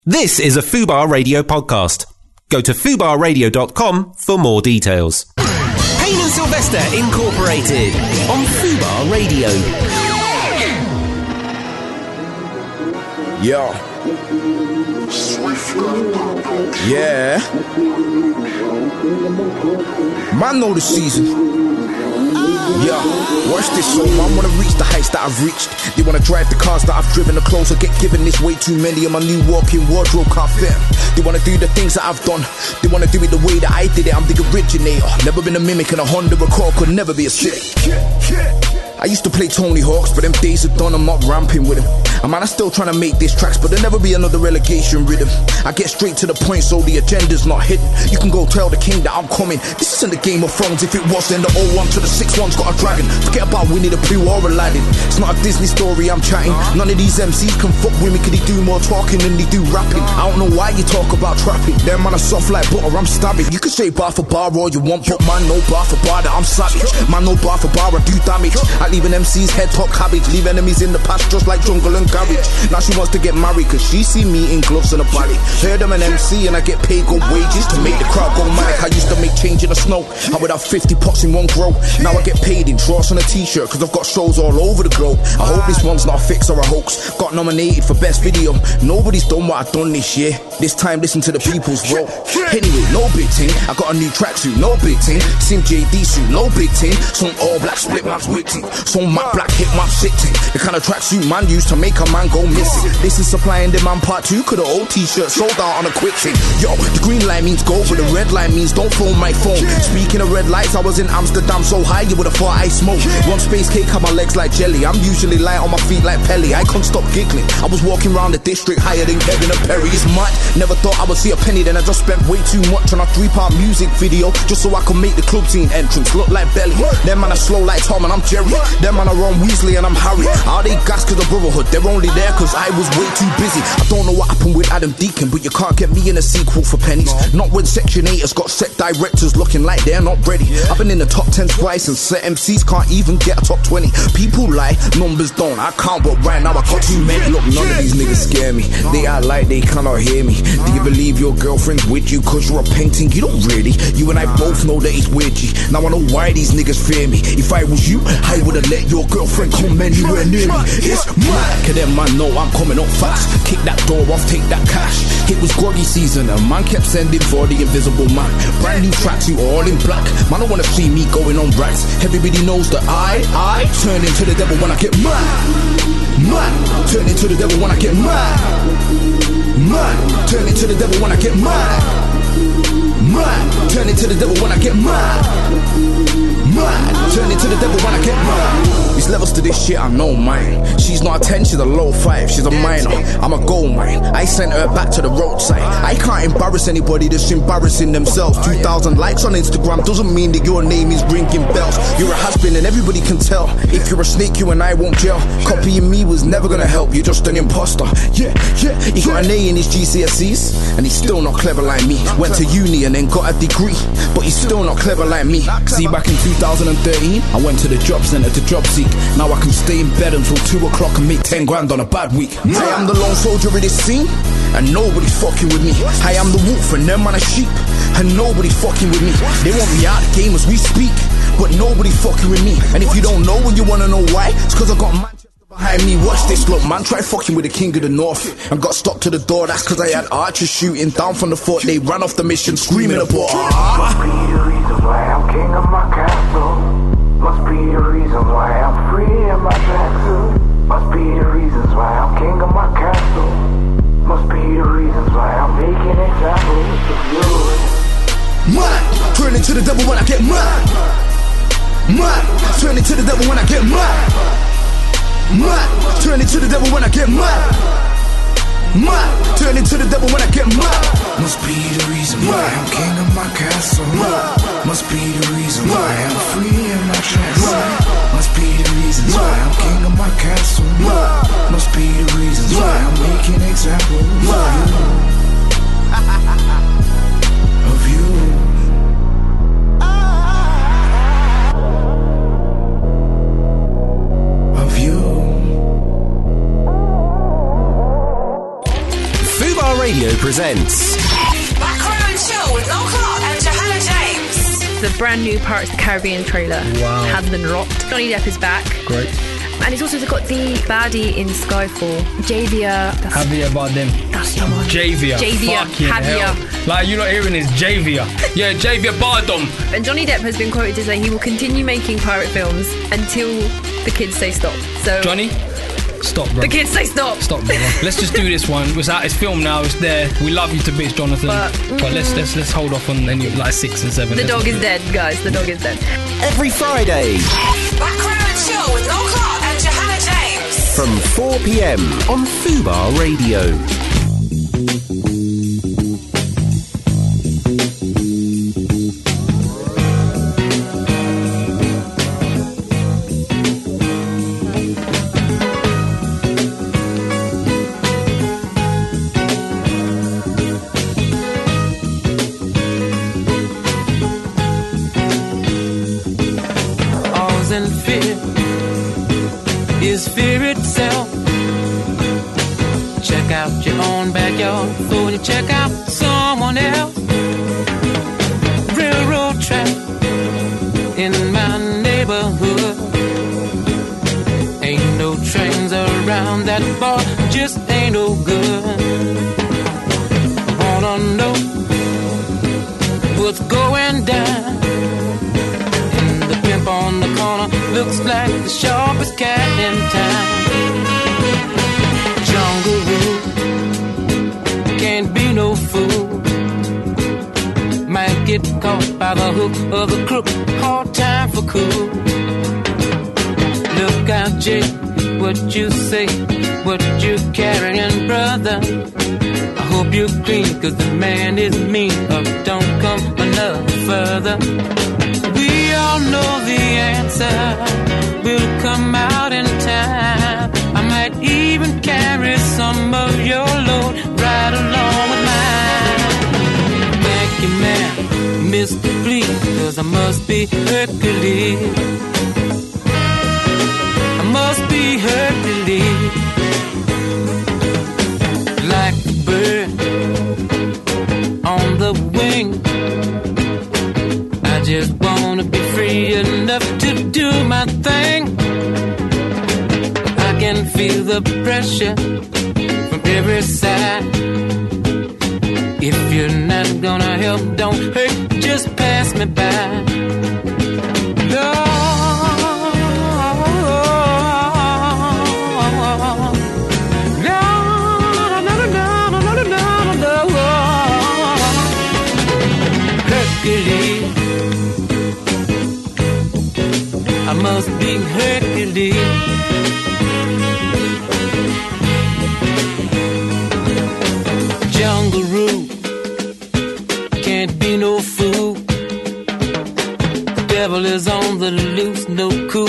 This is a Fubar Radio podcast. Go to fubarradio.com for more details. Payne and Sylvester Incorporated on Fubar Radio. Yo. Yeah. Man know the season. Yeah, watch this, so man wanna reach the heights that I've reached. They wanna drive the cars that I've driven, the clothes I get given. This way too many of my new walk-in wardrobe can't fit. They wanna do the things that I've done, they wanna do it the way that I did it. I'm the originator, never been a mimic, and a Honda Accord could never be a sit. I used to play Tony Hawks, but them days are done, I'm not ramping with him. And man, I'm still trying to make these tracks, but there'll never be another relegation rhythm. I get straight to the point, so the agenda's not hidden. You can go tell the king that I'm coming. This isn't the Game of Thrones. If it was, then the 01 to the 6-1's got a dragon. Forget about Winnie the Pooh or Aladdin. It's not a Disney story I'm chatting. None of these MCs can fuck with me, cause they do more talking than they do rapping. I don't know why you talk about trapping. Them man are soft like butter, I'm stabbing. You can say bar for bar all you want, but man, no bar for bar that I'm savage. Man, no bar for bar, I do damage. I leave an MC's head top cabbage. Leave enemies in the past just like jungle and garage. Now she wants to get married cause she see me in gloves and a body. Heard I'm an MC and I get paid good wages to make the crowd go mad. I used to make change in the snow. I would have 50 pots in one grow. Now I get paid in shorts and a t-shirt cause I've got shows all over the globe. I hope this one's not a fix or a hoax. Got nominated for best video. Nobody's done what I've done this year. This time listen to the people's vote. Anyway, no big thing. I got a new tracksuit, no big thing. Sim JD suit, no big thing. Some all black split man's witty. Some matte black hit man sitting. The kind of tracksuit man used to make a man go missing. This is supplying demand part 2. Could the old t-shirt sold out on a quick thing. Yo, the green line means go, but the red line means don't phone my phone. Speaking of red lights, I was in Amsterdam so high you would've thought I smoked. One space cake had my legs like jelly. I'm usually light on my feet like Pelly. I couldn't stop giggling. I was walking around the district higher than Kevin and Perry. It's mad. Never thought I would see a penny. Then I just spent way too much on a 3-part music video just so I could make the club scene entrance look like Belly. Them man are slow like Tom and I'm Jerry. Them man are Ron Weasley and I'm Harry. Are they gas cause of brotherhood? They're only there cause I was way too busy. I don't know what happened with Adam Deacon, but you can't get me in a sequel for pennies. Not when Section 8 has got set directors looking like they're not ready. I've been in the top 10 twice and set MCs can't even get a top 20. People lie, numbers don't. I can't, but right now I got too many. Look, none of these niggas scare me. They act like they cannot hear me. Do you believe your girlfriend's with you cause you're a painting? You don't really. You and I both know that it's weird, G. Now I know why these niggas fear me. If I was you, I would've let your girlfriend come anywhere near me. It's mad. Cause them man know I'm coming up fast. Kick that door off, take that cash. It was groggy season, a man kept sending for the invisible man. Brand new tracksuit, all in black. Man, don't wanna see me going on racks. Everybody knows that I turn into the devil when I get mad. Mad, turn into the devil when I get mad. Mad, turn into the devil when I get mad. Mad, turn into the devil when I get mad. Mad, turn into the devil when I get mad. There's levels to this shit, I know mine. She's not a 10, she's a low 5. She's a minor, I'm a gold mine. I sent her back to the roadside. I can't embarrass anybody that's embarrassing themselves. 2,000 likes on Instagram doesn't mean that your name is ringing bells. You're a has-been and everybody can tell. If you're a snake, you and I won't gel. Copying me was never gonna help, you're just an imposter. Yeah, he got an A in his GCSEs and he's still not clever like me. Went to uni and then got a degree, but he's still not clever like me. See, back in 2013, I went to the job centre to job seek. Now I can stay in bed until 2 o'clock and make 10 grand on a bad week. I am the lone soldier of this scene, and nobody's fucking with me. I am the wolf and them man are sheep, and nobody's fucking with me. They want me out of the game as we speak, but nobody's fucking with me. And if you don't know and you wanna know why, it's cause I got Manchester behind me. Watch this, look man, try fucking with the king of the north and got stopped to the door. That's cause I had archers shooting down from the fort. They ran off the mission screaming abort. Must be the reason why I'm king of my castle. Must be the reason why I'm free in my tracksuit. Must be the reasons why I'm king of my castle. Must be the reasons why I'm making examples of you. Mad, turn into the devil when I get mad. Mad, turn into the devil when I get mad. Mad, turn into the devil when I get mad. Mad, turn into the devil when I get mad. Must be the reason why I'm king of my castle. Must be the reason why I'm free in my tracksuit. Must be the reasons why I'm king of my castle. Must be the reasons why I'm making examples of you. Of you. Fubar Radio Radio presents Back Row and Chill with Noel Clark and Johanna James. The brand new Pirates of the Caribbean trailer has been dropped. Johnny Depp is back. Great. And he's also got the baddie in Skyfall, Javier. Javier Bardem. That's the one. Javier. Fucking hell. Javier. Like, you're not hearing this, Javier. Yeah, Javier Bardem. And Johnny Depp has been quoted to say he will continue making pirate films until the kids say stop. So Johnny, stop, bro. the kids say stop. Stop, brother. Let's just do this one. It's out. It's filmed now. It's there. We love you to bits, Jonathan. But let's hold off on any like 6 and 7. The dog is dead, guys. The dog is dead. every Friday Back Row and Chill with Noel Clark and Johanna James. from 4 p.m. on Fubar Radio. All's in fear is fear itself. Check out your own backyard before you check out someone else. Railroad track in my neighborhood. Ain't no trains around that bar, just ain't no good. I wanna know what's going down. And the pimp on the corner looks like the sharpest cat in town. Jungle rule, can't be no fool. Might get caught by the hook of the crook, hard time for cool. Look out, Jake, what you say, what you carrying, brother. I hope you're clean, cause the man is mean, or don't come another further. We all know the answer will come out in time. I might even carry some of your load right along with mine. Thank you, man, Mr. Please, cause I must be Hercules. I must be Hercules. Like a bird on the wing, I just wanna be free enough to do my thing. I can feel the pressure from every side. If you're not gonna help, don't hurt, just pass me by. No. Hercules, I must be Hercules. Jungle rule, can't be no fool. The devil is on the loose, no cool.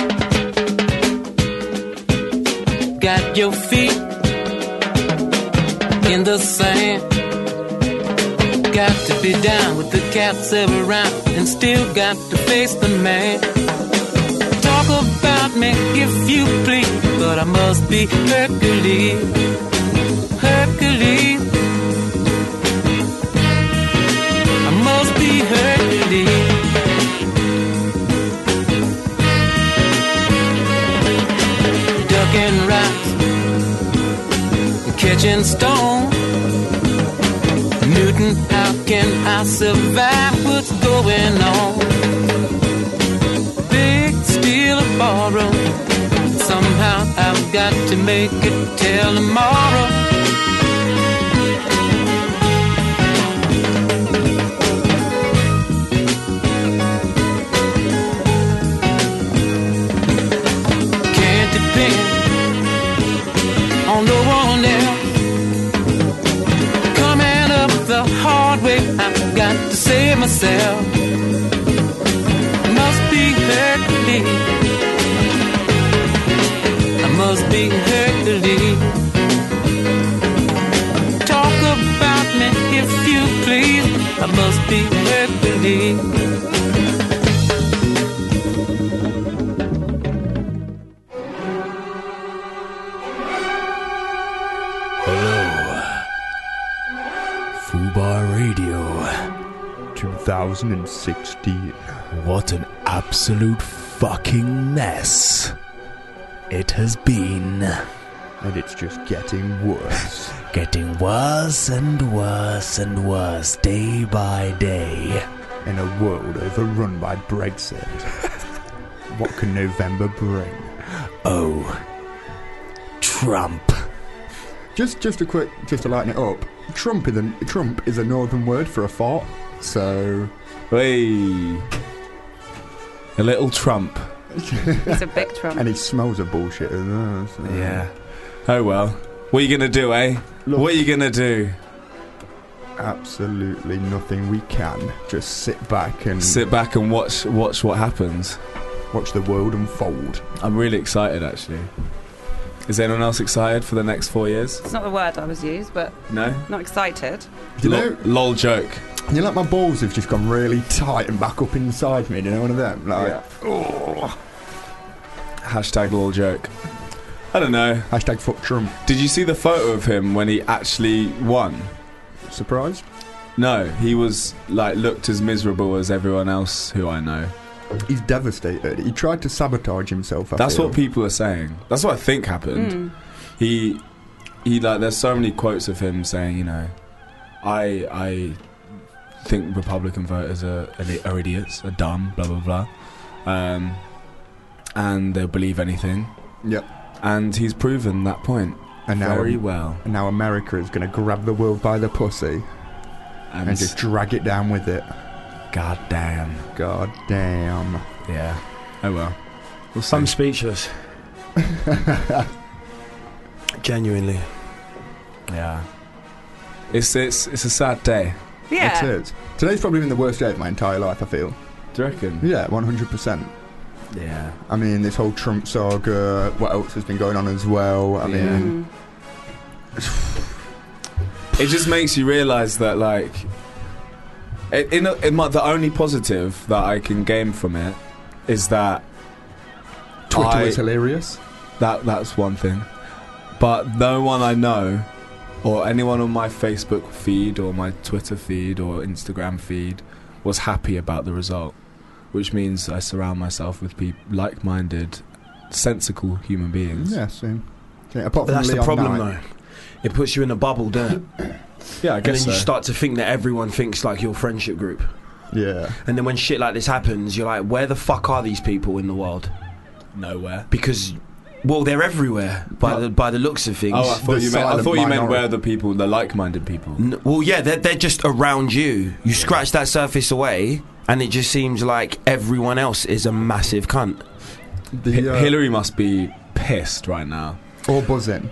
Got your feet in the sand. Got to be down with the cats around, and still got to face the man. Talk about me if you please, but I must be Hercules. Hercules, I must be Hercules. Ducking rocks, catching stone. Newton, how can I survive? What's going on? Big, steal or borrow. Somehow I've got to make it till tomorrow. Can't depend on no one else. The hard way, I've got to save myself. Must be Hercules. I must be Hercules. Talk about me if you please. I must be Hercules. Fubar Radio 2016. What an absolute fucking mess it has been. And it's just getting worse. Getting worse and worse and worse day by day. In a world overrun by Brexit. What can November bring? Oh, Trump. Just to lighten it up. Trump is a northern word for a fart. So, hey, a little Trump. He's a big Trump. And he smells of bullshit as well. So. Yeah. Oh well. What are you gonna do, eh? Look, what are you gonna do? Absolutely nothing. We can just sit back and watch what happens. Watch the world unfold. I'm really excited, actually. Is anyone else excited for the next 4 years? It's not the word I was used, but no, not excited. You know, lol joke. You know, like my balls have just gone really tight and back up inside me. Do you know one of them? Like, yeah. Oh. Hashtag lol joke. I don't know. Hashtag fuck Trump. Did you see the photo of him when he actually won? Surprised? No, he was looked as miserable as everyone else who I know. He's devastated. He tried to sabotage himself. That's what people are saying. That's what I think happened. He there's so many quotes of him saying, you know, I think Republican voters are idiots, are dumb, blah blah blah, and they'll believe anything. Yep. And he's proven that point very well. And now America is going to grab the world by the pussy and just drag it down with it. God damn. Yeah. Oh well. I'm speechless. Genuinely. Yeah. It's a sad day. Yeah. It is. Today's probably been the worst day of my entire life, I feel. Do you reckon? Yeah, 100%. Yeah. I mean, this whole Trump saga, what else has been going on as well? I mean... It just makes you realise that, the only positive that I can gain from it is that Twitter is hilarious. That's one thing. But no one I know, or anyone on my Facebook feed, or my Twitter feed, or Instagram feed, was happy about the result. Which means I surround myself with like-minded, sensible human beings. Yeah, same. Apart from that's Leon the problem, Knight. though. It puts you in a bubble, doesn't it? Yeah, I guess and then you start to think that everyone thinks like your friendship group. Yeah. And then when shit like this happens, you're like, where the fuck are these people in the world? Nowhere. Because, well, they're everywhere by the looks of things. Oh, I thought you meant where the people, the like-minded people. Well, yeah, they're just around you. You scratch that surface away, and it just seems like everyone else is a massive cunt. Hillary must be pissed right now. Or buzzing.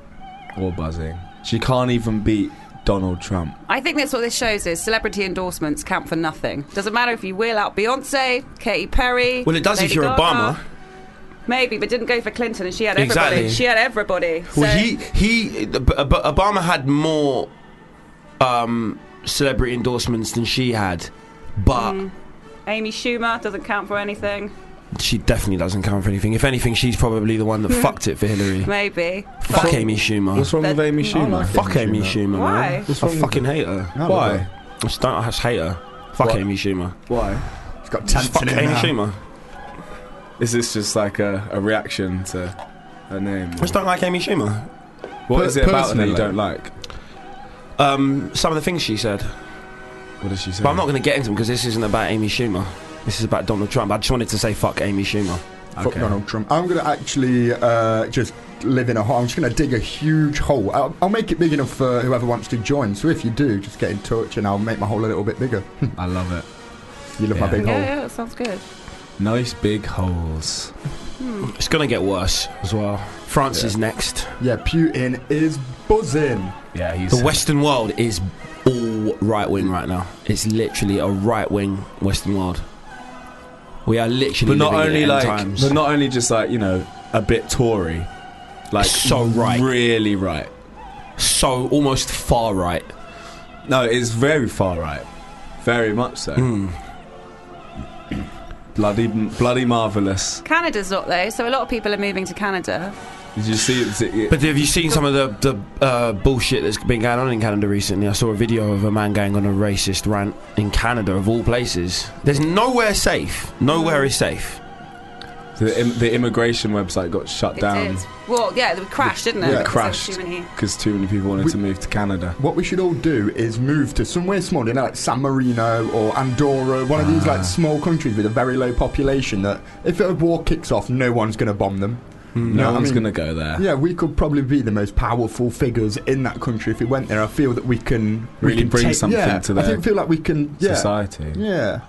She can't even beat Donald Trump. I think that's what this shows is celebrity endorsements count for nothing. Doesn't matter if you wheel out Beyonce, Katy Perry. Well, it does Lady if you're Gaga. Obama. Maybe, but didn't go for Clinton, and she had everybody. Exactly. She had everybody. Well, so. Obama had more celebrity endorsements than she had, but Amy Schumer doesn't count for anything. She definitely doesn't count for anything. If anything, she's probably the one that fucked it for Hillary. Maybe. Fuck Amy Schumer. What's wrong with Amy Schumer? Fuck Amy Schumer, Why? man. I fucking hate her. Why? I just hate her. Fuck Amy Schumer. Why? It's got tension Fuck in Amy now. Schumer. Is this just like a reaction to her name? I just don't like Amy Schumer. What is it about her that you personally. don't like? Some of the things she said. What does she say? But I'm not going to get into them because this isn't about Amy Schumer. This is about Donald Trump. I just wanted to say fuck Amy Schumer. Fuck Donald Trump. I'm going to actually just live in a hole. I'm just going to dig a huge hole. I'll make it big enough for whoever wants to join. So if you do, just get in touch and I'll make my hole a little bit bigger. I love it. You love my big hole? Yeah, that sounds good. Nice big holes. It's going to get worse as well. France is next. Yeah, Putin is buzzing. Yeah, he's... The Western world is all right-wing right now. It's literally a right-wing Western world. We are literally but not only just like, you know, a bit Tory, like so right, really right, so almost far right. No, it's very far right, very much so. Bloody marvellous. Canada's not though, so a lot of people are moving to Canada. Did you see it? But have you seen some of the bullshit that's been going on in Canada recently? I saw a video of a man going on a racist rant in Canada, of all places. There's nowhere safe. Nowhere is safe. The immigration website got shut down. Did. Well, yeah, it crashed, didn't it? Yeah, it crashed because too many people wanted to move to Canada. What we should all do is move to somewhere small, like San Marino or Andorra, one of these like small countries with a very low population. That if a war kicks off, no one's going to bomb them. No one's going to go there. Yeah, we could probably be the most powerful figures in that country if we went there. I feel that we can really bring something to their feel like we can society. Yeah.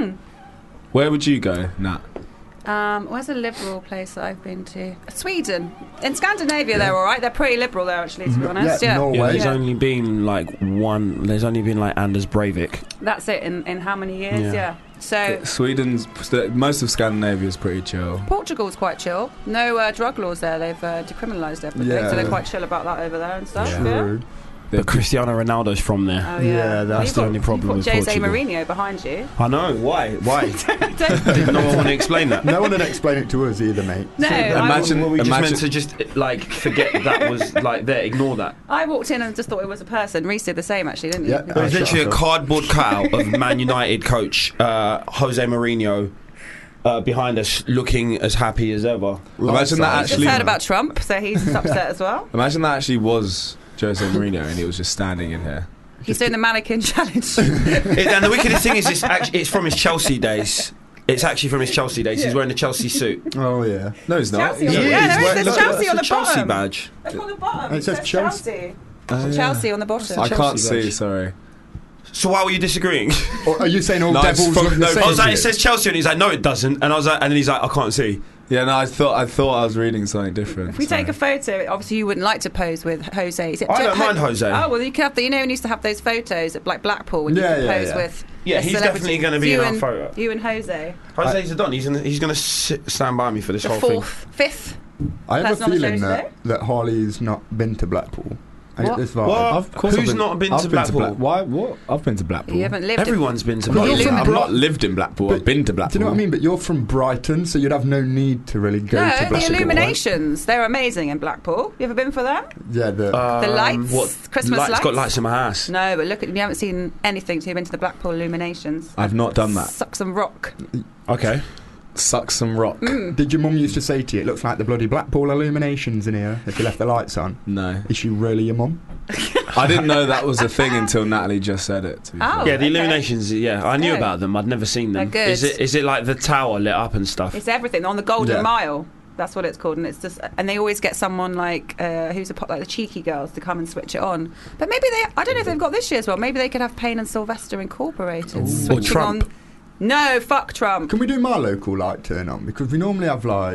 Where would you go, Nat? Where's a liberal place that I've been to? Sweden. In Scandinavia, they're all right. They're pretty liberal there, actually, to be honest. Yeah, Norway. There's only been like one. There's only been like Anders Breivik. That's it. In how many years? Yeah. So Sweden's most of Scandinavia is pretty chill. Portugal's quite chill. No drug laws there. They've decriminalised everything, so they're quite chill about that over there and stuff. True. But Cristiano Ronaldo's from there. Oh, yeah. That's the only problem with Portugal. Jose Mourinho behind you. I know. Why? Did no one want to explain that? No one would explain it to us either, mate. No. Were we just meant to just like forget that was like there, ignore that? I walked in and just thought it was a person. Reece did the same, actually, didn't you? Yeah. It was literally a cardboard cutout of Man United coach Jose Mourinho. Behind us, looking as happy as ever. Imagine that actually. Just heard about Trump, so he's upset as well. Imagine that actually was Jose Mourinho, and he was just standing in here. He's doing the mannequin challenge. And the wickedest thing is, it's from his Chelsea days. It's actually from his Chelsea days. He's wearing a Chelsea suit. Oh yeah. No, he's not. Chelsea there is Chelsea on the Chelsea bottom. badge. Look on the bottom. It says Chelsea. Chelsea on the bottom. I can't Chelsea see. badge. Sorry. So why were you disagreeing? Or are you saying all No, it's devils? from- look the no, same I was to like, you? it says Chelsea, and he's like, no, it doesn't. And I was like, and then he's like, I can't see. Yeah, no, I thought I was reading something different. If we take a photo, obviously you wouldn't like to pose with Jose. Is it I don't mind Jose. Oh well, you could have when you used to have those photos at like Blackpool when you could pose with. Yeah, a he's celebrity. definitely going to be in our photo. You and Jose. Jose's a don. He's going to stand by me for this The whole thing. fifth. I have a person on the feeling show that Harley's not been to Blackpool. I get this vibe. What? Of course Who's not been to Blackpool? Why? What? I've been to Blackpool. You haven't lived. Everyone's been to But you're Blackpool. from I've not lived in Blackpool. But I've been to Blackpool. Do you know what I mean? But you're from Brighton, so you'd have no need to really go to No, Blackpool. the illuminations. They're amazing in Blackpool. You ever been for them? Yeah, The lights. What? Christmas lights? lights. Got lights in my house. No, but look, you haven't seen anything. So you've been to the Blackpool illuminations. I've not done that. Suck some rock. Okay. Suck some rock. Did your mum used to say to you, it looks like the bloody Blackpool illuminations in here if you left the lights on? No. Is she really your mum? I didn't know that was a thing until Natalie just said it. To be Oh. fair. Yeah, the okay. illuminations. Yeah, I knew Yeah. about them. I'd never seen them. They're good. Is it like the tower lit up and stuff? It's everything on the Golden Yeah. Mile. That's what it's called, and it's just, and they always get someone like like the cheeky girls to come and switch it on. But maybe I don't know if they've got this year as well. Maybe they could have Payne and Sylvester Incorporated switching Or Trump. on. No, fuck Trump. Can we do my local light turn on? Because we normally have like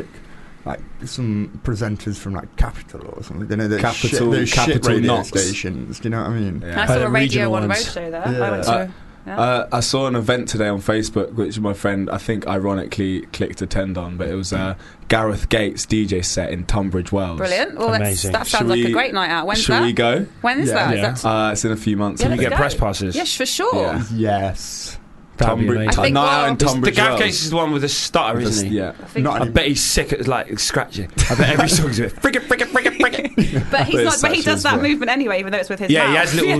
some presenters from like Capital or something. You know, those Capital- those shit Capital radio Knox. stations. Do you know what I mean? Yeah. I saw a Radio regional 1 ones. roadshow there. Yeah. I went to. I saw an event today on Facebook, which my friend, I think, ironically clicked attend on, but it was Gareth Gates' DJ set in Tunbridge Wells. Brilliant. Well, Amazing. that sounds Should like we- a great night out. When's Should that? we go? When is Yeah. that? Yeah. Is that? It's in a few months. Yeah, Can you let's get go. press passes? Yes, for sure. Yeah. Yes. That'd be Tunbridge. amazing. I think, Night out well, in The Tunbridge Gav Wells. Gates is the one with the stutter, isn't he? Yeah. Not I bet he's sick at like scratching. I bet every song's a bit frigate. But he's But not. it's But he such does as that well. movement anyway, even though it's with his Yeah, mouth. he has little.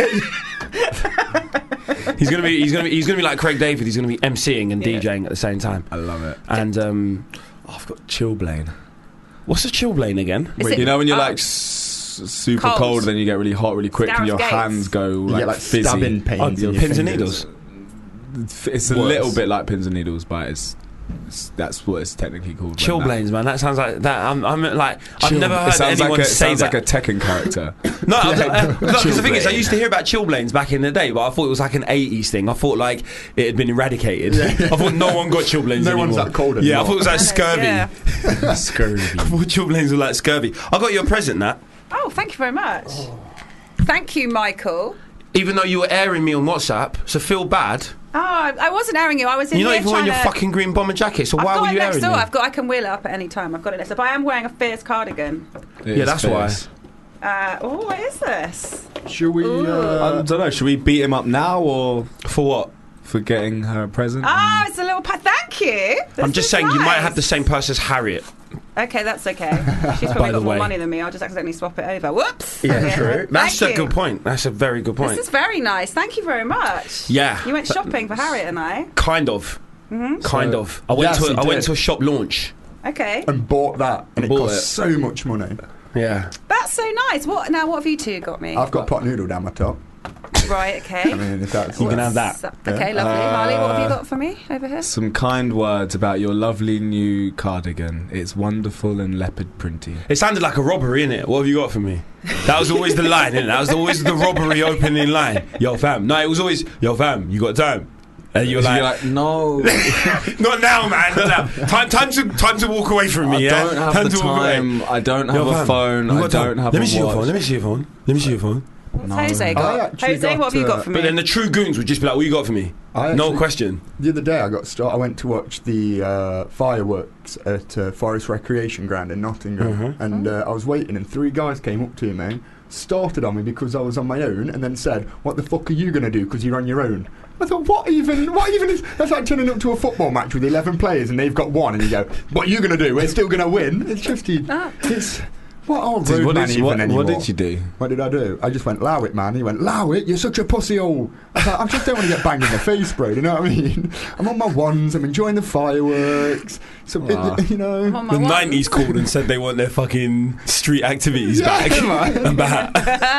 He's gonna be like Craig David. He's gonna be MCing and Yeah. DJing at the same time. I love it. And I've got chilblain. what's a chilblain again? Is it- You know when you're oh. like super Cold. cold, then you get really hot really quick, and Gareth your Gates. hands go You like, get like fizzy. stabbing pains in your Pins and fingers. needles. It's a Worse. little bit like pins and needles, but that's what it's technically called. Chilblains, man. That sounds like that. I'm like, I've never It heard sounds anyone like say sounds that. like a Tekken character. No, because the thing is, I Chilblain. used to hear about chilblains back in the day, but I thought it was like an 80s thing. I thought like it had been eradicated. I thought no one got chilblains No anymore. one's that cold Yeah, I anymore. thought it was like scurvy. Yeah. Scurvy. I thought chilblains were like scurvy. I got you a present, Nat. Oh, thank you very much. Thank you, Michael. Even though you were airing me on WhatsApp, so feel bad. Oh, I wasn't airing you. I was in You're not here even wearing trying your to. fucking green bomber jacket, so I've why got were it you next airing door. me? I can wheel it up at any time. I've got it next door. But I am wearing a fierce cardigan. Yeah, that's why. What is this? Should we? I don't know. Should we beat him up now or For what? for getting her a present? Oh, it's a little. Thank Thank you. I'm just saying you might have the same purse as Harriet. Okay, that's okay. She's probably got more money than me. I'll just accidentally swap it over. Whoops. Yeah, true. That's Thank a you. good point. That's a very good point. This is very nice. Thank you very much. Yeah. You went shopping for Harriet and I. Kind of. Mm-hmm. Kind of. I went to a shop launch. Okay. And bought that, and it Bought cost it. so much money. Yeah. That's so nice. What have you two got me? I've got pot noodle down my top. Right, okay. I mean, if that's You can have that. Okay, lovely. Harley, what have you got for me over here? Some kind words about your lovely new cardigan. It's wonderful and leopard printy. It sounded like a robbery, innit? What have you got for me? That was always the line, innit? That was always the robbery opening line. Yo, fam. No, it was always, yo, fam, you got time? And you're like, no. Not now, man. Not now. Time to walk away from me, I don't have time the to walk away. time. I don't have Yo, a fam, phone. you I got time? don't have Let a me see your watch. phone. Let me see your phone. Let me see your phone. What's Jose got? Jose, what have you got for me? But then the true goons would just be like, what you got for me? No question. The other day I went to watch the fireworks at Forest Recreation Ground in Nottingham, and I was waiting, and 3 guys came up to me, started on me because I was on my own, and then said, "What the fuck are you going to do? Because you're on your own." I thought, what even is that's like turning up to a football match with 11 players and they've got 1, and you go, "What are you going to do? We're still going to win." It's just it's. What old road man even anymore? What did you do? What did I do? I just went, "Low it, man." He went, "Low it? You're such a pussy hole." I was like, I just don't want to get banged in the face, bro. You know what I mean? I'm on my ones. I'm enjoying the fireworks. So, you know. The 90s called and said they want their fucking street activities back. And back.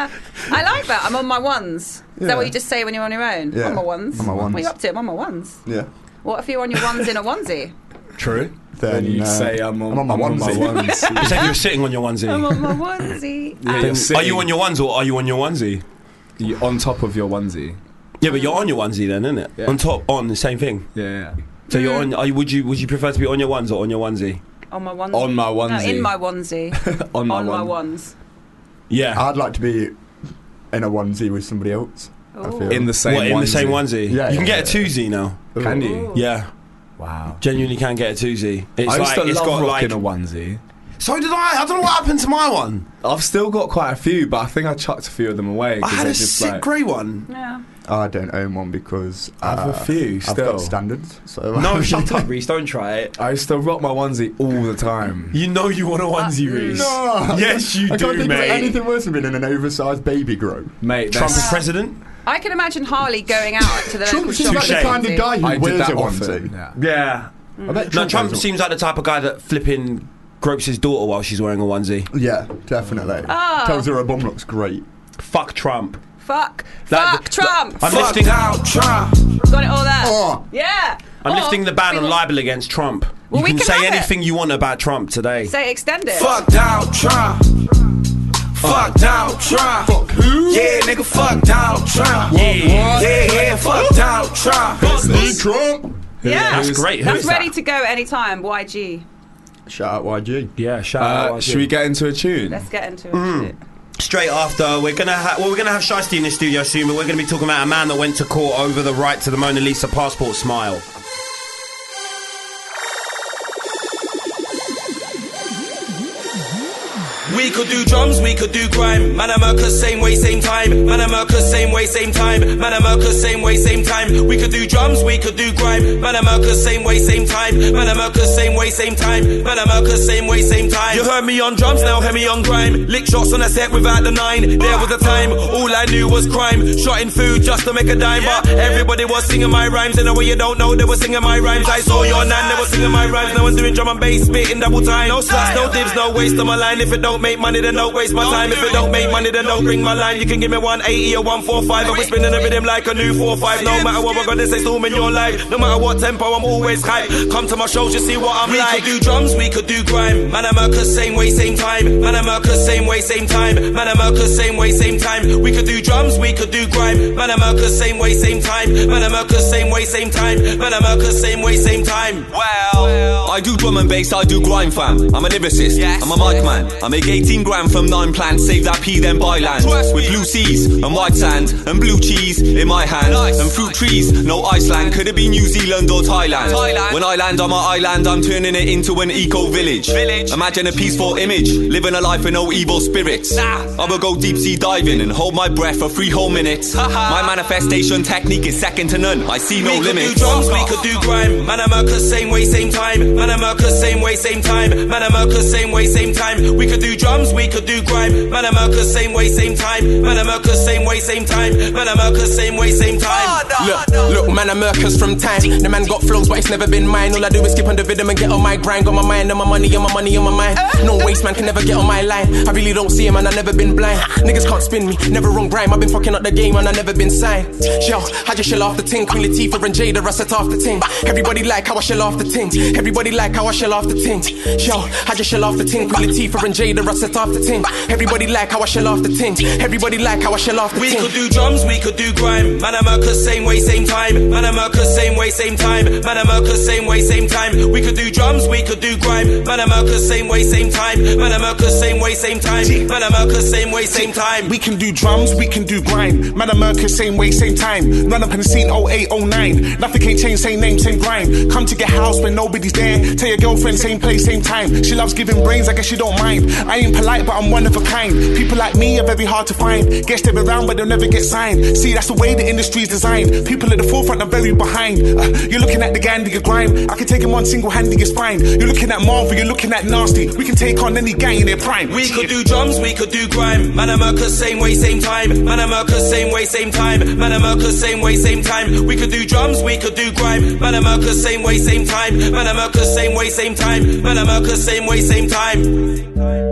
I like that. I'm on my ones. Is that what you just say when you're on your own? Yeah. On my ones. On my ones. What are you up to? I'm on my ones. Yeah. What if you're on your ones in a onesie? True. Then you'd say I'm on my onesie. You said you were sitting on your onesie. I'm on my onesie. Are you on your ones or are you on your onesie? You're on top of your onesie. Yeah, but you're on your onesie then, isn't it? Yeah. On top, on the same thing. Yeah. So you're on. Would you prefer to be on your ones or on your onesie? On my onesie. On my onesie. No, in my onesie. on my ones. Yeah. I'd like to be in a onesie with somebody else. I feel. In the same What, onesie. in the same onesie? Yeah, You can yeah, get a twosie now. Can you? Yeah. Wow. Genuinely can get a twosie. It's I used to it's love got rocking like a onesie. So did I. I don't know what happened to my one. I've still got quite a few, but I think I chucked a few of them away. I had they're a just sick like, grey one. Yeah. I don't own one because I have a few I've still. got standards. So No, shut up, Reese. Don't try it. I used to rock my onesie all the time. You know you want a onesie, Reese. No. Yes, you I can't do, think of mate. anything worse than being in an oversized baby grow. Mate, Trump that's- is president? I can imagine Harley going out to the local Trump shop. seems like the Touche. kind of guy who I did wears that a often. onesie. Yeah. Yeah. I bet No, Trump goes- seems like the type of guy that flipping gropes his daughter while she's wearing a onesie. Yeah, definitely. Ah. Tells her bum looks great. Fuck Trump. Fuck That- Trump. I'm lifting Got it all there. Oh. Yeah. I'm Or lifting the ban we on will- libel against Trump. Well, You we can can say have it. anything you want about Trump today. Say extend it. Donald Trump. Fuck Donald Trump. Fuck who? Yeah, nigga, fuck Donald Trump. Yeah, fuck Donald Trump. Trump. Yeah. That's great. Who That's is ready that? to go anytime. YG. Shout out YG. Yeah, shout out. Should we get into a tune? Let's get into it. Straight after, we're gonna have Shiesty in the studio soon, but we're gonna be talking about a man that went to court over the right to the Mona Lisa passport smile. We could do drums, we could do grime. Man, I'm same way, same time. Man, I'm same way, same time. Man, I'm same way, same time. We could do drums, we could do grime. Man, I'm same way, same time. Man, I'm same way, same time. Man, I'm same way, same time. You heard me on drums, now hear me on grime. Lick shots on a set without the 9. There was a time, all I knew was crime. Shotting food just to make a dime, but everybody was singing my rhymes. In a way you don't know, they were singing my rhymes. I saw your nan, they were singing my rhymes. No one doing drum and bass, spitting double time. No sluts, no dibs, no waste on my line. If it don't make money, then don't waste my time. If it don't make money, then don't bring my line. You can give me 180 or 145, and we're spinning the rhythm like a new 4-5. No matter what we're gonna say, storm in your life. No matter what tempo, I'm always hype. Come to my shows, you see what I'm like. We could do drums, we could do grime. Man, I'm same way, same time. Man, I'm same way, same time. Man, I'm same way, same time. We could do drums, we could do grime. Man, I'm same way, same time. Man, I'm same way, same time. Man, I'm same way, same time. Well, I do drum and bass, I do grime, fam. I'm a lyricist, I'm a mic man, I'm a gay 18 grand from 9 plants, save that P then buy land. With blue seas and white sand and blue cheese in my hand. And fruit trees, no Iceland, could it be New Zealand or Thailand? When I land on my island, I'm turning it into an eco-village. Imagine a peaceful image, living a life with no evil spirits. I will go deep sea diving and hold my breath for 3 whole minutes. My manifestation technique is second to none, I see no limits. We could do drums, we could do grime. Man, America, same way, same time. Man, America, same way, same time. Man, America, same way, same time. We could do drums, we could do grime. Man, America, same way, same time. Man, America, same way, same time. Man, America, same way, same time. Look, man, America's from time. The man got flows, but it's never been mine. All I do is skip on the rhythm and get on my grind. Got my mind on my money, on my money, on my mind. No waste man can never get on my line. I really don't see him and I never been blind. Niggas can't spin me, never wrong grime. I've been fucking up the game and I never been signed. Yo, I just shell off the ting. Queen Latifah and Jada, I set off the ting. Everybody like how I shell off the ting. Everybody like how I shell off the ting. Yo, I just shell off the ting. Queen Latifah and Jada, I set off the ting. Everybody like how I shell off the ting. Everybody like how I shell off the ting. We could do drums, we could do grime. Man, America, same way, same time. Man, America, same way, same time. Man, America, same way, same time. We could do drums, we could do grime. Man, America, same way, same time. Man, America, same way, same time. Man, America, same way, same time. We can do drums, we can do grind. Man, America, same way, same time. Run up in the scene 08, 09. Nothing can change, same name, same grind. Come to your house when nobody's there. Tell your girlfriend, same place, same time. She loves giving brains, I guess she don't mind. I ain't polite, but I'm one of a kind. People like me are very hard to find. Get stepped around, but they'll never get signed. See, that's the way the industry's designed. People at the forefront are very behind. You're looking at the Gandhi of grime. I can take him on single-handed, it's fine. You're looking at Marvel, you're looking at Nasty. We can take on any gang in their prime. We could do drums, we could do grime. Man, America, same way, same time. Man, America, same way, same time. Man, America, same way, same time. We could do drums, we could do grime. Man, America, same way, same time. Man, America, same way, same time. Man, America, same way, same time.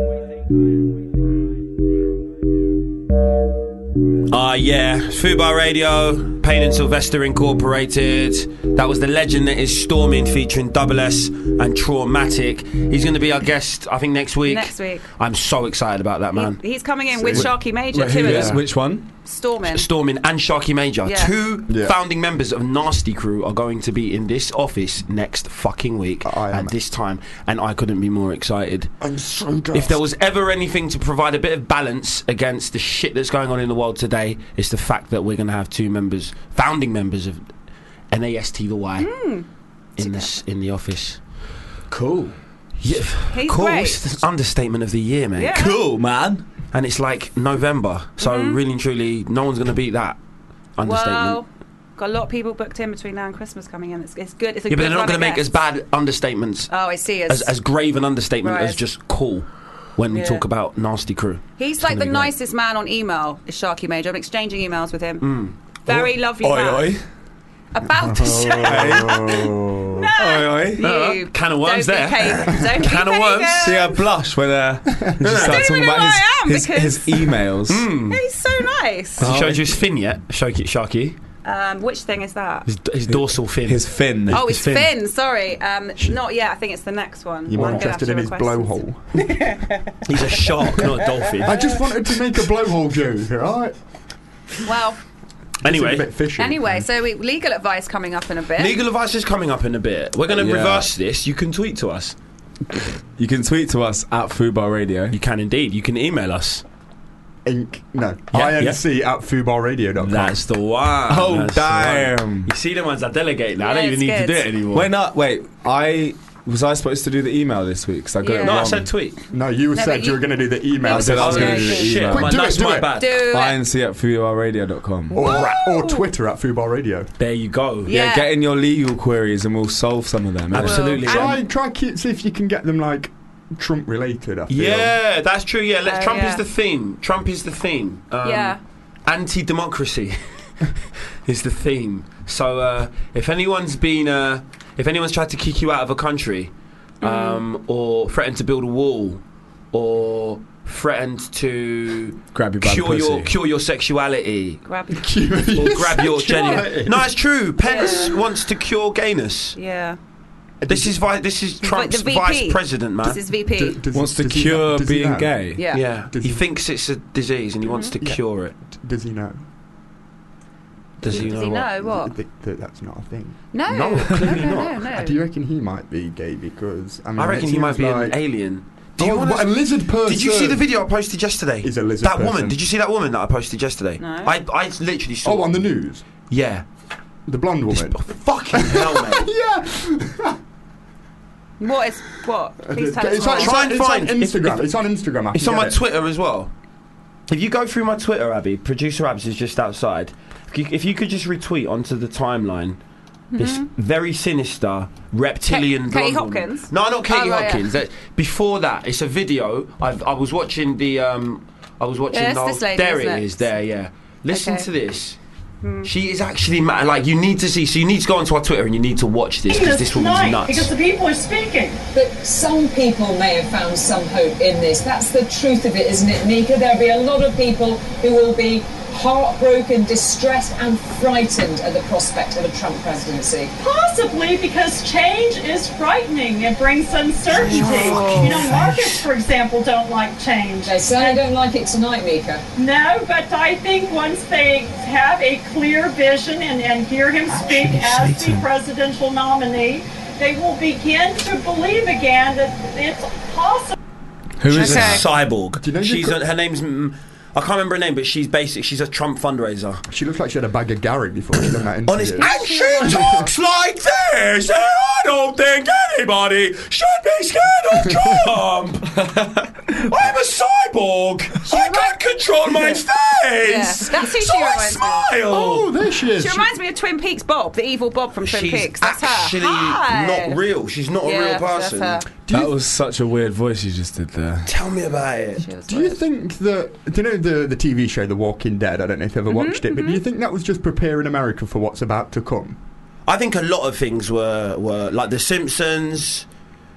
Yeah, Fubar Radio, Payne and Sylvester Incorporated. That was the legend that is Storming, featuring Double S and Traumatic. He's going to be our guest, I think, next week. Next week. I'm so excited about that, man. He's coming in with Sharky Major too. Which one? Stormin and Sharky Major. Yeah. Two founding members of Nasty Crew are going to be in this office next fucking week at this time, and I couldn't be more excited. I'm so good. If there was ever anything to provide a bit of balance against the shit that's going on in the world today, it's the fact that we're going to have two founding members of NAST the Y in the office. Cool. Yeah, He's cool. great. It's an understatement of the year, mate. Yeah. Cool, man. And it's like November, so really and truly, no one's going to beat that understatement. Well, got a lot of people booked in between now and Christmas coming in. It's good. It's a Yeah, but good they're not run going to of make as guests. bad understatements. Oh, I see. As grave an understatement Right. as just cool when we Yeah. talk about Nasty Crew. He's It's like gonna the be great. nicest man on email, is Sharky Major. I'm exchanging emails with him. Mm. Very lovely man. Oi. About the show. No, you Can of worms don't there. be pagan. Don't be Can of worms. pagan. See, I blush when you start Don't talking even know about who I am, his because- emails. He's so nice. Has he showed you his fin yet? Sharky? Which thing is that? His dorsal fin. His fin. Oh, his fin. Sorry. Not yet. I think it's the next one. You more I'm gonna have interested to in his request blowhole? He's a shark, not a dolphin. I just wanted to make a blowhole joke, alright? Well, Anyway. It's a bit fishy. anyway, so legal advice coming up in a bit. Legal advice is coming up in a bit. We're going to Yeah. reverse this. You can tweet to us. You can tweet to us at Fubar Radio. You can indeed. You can email us. INC Yeah, at fubarradio.com. That's the one. Oh, That's damn. the one. You see the ones I delegate now. I Yeah, don't even it's need to good. do it anymore. Wait, was I supposed to do the email this week? Because I got Yeah. it No, wrong. I said tweet. No, you No, said but you were you- going to do the email. I said I was Yeah, going to do the Shit, email. Quick, do that's it, do my it. bad. Do it. INC at fubarradio.com. Or Twitter at fubarradio. There you go. Yeah. Get in your legal queries and we'll solve some of them. innit? Absolutely. See if you can get them like Trump related. I feel. Yeah, that's true. Yeah, Trump yeah. is the theme. Trump is the theme. Yeah. Anti-democracy is the theme. So if anyone's tried to kick you out of a country, or threatened to build a wall, or threatened to Grab you by the pussy. cure your sexuality, Grab or grab your genuine. No, it's true. Pence wants to cure gayness. Yeah. This is Trump's the VP. vice president, man. This is VP. Wants to cure being gay. Yeah. Yeah, Does he he- thinks it's a disease and he wants to cure it. Does he know? Does he know he what? know what? That that's not a thing. No. No, clearly no, not. no. Do you reckon he might be gay? Because I mean, I it reckon he might seems be like an alien. What, a lizard person? Did you see the video I posted yesterday? Is a lizard that person. woman? Did you see that woman that I posted yesterday? No. I literally saw. Oh, on the news. Yeah. The blonde woman. Fucking hell, mate. Yeah. What? Please tell It's us more. on Instagram. It's on Instagram. It's on my Twitter as well. If you go through my Twitter, Abby, producer Abs is just outside. If you could just retweet onto the timeline. This very sinister reptilian Katie blonde woman. Hopkins? No, not Katie Oh, right, Hopkins. Before that, it's a video. I was watching the. I was watching. Yeah, it's this lady, there isn't it it? is. There, yeah. Listen Okay. to this. She is actually mad. Like, you need to see. So you need to go onto our Twitter and you need to watch this because this woman's nuts. Because the people are speaking. But some people may have found some hope in this. That's the truth of it, isn't it, Nika? There'll be a lot of people who will be heartbroken, distressed and frightened at the prospect of a Trump presidency. Possibly because change is frightening. It brings uncertainty. You know, markets, for example, don't like change. They certainly don't like it tonight, Mika. No, but I think once they have a clear vision and hear him speak as the presidential nominee, they will begin to believe again that it's possible. Who is is it? Cyborg? Do you know her name's. I can't remember her name, but she's a Trump fundraiser. She looks like she had a bag of Gary before she done that interview. Honest, and she talks like this, and I don't think anybody should be scared of Trump. I'm a cyborg. I can't control my face. Yeah, that's who so she I reminds me of. smile. Oh, there she is. She reminds me of Twin Peaks Bob, the evil Bob from Twin She's Peaks. That's actually her. Hi. not real. She's not a real Yeah, person. that's her. That was such a weird voice you just did there. Tell me about it. Do you think that... Do you know the TV show The Walking Dead? I don't know if you've ever watched it, but do you think that was just preparing America for what's about to come? I think a lot of things were like The Simpsons,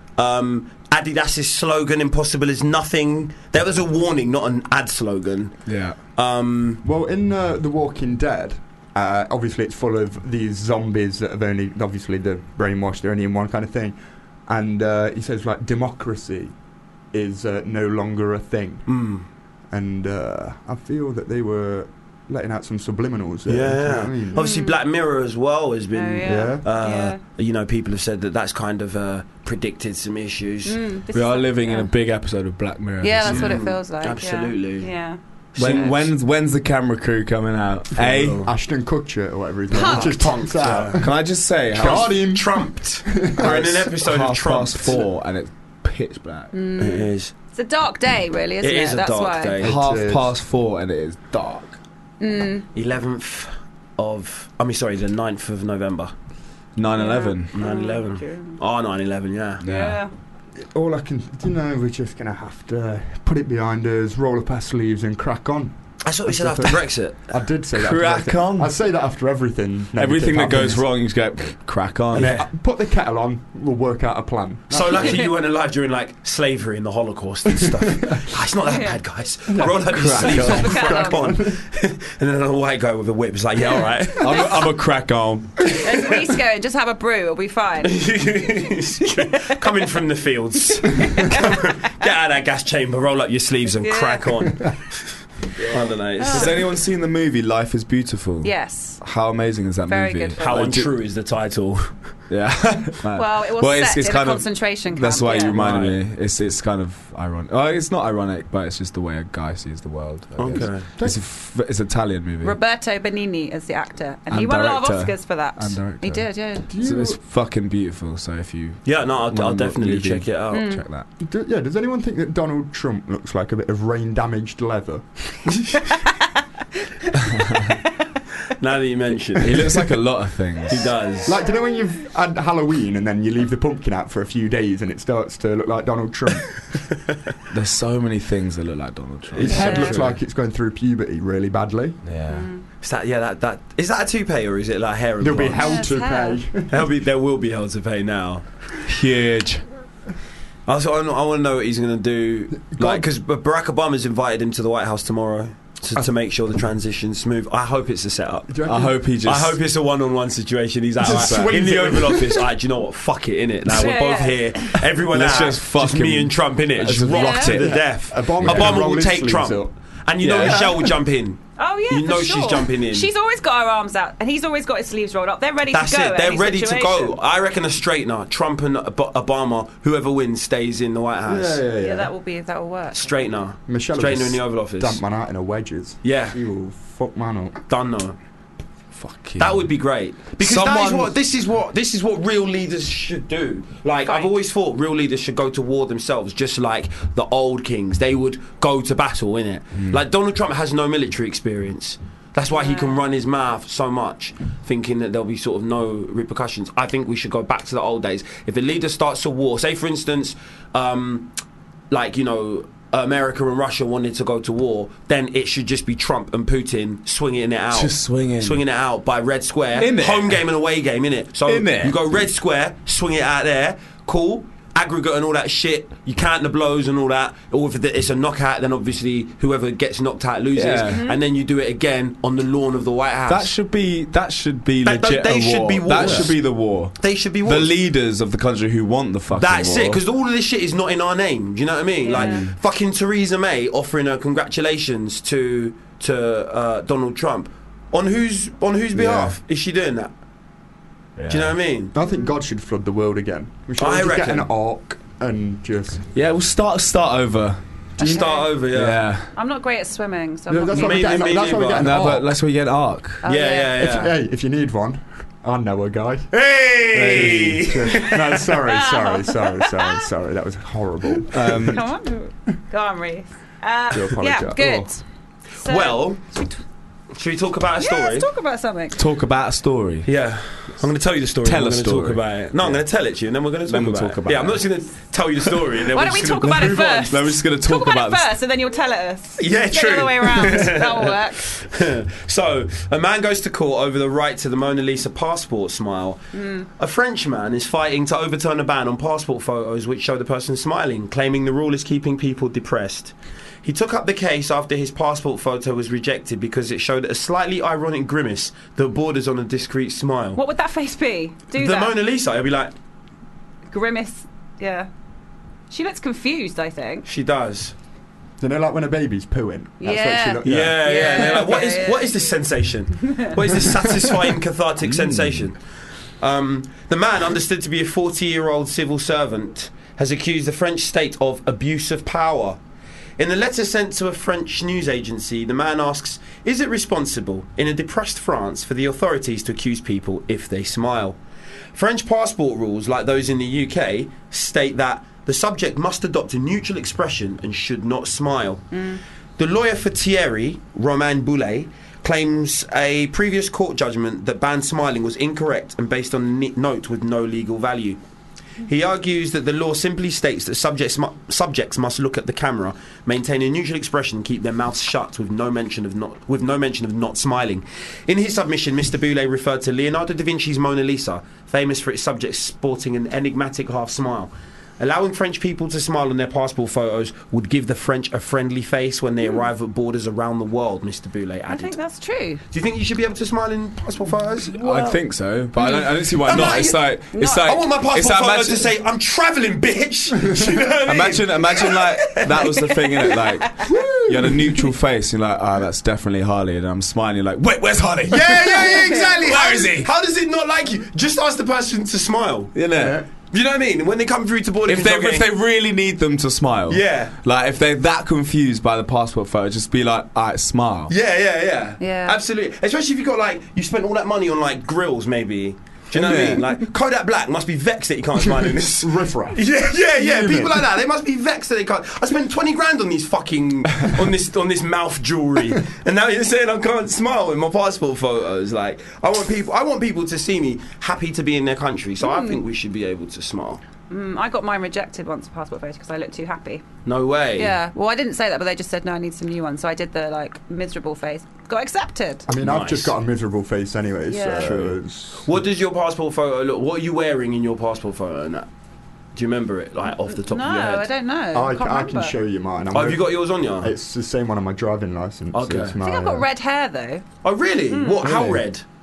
Adidas's slogan, "Impossible is nothing." That was a warning, not an ad slogan. Yeah. Well, in The Walking Dead, obviously it's full of these zombies that have only... Obviously, they're brainwashed, they're only in one kind of thing. And he says, like, democracy is no longer a thing. And I feel that they were letting out some subliminals there. Yeah, Do you know what I mean? Obviously Black Mirror as well has been. Yeah. You know, people have said that's kind of predicted some issues. We are living in a big episode of Black Mirror. Yeah, that's what it feels like. Absolutely. Yeah. When's the camera crew coming out? Ashton Kutcher or whatever his name is. Just punks out. Can I just say, Got him. Trumped. We're in an episode of Trumped. 4 and it's pitch black. It is. It's a dark day, really, isn't it? It is a That's dark why. day. 4:30 and it is dark. 11th of... the 9th of November. 9/11. 9/11. Oh, 9/11, yeah. All I can... we're just going to have to put it behind us, roll up our sleeves and crack on. That's what we said after Brexit. I did say that. Crack on. I say that after everything. Everything that goes happens. wrong, you just go, crack on. Put the kettle on, we'll work out a plan. So lucky you weren't alive during like slavery and the Holocaust and stuff. It's not that bad, guys. Roll up your sleeves and crack on. And then a white guy with a whip is like, yeah, all right. I'm a crack on. As Reese going, just have a brew, it'll be fine. Coming from the fields. Get out of that gas chamber, roll up your sleeves and crack on. I don't know. Has anyone seen the movie Life is Beautiful? Yes. How amazing is that Very movie? good film. How untrue is the title? Yeah. Well, it was set in a concentration camp. That's why you yeah. reminded me. It's kind of ironic. Oh, it's not ironic, but it's just the way a guy sees the world. I guess. It's an Italian movie. Roberto Benigni is the actor, and he And won a lot of director. Oscars for that. And director. He did, yeah. So it's fucking beautiful. So if you I'll wanna definitely look check it out. check that. Does anyone think that Donald Trump looks like a bit of rain-damaged leather? Now that you mention it. He looks like a lot of things. He does. Like, do you know when you've had Halloween and then you leave the pumpkin out for a few days and it starts to look like Donald Trump? There's so many things that look like Donald Trump. His head looks like it's going through puberty really badly. Yeah. Is that is that a toupee or is it like hair? There'll be implants? hell to pay. There will be hell to pay now. Huge. I want to know what he's going to do. Like, because Barack Obama's invited him to the White House tomorrow to make sure the transition's smooth. I hope it's a setup. I hope it's a one-on-one situation. He's like, Just in the swings Oval Office. Do you know what? Fuck it, innit? Now we're both here. Everyone Let's out. just fuck me him. and Trump, innit? Just rock to the death. Obama will roll his take sleeves Trump. up. And you know Michelle will jump in. Oh yeah, you know for sure. she's jumping in. She's always got her arms out, and he's always got his sleeves rolled up. They're ready That's to go. it. They're ready situation. to go. I reckon a straightener. Trump and Obama. Whoever wins stays in the White House. Yeah, that will work. Straightener. Michelle Straightener in the Oval Office. Dump man out in her wedges. Yeah. She will fuck man up. Done though. Fucking. That would be great because this is what real leaders should do. Like I've always thought, real leaders should go to war themselves, just like the old kings. They would go to battle, innit? Like Donald Trump has no military experience. That's why he can run his mouth so much, thinking that there'll be sort of no repercussions. I think we should go back to the old days. If a leader starts a war, say for instance, America and Russia wanted to go to war, then it should just be Trump and Putin swinging it out. Just swinging it out by red square. Innit? Home game and away game, innit? So Innit? you go red square, swing it out there, cool. Aggregate and all that shit, you count the blows and all that, or if it's a knockout, then obviously whoever gets knocked out loses, and then you do it again on the lawn of the White House. That should be legit. They should be That wars. should be the war. They should be wars. The leaders of the country who want the fucking That's war. it, because all of this shit is not in our name. Do you know what I mean? Yeah. Like fucking Theresa May offering her congratulations to Donald Trump. On whose behalf is she doing that? Do you know what I mean? I think God should flood the world again. We should I just get reckon. an ark and just... Yeah, we'll start over. Start over, yeah. I'm not great at swimming, so Yeah, I'm that's not why we get an No, ark. but that's where you get an arc. Oh, yeah. If you need one, I know a guy. Hey! No, sorry. That was horrible. Come on. Go on, Reese. Do apologise. Yeah, good. Oh. So, Well, should we talk about a story? Yeah, let's talk about something. Talk about a story. Yeah, I'm going to tell you the story. Tell I'm a going to story. talk about it. No, I'm going to tell it to you, and then we're going to talk about it. Yeah, I'm not just going to tell you the story. And then Why we're don't we just talk gonna about it move on. first? No, we're just going to talk about it first, and then you'll tell it us. Yeah, Get true. the other way around. That'll work. So, a man goes to court over the right to the Mona Lisa passport smile. A French man is fighting to overturn a ban on passport photos which show the person smiling, claiming the rule is keeping people depressed. He took up the case after his passport photo was rejected because it showed a slightly ironic grimace that borders on a discreet smile. What would that face be? The that. Mona Lisa, he'll be like... Grimace. Yeah. She looks confused, I think. She does. You know, like when a baby's pooing. That's Yeah. what she looked Yeah. And they're like, Yeah. what is this sensation? What is this satisfying, cathartic sensation? The man, understood to be a 40-year-old civil servant, has accused the French state of abuse of power. In a letter sent to a French news agency, the man asks, is it responsible in a depressed France for the authorities to accuse people if they smile? French passport rules, like those in the UK, state that the subject must adopt a neutral expression and should not smile. The lawyer for Thierry, Romain Boulet, claims a previous court judgment that banned smiling was incorrect and based on a note with no legal value. He argues that the law simply states that subjects must look at the camera, maintain a neutral expression, and keep their mouths shut with no mention of not smiling. In his submission, Mr. Boulet referred to Leonardo da Vinci's Mona Lisa, famous for its subject sporting an enigmatic half smile. Allowing French people to smile on their passport photos would give the French a friendly face when they arrive at borders around the world, Mr. Boulet added. I think that's true. Do you think you should be able to smile in passport photos? I think so, but I don't see why not. It's like I want my passport photo imagine- to say, I'm travelling, bitch! Do you know what I mean? Imagine like that was the thing, innit? Like you had a neutral face, you're like, that's definitely Harley, and I'm smiling, you're like, wait, where's Harley? Yeah, exactly. Where is he? How does it not like you? Just ask the person to smile. Yeah. You know what I mean? When they come through to border If control, they really need them to smile, Yeah. like if they're that confused by the passport photo, just be like, alright, smile. Yeah. Yeah. Absolutely. Especially if you got you spent all that money on grills, maybe. Do you know what I mean? Like Kodak Black must be vexed that he can't smile in this. Riff-raff. Yeah. People like that, they must be vexed that they can't. I spent 20 grand on these fucking on this mouth jewellery, and now you're saying I can't smile in my passport photos. Like I want people to see me happy to be in their country. So I think we should be able to smile. I got mine rejected once, a passport photo, because I looked too happy. No way. Yeah. Well, I didn't say that, but they just said, no, I need some new ones. So I did the miserable face. Got accepted. I mean, Nice. I've just got a miserable face anyway, Yeah. so True. it's- What does your passport photo look? What are you wearing in your passport photo? And that? Do you remember it off the top No, of your head? I don't know. I can't can remember. show you mine. Have you got yours on you? It's the same one on my driving licence. Okay. It's I think I've got red hair, though. Oh really? What? How Really? red?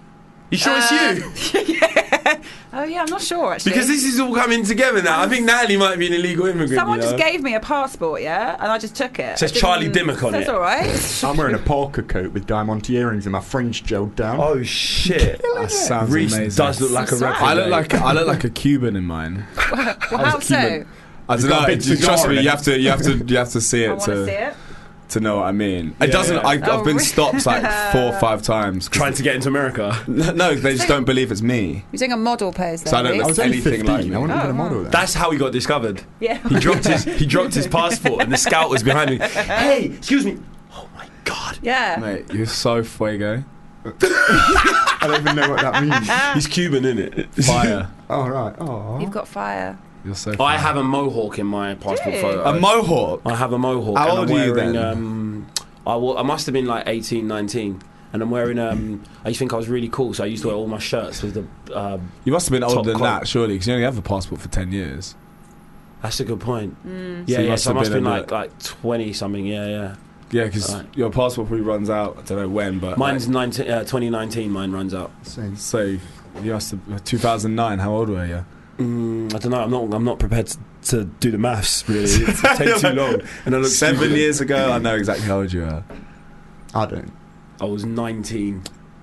You sure it's you? Yeah. Oh yeah, I'm not sure actually. Because this is all coming together now. I think Natalie might be an illegal immigrant. Someone you know? just gave me a passport, yeah, and I just took it. It says Charlie Dimmock on That's it. all right. I'm wearing a Parker coat with diamante earrings and my fringe gelled down. Oh shit! That sounds Reece amazing. does look like a rapper. I look like a Cuban in mine. Well, how so? I don't got a know. big Trust cigar me, in you it. have to see I it want to see it. to know what I mean. Yeah, It doesn't. yeah. I've been really? stopped like 4 or 5 times. Trying to get into America. No, they just don't believe it's me. You're doing a model pose there. So I don't Reece. know was only anything 15. like me. I wasn't even a Oh, model then. That's how he got discovered. Yeah. He dropped his passport, and the scout was behind me. Hey, excuse me. Oh my god. Yeah. Mate, you're so fuego. I don't even know what that means. He's Cuban, innit? Fire. Oh, right. Oh. You've got fire. You're so I fire. have a mohawk in my passport you? photo. A mohawk? I have a mohawk. How and old I'm are you wearing, then? I must have been like 18, 19. And I'm wearing, I used to think I was really cool, so I used to wear all my shirts with the... You must have been top older than coat. that, surely, because you only have a passport for 10 years. That's a good point. Mm. Yeah, So you yeah, must so I have must have been been a bit- like 20-something, yeah. Yeah, because Right. your passport probably runs out. I don't know when, but Mine's 2019, mine runs out. So you must have 2009. How old were you? I don't know. I'm not prepared to do the maths. Really, it takes too long. And I look 7 stupid. years ago. I know exactly how old you are. I don't. I was 19.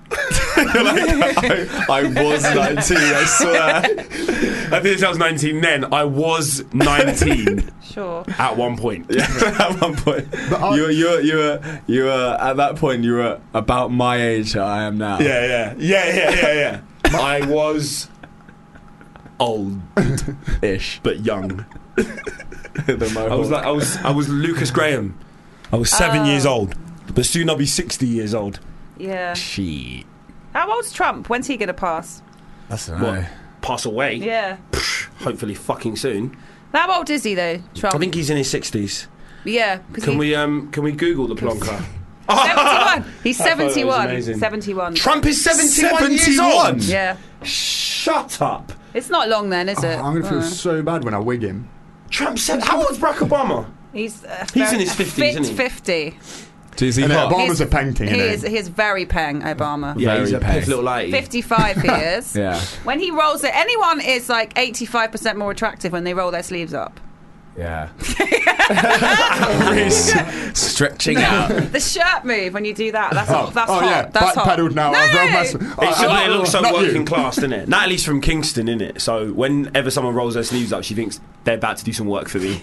I was 19. I swear. I think I was 19 then. I was 19 Sure. at one point. Yeah, at one point. You were at that point. You were about my age that I am now. Yeah. I was old-ish, but young. I was Lucas Graham. I was 7 years old, but soon I'll be 60 years old. Yeah. Shit. How old's Trump? When's he going to pass? That's What? Pass away? Yeah. Hopefully, fucking soon. How old is he though, Trump? I think he's in his 60s. Yeah. Can we Google the plonker? 71. He's That photo is 71. amazing. 71. Trump is 71 years old. Yeah. Shut up. It's not long then, is it? I'm going to feel so bad when I wig him. Trump said, how old's Barack Obama? He's in his 50s, fit isn't he? 50. Is he And hot? Obama's a painting, He isn't is very peng, Obama. Yeah, he's a Very piff little lady. 55 he is. Yeah. When he rolls it, anyone is like 85% more attractive when they roll their sleeves up. Yeah. Stretching out. The shirt move when you do that, that's hot. That's hot. yeah. That's hot. Backpedaled now. No! I've rolled my It looks so not working you. class, doesn't it? Natalie's from Kingston, innit? So whenever someone rolls their sleeves up, she thinks they're about to do some work for me.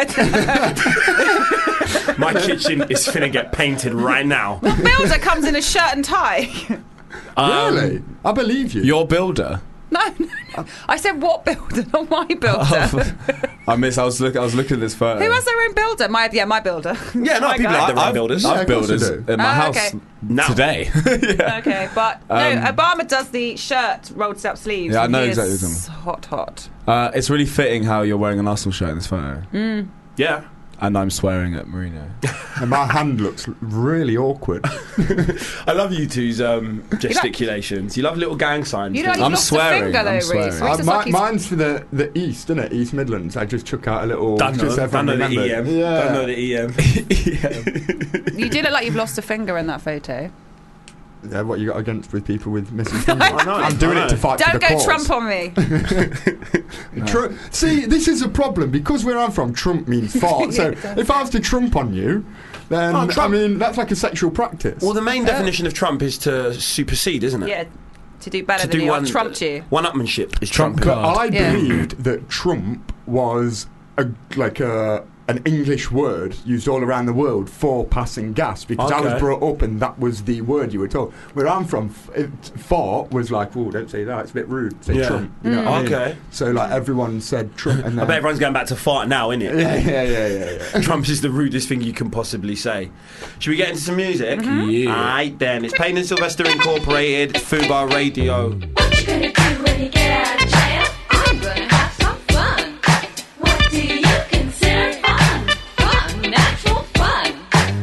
My kitchen is finna get painted right now. What builder comes in a shirt and tie? Really? I believe you. Your builder. No. I said what builder, not my builder. I was looking at this photo. Who has their own builder? My builder. Yeah, no, My people guy. have their own builders. I've builders in my house okay. today. Okay, but no, Obama does the shirt rolled up sleeves. Yeah, I and know he exactly is what hot. It's really fitting how you're wearing an Arsenal shirt in this photo. Yeah. And I'm swearing at Mourinho. And my hand looks really awkward. I love you two's gesticulations. You love little gang signs. You don't don't even lost a finger though, Reece. Mine's for the East, isn't it? East Midlands. I just chuck out a little. Don't just know everyone the remember. EM. Yeah. Don't know the EM. You do look like you've lost a finger in that photo. Yeah, what you got against with people with missing fingers? know, I'm doing I it to know. fight for Don't the go cause. Trump on me. See, this is a problem because where I'm from, Trump means fart. So if I was to Trump on you, then I mean that's like a sexual practice. Well, the main definition of Trump is to supersede, isn't it? Yeah, to do better To than do you. one- I trumped you. One-upmanship is Trump. But I Yeah. believed that Trump was an English word used all around the world for passing gas because I was Okay. brought up and that was the word you were told. Where I'm from, fart was like, oh, don't say that, it's a bit rude. Say Yeah. Trump. You know what I mean? Okay. So like everyone said Trump. And I bet everyone's going back to fart now, innit? Yeah. Trump is the rudest thing you can possibly say. Should we get into some music? Yeah. Alright then, it's Payne and Sylvester Incorporated, Fubar Radio. What you gonna do when you get out of jail? I'm gonna have some fun. What do you consider fun? Fun, natural fun.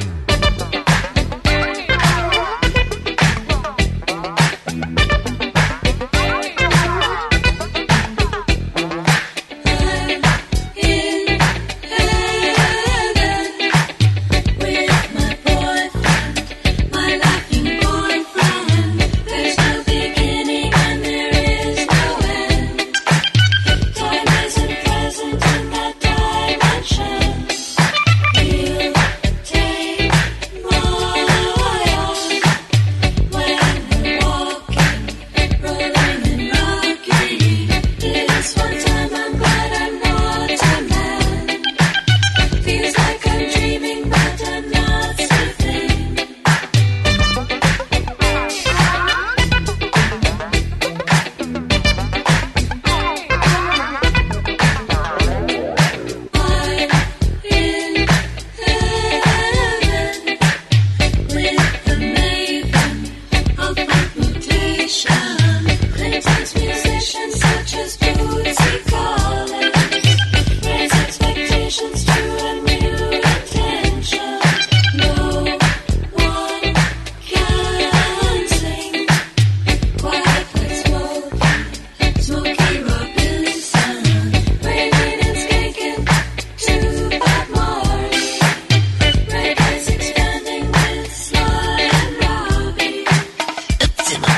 In heaven with my boyfriend, my laughing boyfriend. There's no beginning.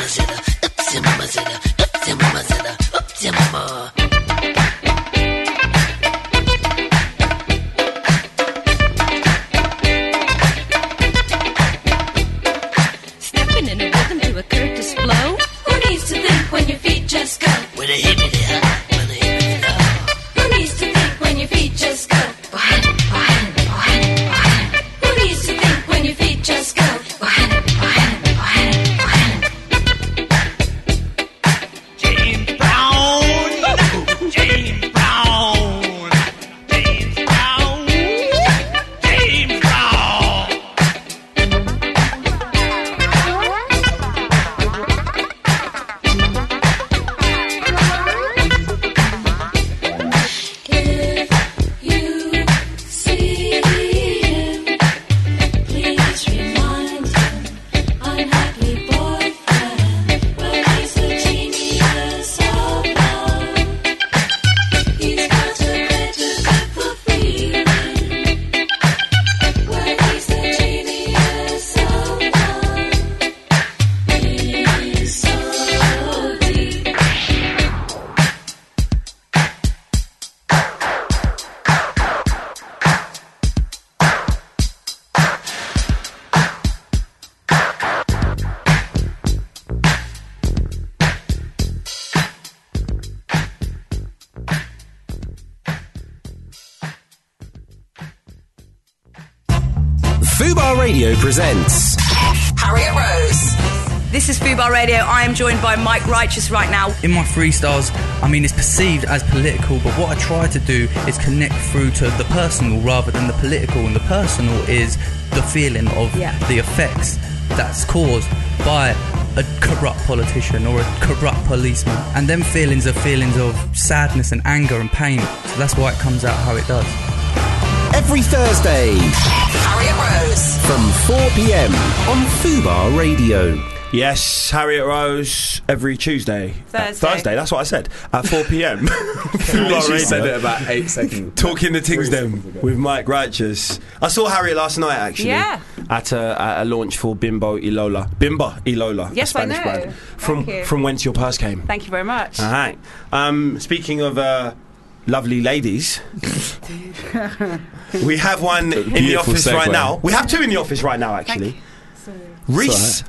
zilla, upsie mama zilla, upsie mama zilla, upsie mama. Stepping in a rhythm to a Curtis flow. Who needs to think when your feet just go? With a hippity hop, with a hippity hop. Who needs to think when your feet just go? Behind it, behind it, behind it, behind it. Who needs to think when your feet just go? Behind it, behind it, behind it, behind it. James Brown, James Brown, James Brown, James Brown. If you see him, please remind him, unhappy boyfriend, well, he's a genius of love. He's got a better grip of feeling, well, he's a genius of love. He's so deep. Fubar Radio presents Harriet Rose. This is Fubar Radio. I am joined by Mike Righteous right now. In my freestyles, I mean, it's perceived as political, but what I try to do is connect through to the personal rather than the political, and the personal is the feeling of the effects that's caused by a corrupt politician or a corrupt policeman, and them feelings are feelings of sadness and anger and pain, so that's why it comes out how it does. every Thursday Harriet Rose. from 4 p.m. on Fubar Radio. Yes, Harriet Rose every Tuesday. Thursday, that's what I said. At 4 p.m. You said it about 8 seconds. Talking the things then with Mike Righteous. I saw Harriet last night actually. Yeah. At a launch for Bimbo Ilola. Bimba Ilola. Yes, a Spanish I know. brand. Thank you. From whence your purse came. Thank you very much. All right. Speaking of lovely ladies, we have one in the office segue. right now. We have two in the office right now actually. Reese.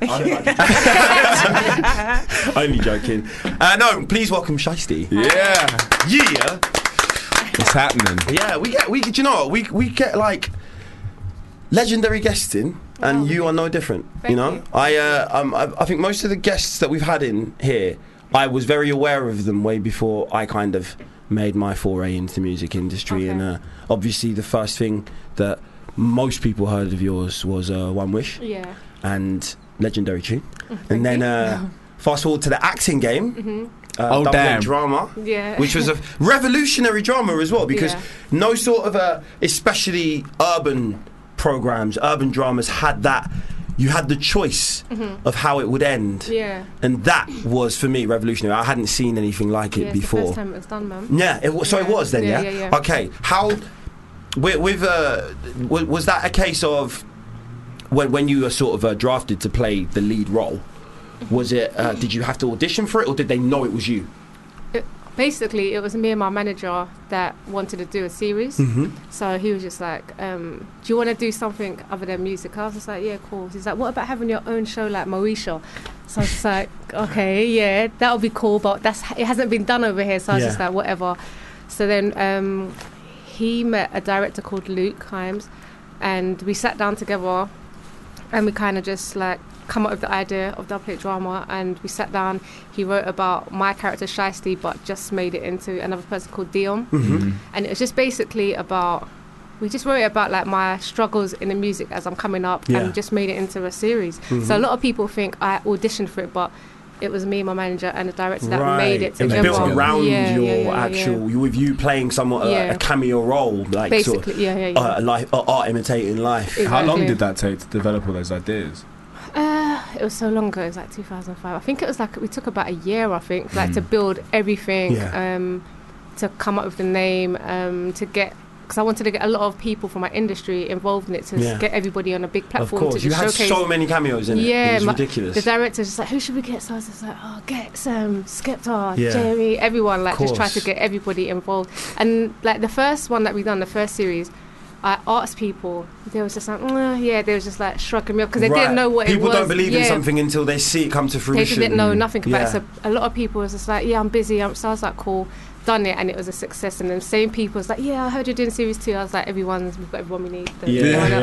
Only joking. No, please welcome Shiesty. Yeah. Yeah. What's happening? Yeah, do you know what? We get like legendary guests in, and you are no different. You know, I think most of the guests that we've had in here, I was very aware of them way before I kind of made my foray into the music industry, and obviously the first thing that most people heard of yours was One Wish. Yeah. And Legendary Tune. And then fast forward to the acting game. Double damn. Drama, Yeah. which was a revolutionary drama as well, because Yeah. no sort of especially urban programs, urban dramas had that. You had the choice of how it would end, Yeah. and that was for me revolutionary. I hadn't seen anything like it Yeah, it's before. the first time it was done, man. Yeah, it was, so it was then. Yeah, Yeah. Okay, how was that a case of when you were sort of drafted to play the lead role? Was it? Did you have to audition for it, or did they know it was you? Basically, it was me and my manager that wanted to do a series. Mhm. So he was just like, do you want to do something other than music? I was just like, yeah, cool. He's like, what about having your own show like Moesha? So I was just like, okay, yeah, that would be cool, but it hasn't been done over here. So I was just like, whatever. So then he met a director called Luke Himes, and we sat down together, and we kind of just like come up with the idea of Double Plate Drama, and we sat down. He wrote about my character Shiesty, but just made it into another person called Dion. Mhm. And it was just basically about, we just wrote about like my struggles in the music as I'm coming up, Yeah. and just made it into a series. Mhm. So a lot of people think I auditioned for it, but it was me, my manager, and the director that made it It was together. built around Yeah, your yeah, yeah, actual, with you playing somewhat Yeah. a cameo role, like Basically, sort of, yeah. life, art imitating life. How long Exactly. did that take to develop all those ideas? It was so long ago. It was like 2005. I think it was like we took about a year. I think to build everything, Yeah. to come up with the name, to get because I wanted to get a lot of people from my industry involved in it to Yeah. get everybody on a big Of platform to course, you just had showcase. so many cameos in it. Yeah, It was my- ridiculous. The director's just like, who should we get? So I was just like, oh, get Skepta, Yeah. Jeremy, everyone. Like, just try Course. to get everybody involved. And like the first one that we done, the first series, I asked people. They was just like, yeah. They was just like shrugging me off because they Right. didn't know what People it was. don't believe in Yeah. something until they see it come to They fruition. didn't know nothing about Yeah. it. So a lot of people was just like, yeah, I'm busy. So I was like, cool, done it, and it was a success. And then same people was like, yeah, I heard you're doing series 2. I was like, we've got everyone we need. Yeah. No one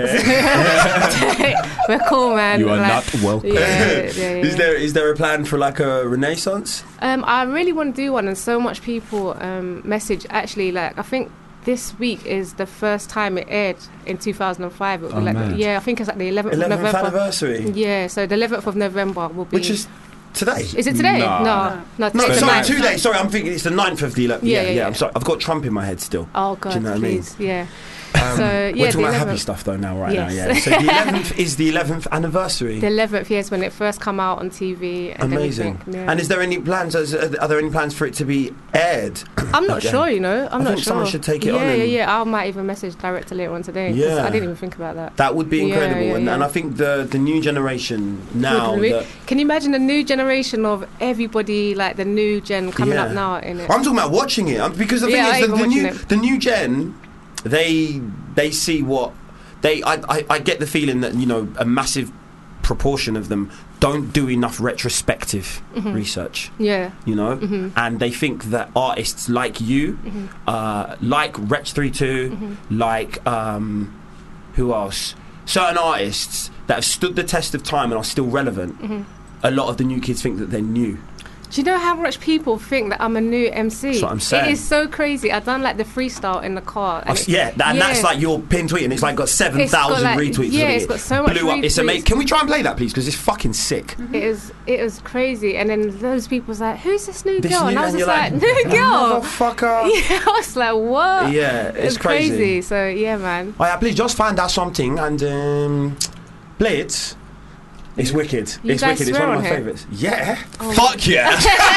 else. We're cool, man. You are Like, not welcome. Yeah. Is there a plan for like a renaissance? I really want to do one, and so much people message. Actually, like I think this week is the first time it aired in 2005. It will be Oh, like, mad. yeah, I think it's like the 11th of 11th November. anniversary. Yeah, so the 11th of November will be. Which is today. Is it today? No, No, today's the sorry, 9th. 2 days. Sorry, I'm thinking it's the 9th of the 11th. Yeah. I'm sorry. I've got Trump in my head still. Oh Do God, you know what please, yeah. I mean? So We're yeah, talking the about happy 11th. stuff though now, right Yes. now. Yeah. So the 11th is the 11th anniversary. The 11th, yes, when it first come out on TV. And Amazing. everything, yeah. And is there any plans? Are there any plans for it to be aired? I'm not again? sure, you know. I'm I not think sure. someone should take it on Yeah, and- I might even message director later on today. 'cause Yeah. I didn't even think about that. That would be Yeah, incredible, yeah. And I think the new generation now. Would we- that- Can you imagine a new generation of everybody, like the new gen coming Yeah. up now in it? I'm talking about watching it because the Yeah, I thing is even watching it. the new gen, they see what they. I get the feeling that a massive proportion of them don't do enough retrospective Mhm. research. Yeah. Mhm. And they think that artists like you, like Wretch 32, like who else? Certain artists that have stood the test of time and are still relevant. Mhm. A lot of the new kids think that they're new. Do you know how much people think that I'm a new MC? That's what I'm saying. It is so crazy. I've done like the freestyle in the car. and Yeah, and that's like your pin tweet, and it's like got 7,000 like- retweets. yeah, or it's something. got so much Blew up. It's retweets. amazing. Can we try and play that, please? Because it's fucking sick. It is crazy. And then those people was like, "Who's this new This girl?" new- And I was and just you're like, like, "New girl, motherfucker." Yeah, I was like, "What?" Yeah, it's crazy. So yeah, man. Oh yeah, please just find out something and play it. It's wicked. You It's guys wicked. It's swear one of on my here? favourites. Yeah. Oh. Fuck yeah.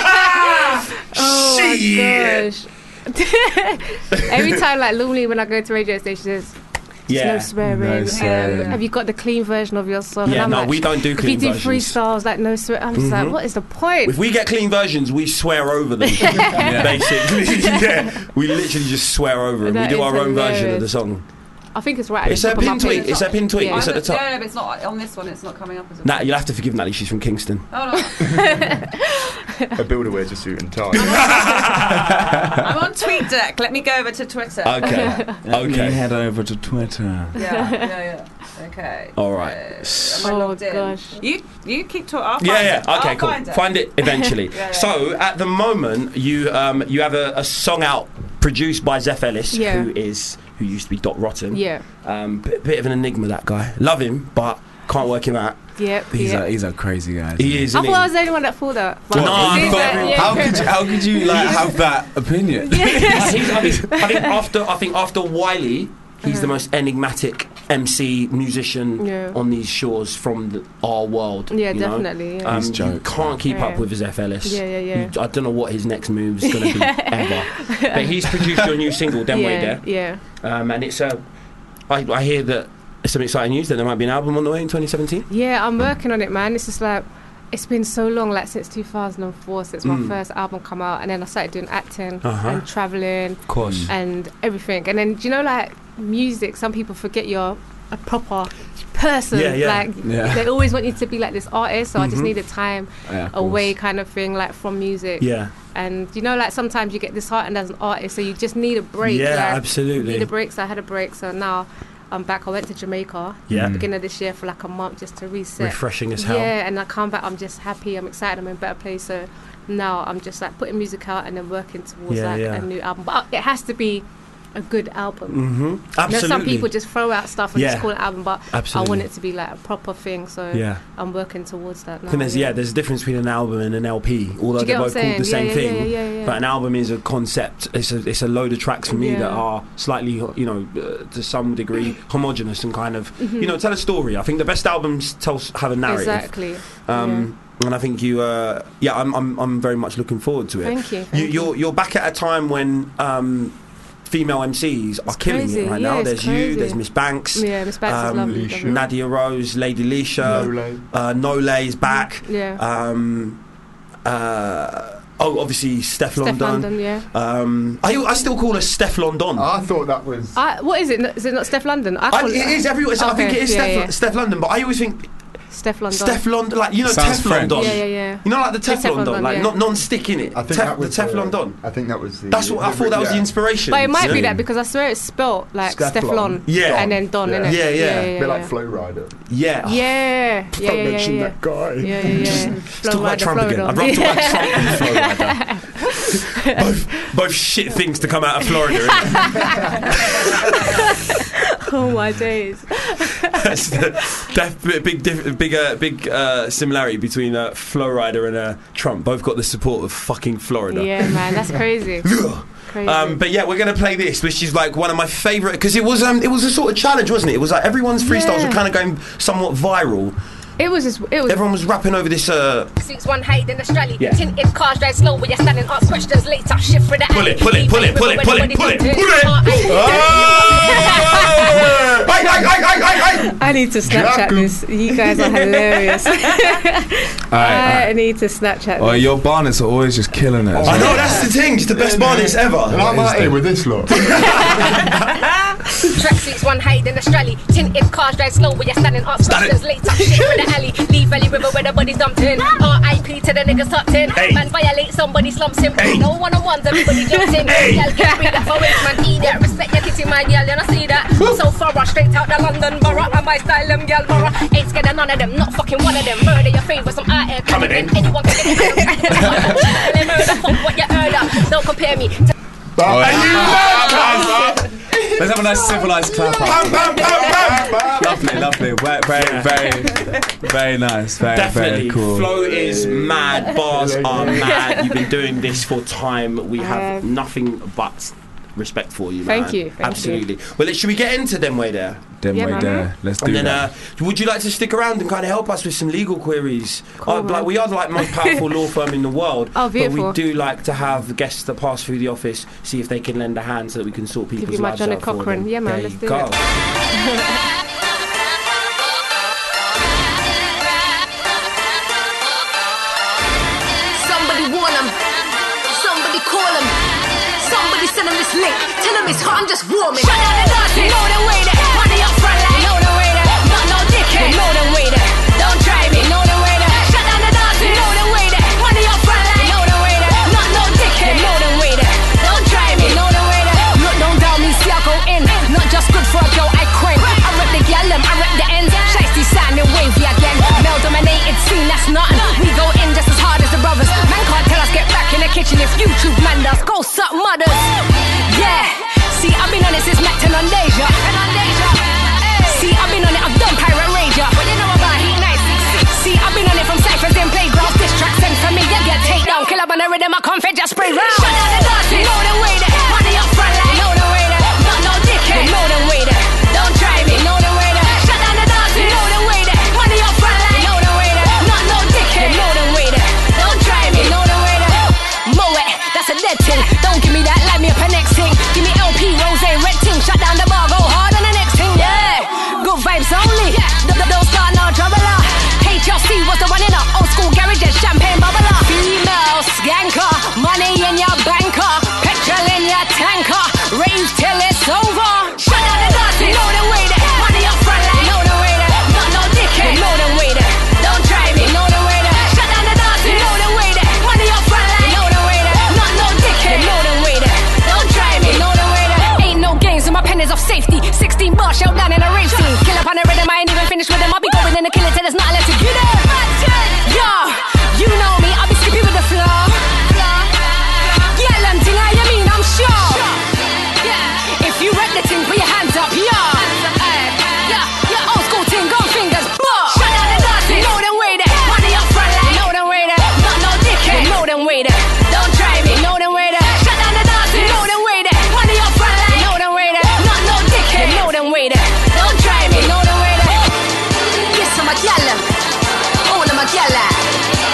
Oh Shit. my gosh. Every time, like normally when I go to radio stations, Yeah. no swearing. No swearing. Have you got the clean version of your song? Yeah, and I'm no, like, we don't do clean If you do versions. freestyles, like no swear, I'm just like, Mhm. what is the point? If we get clean versions, we swear over them. Basically, yeah. We literally just swear over them. We That do is our own version of hilarious. the song. I think it's right. At It's the a top of my pin tweet. page. It's a pin tweet. Yeah. It's at the top. No, but it's not on this one. It's not coming up as a. Nah, you'll have to forgive Natalie. She's from Kingston. Oh no. A builder wears a suit and tie. I'm on TweetDeck. Let me go over to Twitter. Okay. Let me Okay. head over to Twitter. Yeah. Okay. All right. Am I logged in? gosh. You keep talking. Yeah. Okay. I'll Cool. Find it. Eventually. Yeah. So at the moment, you have a song out produced by Zeph Ellis, Yeah. who used to be Dot Rotten. Yeah. Bit of an enigma, that guy. Love him, but can't work him out. Yep. He's a crazy guy. He is. I Isn't thought I he? was the only one that thought that. No, I He's thought- like, yeah. How could you like have that opinion? I think after Wiley, he's the most enigmatic MC musician Yeah. on these shores from our world. Yeah, you know? definitely, yeah. He's You jokes. can't keep Yeah. up with Zeph Ellis. Yeah. I don't know what his next move's going to be ever. But he's produced your new single, Dem Way There. Yeah. And it's I hear that it's some exciting news that there might be an album on the way in 2017. Yeah, I'm working on it, man. It's just like it's been so long, like since 2004, since my first album come out, and then I started doing acting and traveling, Of course. and everything. And then do you know, like music, some people forget you're a proper person. Yeah. Like Yeah. they always want you to be like this artist. So I just needed time Yeah, of away, course. kind of thing, like from music. Yeah. And you know, like sometimes you get disheartened as an artist, so you just need a break. Yeah, like, absolutely. You need a break. So I had a break. So now I'm back. I went to Jamaica Yeah. beginning of this year for like a month just to reset. Refreshing as hell. Yeah, and I come back, I'm just happy, I'm excited, I'm in a better place. So now I'm just like putting music out and then working towards Yeah, like yeah. a new album. But it has to be a good album. Mm-hmm. You know, some Absolutely. people just throw out stuff and Yeah. just call it an album, but Absolutely. I want it to be like a proper thing. So Yeah. I'm working towards that now. I think there's a difference between an album and an LP, although Do you get they're what both I'm called the saying? same Yeah, thing. yeah. But an album is a concept. It's a load of tracks for me Yeah. that are slightly, to some degree, homogenous and kind of, tell a story. I think the best albums have a narrative. Exactly. And I think you, I'm very much looking forward to it. Thank you. You're back at a time when female MCs are killing crazy. it right Yeah, now. it's There's you, crazy. there's Miss Banks. Yeah, Miss Banks is lovely. Leisha. Nadia Rose, Lady Leisha, Nole is back. Yeah. Obviously Steph London. London, yeah. I still call her Steph London. I thought that was. What is it? Is it not Steph London? I is everyone. I think it is Steph London, but I always think Steph London. Steph London, like Sounds Teflon French. Don. Yeah. You know, like the Teflon Don, like yeah. not non-stick in it. I think that was the Teflon Don. I think that was the. That's what I thought. That was the inspiration. But it might you be know? that because I swear it's spelt like Stefflon. Yeah. And then Don, innit? Yeah. A bit like Flow Rider. Yeah. Yeah. mention that guy. Yeah. Let's talk about Trump again. I'd rather talk about Trump than Flow Rider. both shit things to come out of Florida. Oh my days. That's the big similarity between Flow Rider and Trump. Both got the support of fucking Florida. Yeah, man, that's crazy. Crazy. But yeah, we're going to play this, which is like one of my favourite, because it was a sort of challenge, wasn't it? It was like everyone's freestyles were kind of going somewhat viral. It was. Everyone was rapping over this. 6-1 hide in Australia. Yeah. Tinted cars drive slow when you're standing. Ask questions later. Shift for the alley. Pull it. I need to Snapchat this. You guys are hilarious. I need to Snapchat Oh, this. your barnets are always just killing it. I know, that's the thing. It's the best barnets ever. And I'm out here with this lot. Tracksuits, one hide in Australia. Tinted cars drive slow when you're standing. Ask questions later. Shift for the alley. Leave Valley River where the body's dumped in. RIP to the niggas top 10. Man violate somebody slumps him. No one-on-ones, everybody jumps in. Girl can't read that for waste, man. Eat that. Respect your kitty, my girl. You don't see that. So far, straight out the London borough. And my style, them girl borough. Ain't scared of none of them. Not fucking one of them. Murder your favourites. I'm out here coming in. Anyone can get it. Murder, fuck what you heard of. Don't compare me to Let's have a nice civilised clap. Lovely. Very nice. Very cool. Flow is mad. Bars are mad. You've been doing this for time. We have nothing but respect for you, man. Thank you. Absolutely. Well, should we get into them way there? Let's do that. Would you like to stick around and kind of help us with some legal queries? Like we are the most powerful law firm in the world. Oh, beautiful. But we do like to have guests that pass through the office, see if they can lend a hand so that we can sort people's Give you my lives Johnny out for Cochran. them. Yeah, man, There let's you do go. it. somebody warn them. Somebody call them. Somebody send them this link. Tell them it's hot, I'm just warming. Shut down the dancing. Know them way there. Money up front line. Know them way there. Not no dickhead. Know them way there. Don't try me. Know them way there. Shut down the dancing. Know them way there. Money up front line. Know them way there. Not no dickhead. Know them way there. Don't try me. Know them way there. Look, don't doubt me. See I go in. Not just good for a girl, I queen. I rep the gallum. I rep the ends. Shiesty sounding wavy again. Male dominated scene. That's nothing. We go in just as hard as the brothers. Man can't tell us get back in the kitchen if YouTube man does. Go suck mothers. Yeah. See, I've been on it since Macton on Deja. See, I've been on it, I've done Pirate Rager. What you know about Heat Night 6? See, I've been on it from cyphers in playgrounds. This track sent for me, you get take down. Kill up on the rhythm, I can't fit, just spray round. Shut down the dancing. Know them way there. Money up front line. Know them way there. Not no dickhead. Know them way there. Don't try me. Know them way there. Shut down the dancing. Know them way there. Money up front line. Know them way there. Not no dickhead. Know them way there. Don't try me. Know them way there. Mow it. That's a dead thing. Don't give me that. Light me up a next thing. Give me LP, Rose, red ting. Shut down the bar. Go hard on the next thing. Yeah. Good vibes only. Don't start no trouble. HLC was the one in a old school garage. Champagne bubble. Female skanker. Money in your banker. Petrol in your tanker. Rave till it's over. Shut down the dancing. Know them way there. Money up front line. Know them way there. Not no dickhead. Know them way there. Don't try me. Know them way there. Shut down the dancing. Know them way there. Money up front line. Know them way there. Not no dickhead. Know them way there. Don't try me. Know them way there. Ain't no games with my pen is off safety. 16 bars shell down in a rave scene. Kill up on the rhythm. I ain't even finished with them. I'll be going in the killer till there's not left to get it. Yo, you know me. I'll be skippy with the flow. Yeah, them thing I mean, I'm sure. If you rep the thing, put your hands up, yeah, old school thing, gun fingers, shut down the dancing, know them way there, money up front line, know them way there, not no dickhead, know them way there, don't try me, know them way there, shut down the dancing, know them way there, money up front line, know them way there, not no dickhead, know them way there, don't try me, know them way there. Yes, I'm a gyal, all of my gyal.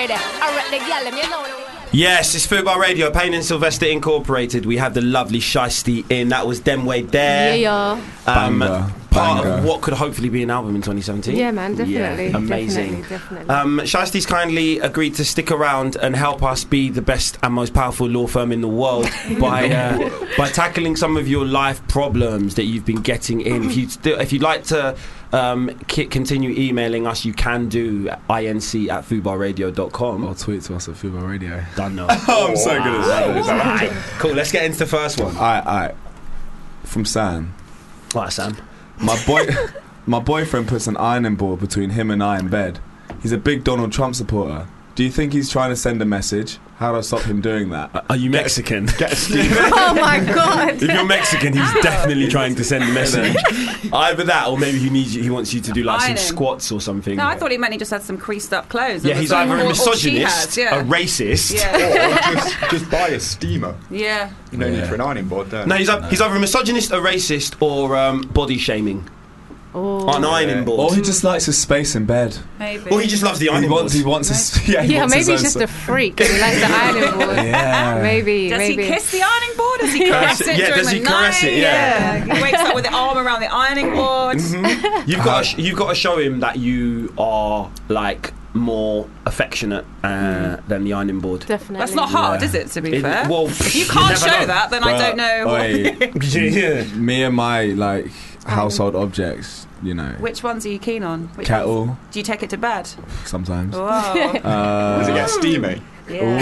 way there. I read the gal, you know the way. Yes, it's Football Radio, Payne and Sylvester Incorporated. We have the lovely Shiesty in. That was Dem Way there. Yeah. Part of what could hopefully be an album in 2017. Yeah, man, definitely. Yeah, amazing. Definitely. Shiesty's kindly agreed to stick around and help us be the best and most powerful law firm in the world by tackling some of your life problems that you've been getting in. If you'd like to continue emailing us, you can do inc@fubarradio.com or tweet to us at Fubar Radio. Done now. I'm so good at that. Cool, let's get into the first one. Alright. From Sam. Alright, Sam. My boyfriend puts an ironing board between him and I in bed. He's a big Donald Trump supporter. Do you think he's trying to send a message? How do I stop him doing that? Are you Mexican? Get a steamer. Oh my god. If you're Mexican, he's definitely trying to send a message. Either that, or maybe he wants you to do like some squats or something. No, I thought he meant he just had some creased up clothes. Yeah, he's either a misogynist, a racist, or just buy a steamer. Yeah. No need for an ironing board, don't No, he's either a misogynist, a racist, or body shaming. On an ironing board. Or he just likes his space in bed. Maybe. Or he just loves the ironing board. He wants his... Yeah, maybe he's just a freak. He likes the ironing board. Yeah. Maybe. Does he kiss the ironing board? Does he caress it during does he the caress night? it? Yeah. He wakes up with the arm around the ironing board. You've got to show him that you are like more affectionate than the ironing board. Definitely. That's not hard, is it, to be fair? Well, if you can't show that, then I don't know. Me and my household objects, you know. Which ones are you keen on? Which Kettle. ones? Do you take it to bed? Sometimes. Whoa. Does it get steamy? Yeah.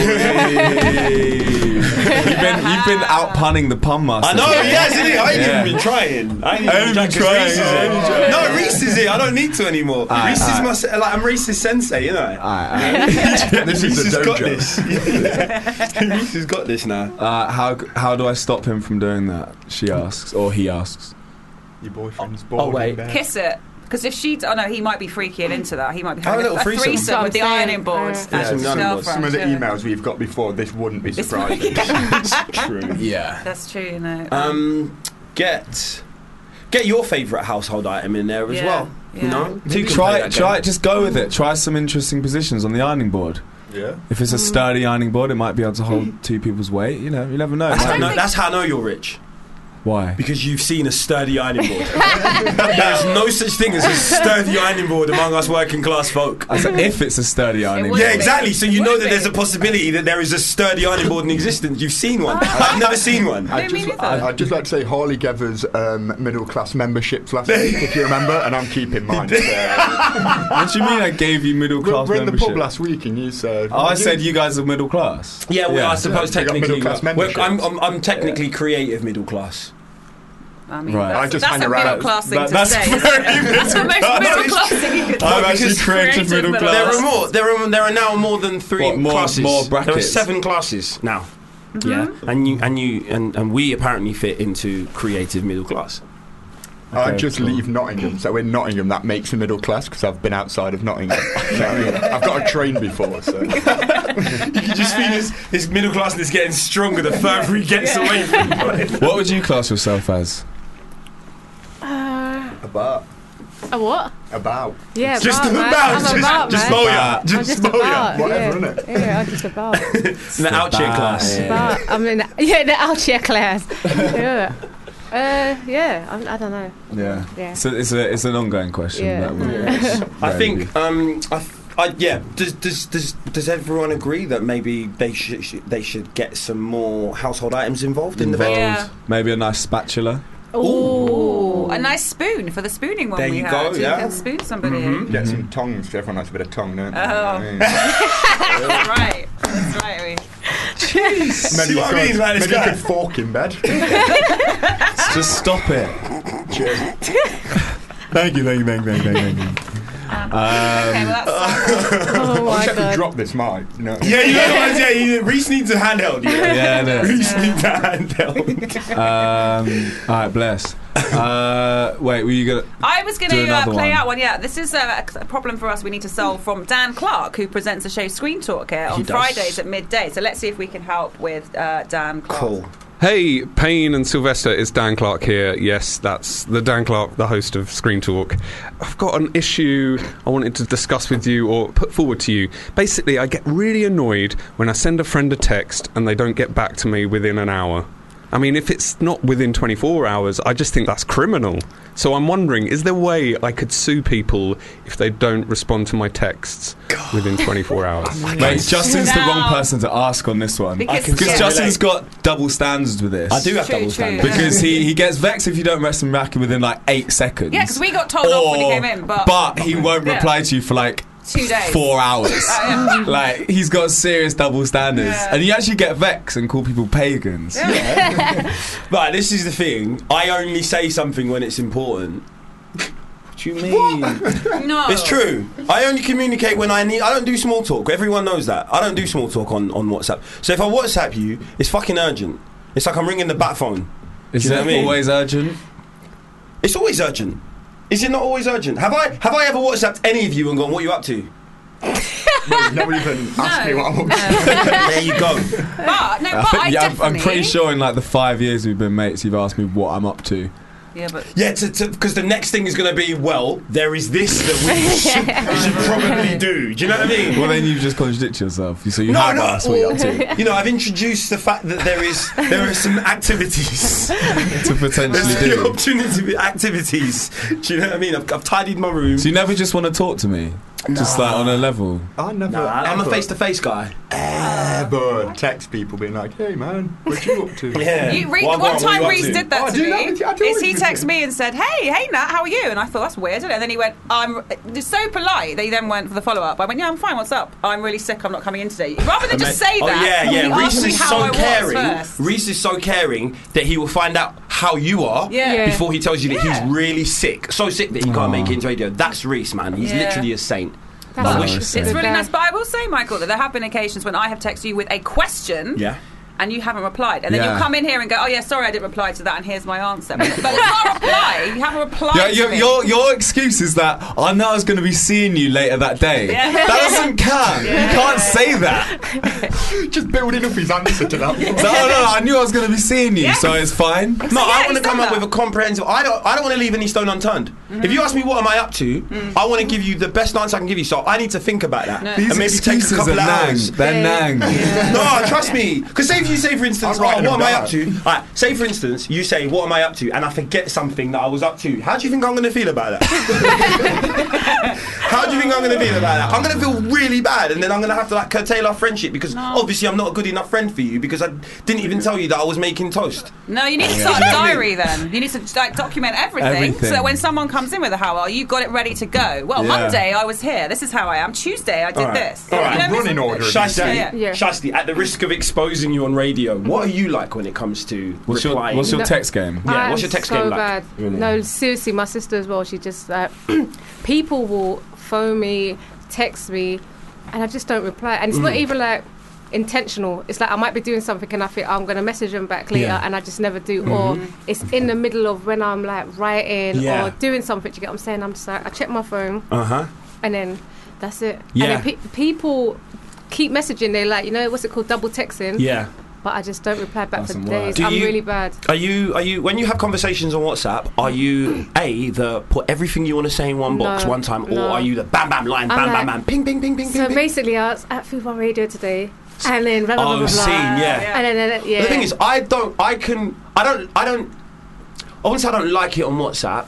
You've been out punning the pun master. I know, yes, I ain't even been trying. I ain't even been trying. No, Reese is it. I don't need to anymore. Reese is I'm Reese's sensei, you know. This is the dojo. Reese has got this now. How do I stop him from doing that? She asks, or he asks. Your boyfriend's bored in bed. Kiss it. Because if she... Oh, no, he might be freaky and into that. He might be Have a having little a threesome with the ironing board. Some of the emails we've got before, this wouldn't be surprising. True. Yeah. That's true, you know. Get your favourite household item in there as well. Yeah. You know? Try it. Just go with it. Try some interesting positions on the ironing board. Yeah. If it's a sturdy ironing board, it might be able to hold two people's weight. You know, you never know. That's how I know you're rich. Why? Because you've seen a sturdy ironing board. There's no such thing as a sturdy ironing board among us working class folk. I said if it's a sturdy ironing board. Yeah, exactly. So you know that there's a possibility that there is a sturdy ironing board in existence. You've seen one. I've never seen one. I'd just like to say Harley gave us middle class memberships last week, if you remember, and I'm keeping mine. What do you mean I gave you middle class We're in membership? the pub last week and you said... I said you guys are middle class. Yeah, well, I suppose technically... I'm technically Yeah. creative middle class. I mean, Right. I just that's hang a around. middle class thing to That's say. very That's the most middle class thing you could say. I'm actually creative middle class. There are now more than three classes. More There are brackets. 7 classes now. Yeah, and we apparently fit into creative middle class. I just leave Nottingham, so in Nottingham that makes me middle class because I've been outside of Nottingham. I've got a train before, so... You can just feel his middle classness getting stronger the further he gets away from it. What would you class yourself as? About. A what? About. Yeah, Just about, man. about, I'm just about, just man. moya. I'm Just just moya. about, Whatever, yeah. innit? Yeah, I'm just about. It's in the out cheer class. About. I'm in the out cheer class. Yeah. I don't know. Yeah. Yeah. So it's an ongoing question. Yeah. I think Does everyone agree that maybe they should get some more household items involved in the bed? Yeah. Maybe a nice spatula. Ooh, a nice spoon for the spooning one There we you had. go, You yeah. can spoon somebody. Get some tongs, everyone likes a bit of tongue, don't they? Oh. That's right. That's right. Maybe See what I mean, like this maybe you guy? could fork in bed. Just stop it. Cheers. Thank you. Okay, well that's Oh my Check we god. drop this mic. You know. Yeah, you know what? Yeah, Reese needs a handheld. Yeah, no. Reese needs a handheld. All right, bless. Wait, were you gonna? I was going Do to another play one. out one. Yeah, this is a problem for us. We need to solve from Dan Clark, who presents the show Screen Talk here on He does. Fridays at midday. So let's see if we can help with Dan Clark. Cool. Hey, Payne and Sylvester, it's Dan Clark here. Yes, that's the Dan Clark, the host of Screen Talk. I've got an issue I wanted to discuss with you or put forward to you. Basically, I get really annoyed when I send a friend a text and they don't get back to me within an hour. I mean, if it's not within 24 hours, I just think that's criminal. So I'm wondering, is there a way I could sue people if they don't respond to my texts within 24 hours? Mate, Justin's the wrong person to ask on this one. Because Justin's got double standards with this. I do have double standards. Because he gets vexed if you don't message him back within like 8 seconds. Yeah, because we got told off when he came in. But he won't reply to you for like 2 days. 4 hours. Like, he's got serious double standards. Yeah. And you actually get vexed and call people pagans. Right, this is the thing. I only say something when it's important. What do you mean? No. It's true. I only communicate when I need. I don't do small talk. Everyone knows that. I don't do small talk on WhatsApp. So if I WhatsApp you, it's fucking urgent. It's like I'm ringing the bat phone. Is Do you know it what I mean? always urgent? It's always urgent. Is it not always urgent? Have I ever WhatsApped any of you and gone, what are you up to? Never even asked me what I'm up to. There you go. But I definitely. I'm pretty sure in like the 5 years we've been mates, you've asked me what I'm up to. Yeah, but because the next thing is going to be, well, there is this that we should probably do. Do you know what I mean? Well, then you've just contradicted yourself. So you have asked what you're up to. You know, I've introduced the fact that there are some activities to potentially There's do. the opportunity with activities. Do you know what I mean? I've tidied my room. So you never just want to talk to me? Just like on a level? I never. I'm a face-to-face guy. Ever text people being like, "Hey man, what you up to?" One time Reese did that to me. I do Is he always texted me and said, "Hey Nat, how are you?" And I thought that's weird, isn't it? And then he went, "I'm just so polite." That he then went for the follow-up. I went, "Yeah, I'm fine. What's up? I'm really sick. I'm not coming in today." Rather than just say that. Yeah. he asked Reese me is how so I was caring. first. Reese is so caring that he will find out how you are before he tells you that he's really sick. So sick that he can't make it into radio. That's Reese, man. He's literally a saint. It's really nice, but I will say, Michael, that there have been occasions when I have texted you with a question, and you haven't replied, and then you'll come in here and go, "Oh yeah, sorry, I didn't reply to that, and here's my answer." But it's not a reply. You haven't replied. Yeah, to me. your excuse is that I know I was going to be seeing you later that day. Yeah. That doesn't count. You can't say that. Just building up his answer to that. No, I knew I was going to be seeing you, so it's fine. No, I want to come up with a comprehensive. I don't want to leave any stone unturned. If you ask me what am I up to, I want to give you the best answer I can give you. So I need to think about that These and maybe take a excuses couple are of nang. hours. They're nang. No, trust me. Because say if you say, for instance, I'm writing what am them I down. up to? Right, say for instance, you say what am I up to, and I forget something that I was up to. How do you think I'm going to feel about that? How do you think I'm going to feel about that? I'm going to feel really bad, and then I'm going to have to like curtail our friendship because obviously I'm not a good enough friend for you because I didn't even tell you that I was making toast. No, you need to start a diary then. You need to like document everything, so that when someone comes in with a how are you, you've got it ready to go. Well, Monday I was here. This is how I am. Tuesday I did this. All right. Running order. Shasti, at the risk of exposing you on radio, what are you like when it comes to replying? What's your text game? Yeah, what's your text game like? Bad. Really? No, seriously, my sister as well. She just people will phone me, text me, and I just don't reply. And it's not even like intentional. It's like I might be doing something and I think I'm going to message them back later, and I just never do. Or it's in the middle of when I'm like writing or doing something. Do you get what I'm saying? I'm just like I check my phone, and then that's it. Yeah. And then people keep messaging. They're like, what's it called? Double texting. Yeah. But I just don't reply back for days. Do I'm you- really bad. Are you when you have conversations on WhatsApp? Are you the put everything you want to say in one box No, one time, or no. are you the bam bam line, I'm bam like- bam bam, ping ping ping ping So ping? ping? basically, I was at Football Radio today, and then blah blah blah blah. Scene, yeah. And then But the thing is, I don't obviously I don't like it on WhatsApp,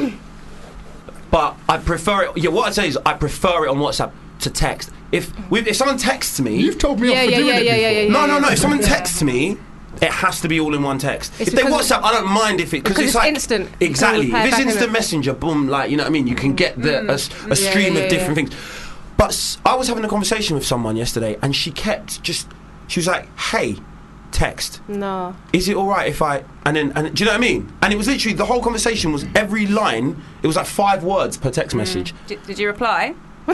but I prefer it. Yeah, what I'd say is I prefer it on WhatsApp to text. If someone texts me, you've told me Yeah, off for yeah, doing yeah, it yeah, before. yeah, no. If someone Yeah. texts me, it has to be all in one text. It's if they because- WhatsApp, I don't mind if because it's it's like instant. Exactly. You can reply If it's back, instant innit? messenger, boom, like you know what I mean. You can get a stream of different things. But I was having a conversation with someone yesterday, and she was like, "Hey, text. No. Is it all right if I?" And do you know what I mean? And it was literally the whole conversation was every line. It was like 5 words per text message. Did you reply? No,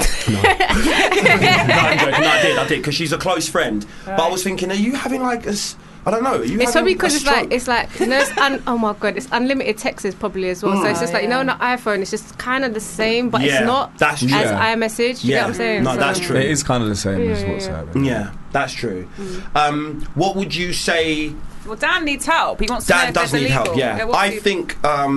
I'm joking. No, I did because she's a close friend. But I was thinking, are you having like a? I don't know. Are you It's having probably a because stroke? it's like oh my god, it's unlimited texts probably as well. So it's just like on the iPhone, it's just kind of the same, but Yeah, it's not that's as true. iMessage. You get what I'm saying? No, So- that's true. It is kind of the same as Yeah, WhatsApp. Yeah, that's true. What would you say Well, Dan needs help. He wants to know Dan if does it's need illegal. help. Yeah, what I do you- think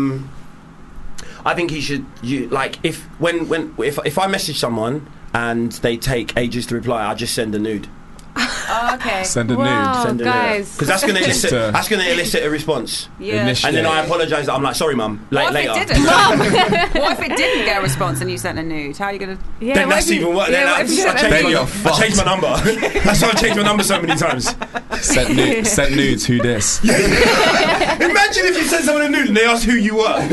he should. If I message someone and they take ages to reply, I just send a nude. Oh, okay. Send a Wow, Send a guys. because that's going to Just, elicit. That's going to elicit a response. Yeah. And then I apologise. I'm like, sorry, mum. What Later. if it didn't? What if it didn't get a response and you sent a nude? How are you going to... Yeah, Then what that's if you- even worse. yeah, Then what if you sent a I nude? changed my number. That's why I changed my number so many times. Sent nudes. Who dis? Imagine if you sent someone a nude and they asked who you were.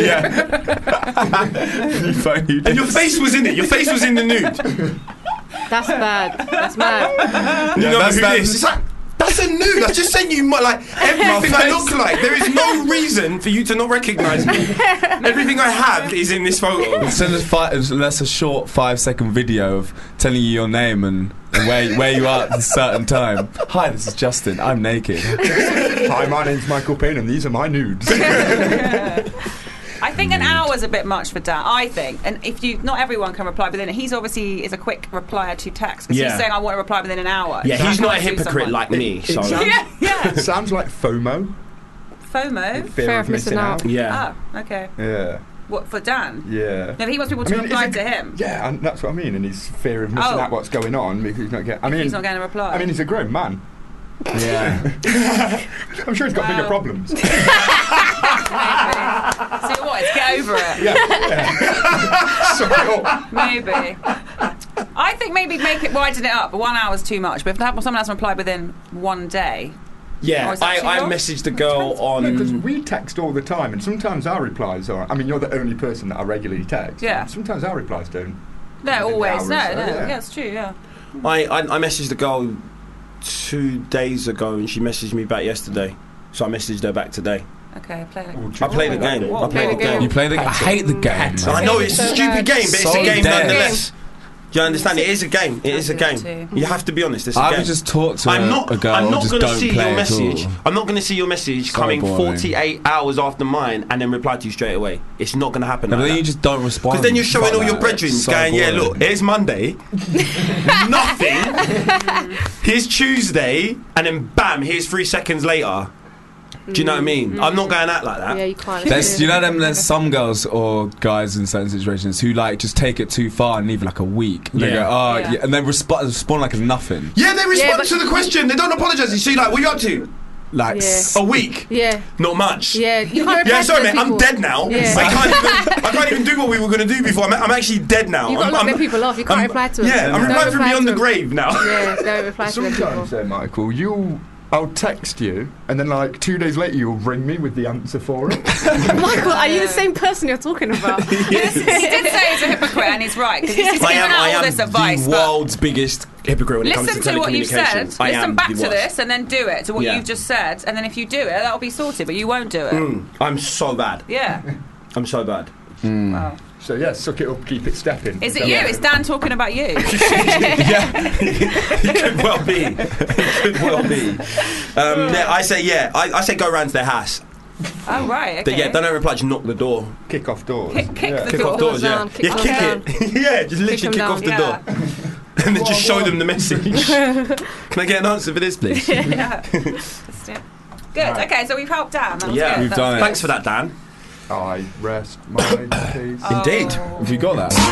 And your face was in it. Your face was in the nude. That's bad. That's mad. You know that's who that- this? It's like, that's a nude. I just sent you everything I look like. There is no reason for you to not recognise me. Everything I have is in this photo. That's a short 5-second video of telling you your name and where you are at a certain time. Hi, this is Justin. I'm naked. Hi, my name's Michael Payne, and these are my nudes. I think an hour's a bit much for Dan. I think, and if you, not everyone can reply within it. He's obviously is a quick replier to text because Yeah. he's saying I want to reply within an hour. Yeah, So he's I not a can't sue hypocrite someone. like me. So Yeah. It sounds like FOMO. FOMO. Fear of missing out. Yeah. Oh, okay. Yeah. What for Dan? Yeah. No, he wants people to reply to him. Yeah, and that's what I mean. And he's fear of missing Oh. out what's going on because he's not getting. I mean, He's not getting a reply. I mean, he's a grown man. Yeah. I'm sure he's got bigger problems. So what? It's get over it. Maybe. I think maybe widen it up. 1 hour's too much. But if someone has replied within 1 day. Yeah, Or is that too I long? messaged the girl on. Because we text all the time, and sometimes our replies are. I mean, you're the only person that I regularly text. Yeah. Sometimes our replies don't. No, always. hours, No, so, no. yeah. Yeah, it's true. Yeah. I messaged the girl 2 days ago and she messaged me back yesterday. So I messaged her back today. Okay, play it. I play the game. I play the game. You play the game? I hate the game. I know it's a stupid game, but it's a game dead. nonetheless. Do you understand? It is a game. It is a game. You have to be honest. It's a I game. would just talk to I'm not a girl I'm or not just going to don't see play your at message. all. I'm not going to see your message So coming boring. 48 hours after mine and then reply to you straight away. It's not going to happen. No, but like then that. you just don't respond. Because then you're showing Fuck all your that. brethren So going, yeah, boring. look, here's Monday, nothing. Here's Tuesday, and then bam, here's 3 seconds later. Do you know what I mean? I'm not going out like that. Yeah, you can't. You know them. There's some girls or guys in certain situations who like just take it too far and leave like a week. And they Yeah. go, oh, Yeah. yeah. And then respond like it's nothing. Yeah, they respond to the question. They don't apologise. You see, like, what are you up to? Like a week. Yeah. Not much. Yeah, you can't reply Yeah, to sorry, those mate. I'm people. dead now. Yeah. I can't even do what we were going to do before. I'm actually dead now. You got to knock them people off. You can't reply to them. Yeah, I'm Don't replying from reply beyond to the them. grave now. Yeah, don't reply to them people. Sometimes, Michael, I'll text you, and then like 2 days later, you'll ring me with the answer for it. Michael, are you the same person you're talking about? He did say he's a hypocrite, and he's right because he's given out all this advice. the but world's biggest hypocrite when it comes to listen to what you've said. telecommunications. I Listen am back the to worst. this, and then do it to what Yeah. you've just said. And then if you do it, that'll be sorted. But you won't do it. I'm so bad. Yeah. I'm so bad. Wow. So yeah, suck it up, keep it stepping. Is it you? Is Dan talking about you? It could well be. It could well be. Yeah, I say go round to their house. Oh right. Okay. Yeah, don't reply. Just knock the door. Kick off doors. Kick the Kick door. off doors. Yeah, Down, kick yeah, them kick down. it. Yeah, just literally them kick down. off the Yeah. door, and then just show them the message. Can I get an answer for this, please? Yeah. Good. Okay, so we've helped Dan. That was Yeah, good. we've That done was it. good. Thanks for that, Dan. I rest my case. Indeed. Have you got that?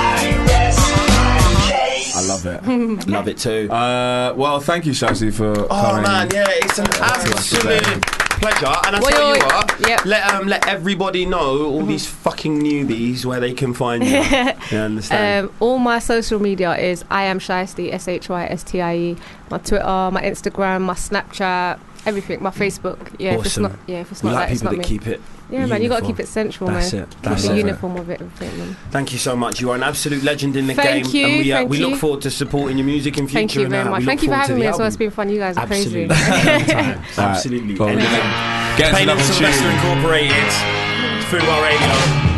I love it. Love it too. Well, thank you, Shazzy, for Oh coming. man, yeah, it's an absolute pleasure. And I tell you what, let everybody know, all these fucking newbies, where they can find you. You understand? All my social media is I am Shiesty, SHYSTIE. My Twitter, my Instagram, my Snapchat, everything. My Facebook. Yeah, Awesome. if it's We not like that, it's people not that me. keep it. Yeah, man, you got to uniform. keep it central, That's man. it. That's Keep the it. uniform of it, everything, man. Thank you so much. You are an absolute legend in the Thank game, you, and thank we you. look forward to supporting your music in future. Thank you and, very we much. look Thank you for forward to having me the as well. It's album. been fun. You guys are Absolutely. crazy. Absolutely. Well, Anything. get Payne another and Sylvester tune. Incorporated. Fubar Radio.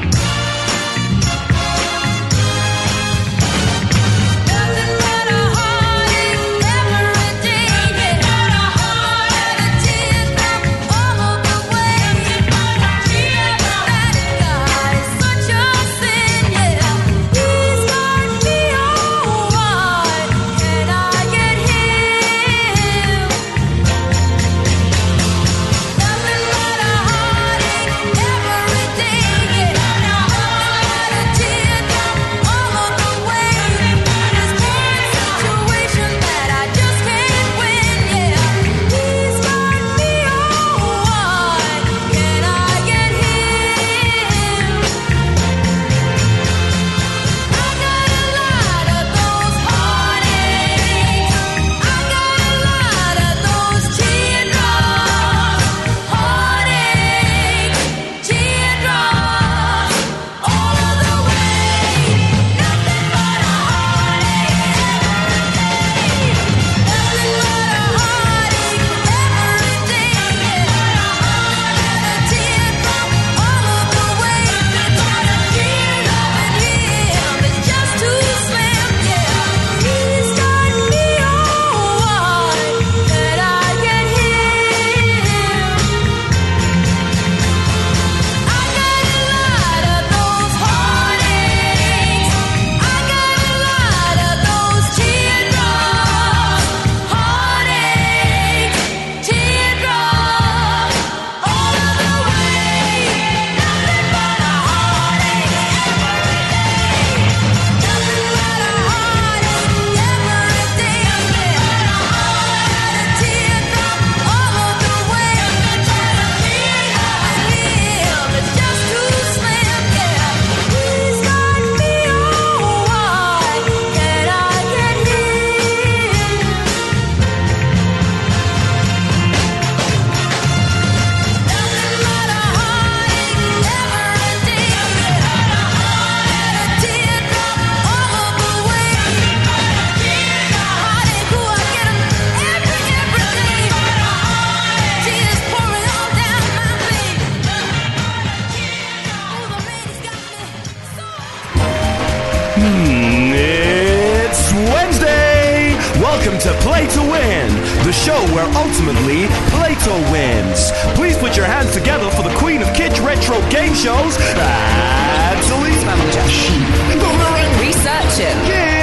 the show where ultimately Plato wins. Please put your hands together for the queen of kitsch retro game shows, Absolute Researching.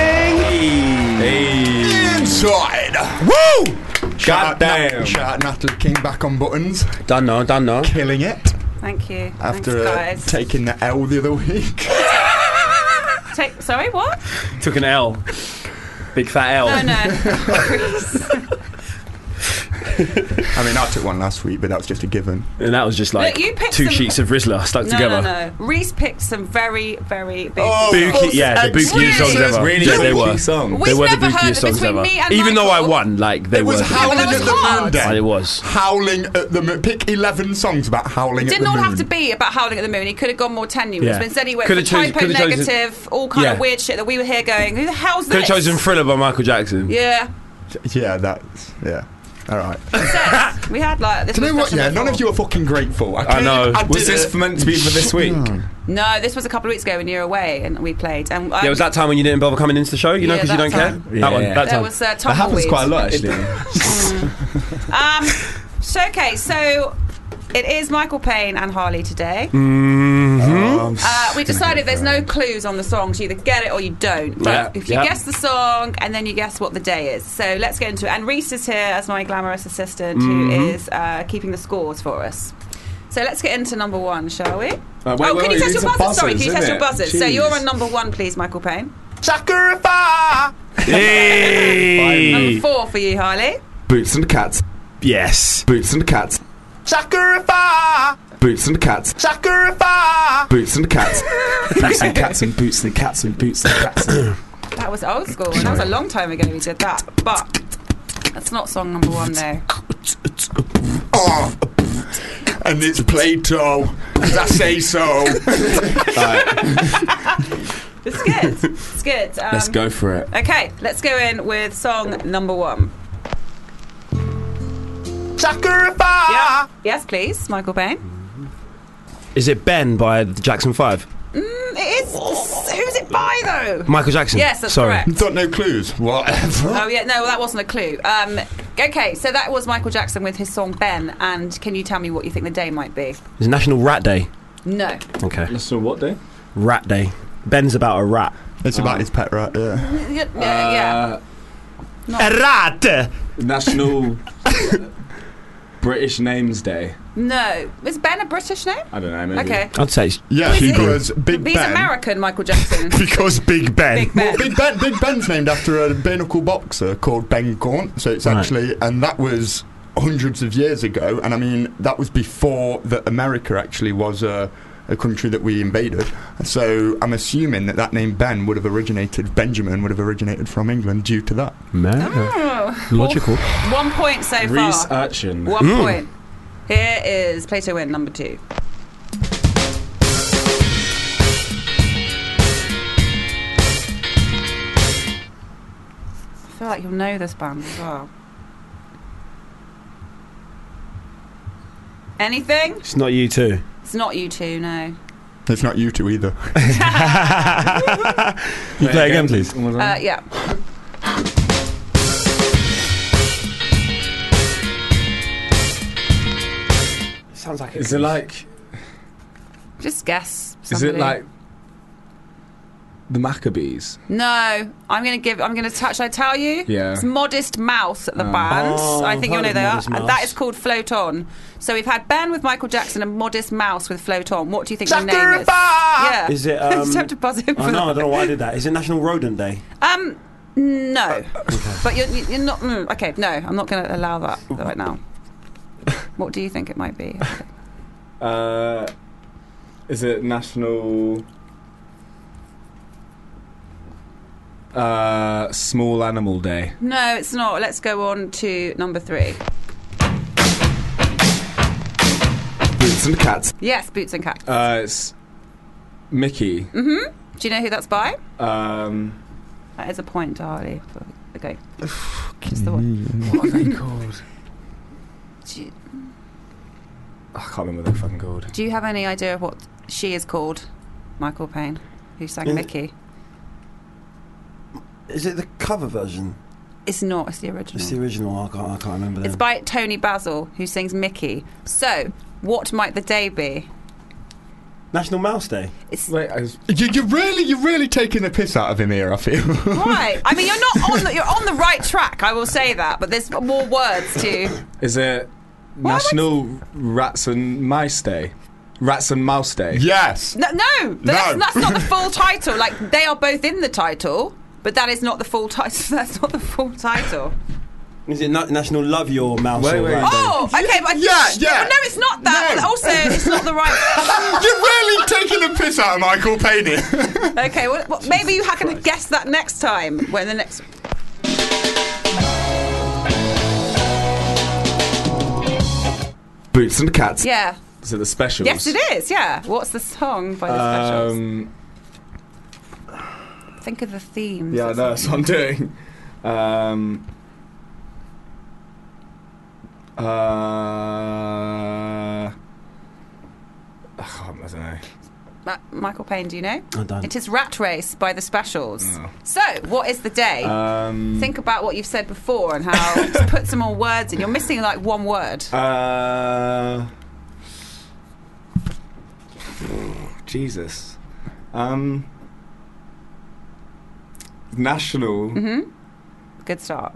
Inside. Woo! Shout out Natalie King back on buttons. Done now. Killing it. Thank you. After Thanks, guys. taking the L the other week. Sorry, what? Took an L. Big fat L. No. I mean, I took one last week, but that was just a given. And that was just like Look, you picked 2 some- sheets of Rizzler stuck together. No. Reese picked some very, very big Bookie, the bookiest songs ever. Really Yeah, they were. songs. They We've were the never heard bookiest songs between ever. me and Even though I Michael. won, like they It was were. Howling that at was the hard. Moon Day. It was. Howling at the Moon. Pick 11 songs about howling It at the didn't moon. all have to be about Howling at the Moon. He could have gone more tenuous. Yeah. But instead he went Could've for typo could've chosen- negative, all kind of Yeah. weird shit that we were here going, who the hell's Could have this? chosen Thriller by Michael Jackson. Yeah. Yeah. All right. We had like this. Do you know what? discussion Yeah, none before. of you are fucking grateful. I know. Was this meant to be for this week? No, this was a couple of weeks ago when you were away and we played. And Yeah, it was that time when you didn't bother coming into the show, you know, Yeah, because you don't that care? time. That one, that There time. was That happens quite a lot, actually. So it is Michael Payne and Harley today. We decided there's no clues on the songs. You either get it or you don't. But Yeah. if you Yeah. guess the song and then you guess what the day is. So let's get into it. And Reese is here as my glamorous assistant who is keeping the scores for us. So let's get into number one, shall we? wait, Can you test these your are buzzers? Sorry, buzzers, can you test isn't your it? buzzers? So Jeez. you're on number one, please, Michael Payne. Sacrifice! Hey! Number 4 for you, Harley. Boots and cats. Yes. Boots and cats. Sacrifice! Boots and cats. Sacrifice! Boots and cats. Boots and cats and boots and cats and boots and cats. That was old school. And that was a long time ago we did that. But that's not song number 1, though. And it's Plato, because I say so. It's good. It's good. Let's go for it. Okay, let's go in with song number 1. Sacrifice! Yeah. Yes, please, Michael Payne. Is it Ben by the Jackson 5? It is. Who's it by, though? Michael Jackson. Yes, that's Sorry. correct. Got no clues. Whatever. Oh, yeah, no, that wasn't a clue. Okay, so that was Michael Jackson with his song Ben, and can you tell me what you think the day might be? It's National Rat Day. No. Okay. So what day? Rat Day. Ben's about a rat. It's about his pet rat, yeah. Yeah. A rat! National British Names Day. No. Is Ben a British name? I don't know, maybe. Okay. I'd say it's Yeah, because Big He's Ben. American, Michael Jackson. Because Big Ben. Big Ben. Well, Big Ben's named after a bare-knuckle boxer called Ben Gaunt. So it's actually, and that was hundreds of years ago. And I mean, that was before that America actually was a country that we invaded. So I'm assuming that name Ben would have originated, Benjamin would have originated from England due to that. Oh. Logical. 1 point so far. Reese Urchin. 1 point. Here is Plato Win, number 2. I feel like you'll know this band as well. Anything? It's not you too. It's not you two, no. It's not you two either. You play again, please. Yeah. Sounds like Is it like? Just guess. Is it somebody. like the Maccabees? No, I'm gonna touch. Should I tell you? Yeah. It's Modest Mouse at the band. Oh, I think you'll know I've they heard are. of Modest And Mouse. that is called Float On. So we've had Ben with Michael Jackson and Modest Mouse with Float On. What do you think the name is? Yeah. Is it? Just have to buzz in for I know. I that. don't know why I did that. Is it National Rodent Day? No. But you're not. Okay, no, I'm not going to allow that right now. What do you think it might be? Is it National Small Animal Day? No, it's not. Let's go on to number 3. Boots and Cats. Yes, Boots and Cats. It's Mickey. Mm-hmm. Do you know who that's by? That is a point to Harley. Okay. Just the one. What are they called? Do you, I can't remember what they're fucking called. do you have any idea of what she is called? Michael Payne, who sang Yeah. Mickey. Is it the cover version? It's not. It's the original. It's the original. I can't remember. It's by Tony Basil, who sings Mickey. So, what might the day be? National Mouse Day. You're really taking the piss out of him here, I feel. Right. I mean, you're on the right track. I will say that, but there's more words to. Is it National Rats and Mice Day? Rats and Mouse Day. Yes. No. That's not the full title. Like, they are both in the title, but that is not the full title. That's not the full title. Is it National Love Your Mouse? Wait. Oh, okay, but yeah. No, it's not that. No. But also, it's not the right. You're really taking the piss out of Michael Payne here. Okay, well, maybe you can guess that next time when the next. Boots and Cats. Yeah. Is it the specials? Yes, it is. Yeah. What's the song by the specials? Think of the themes. Yeah, I know. That's what I'm doing. I don't know. Michael Payne, do you know? I don't. It is Rat Race by the Specials. Oh. So, what is the day? Think about what you've said before and how to put some more words in. You're missing like one word. Jesus. National. Mm-hmm. Good start.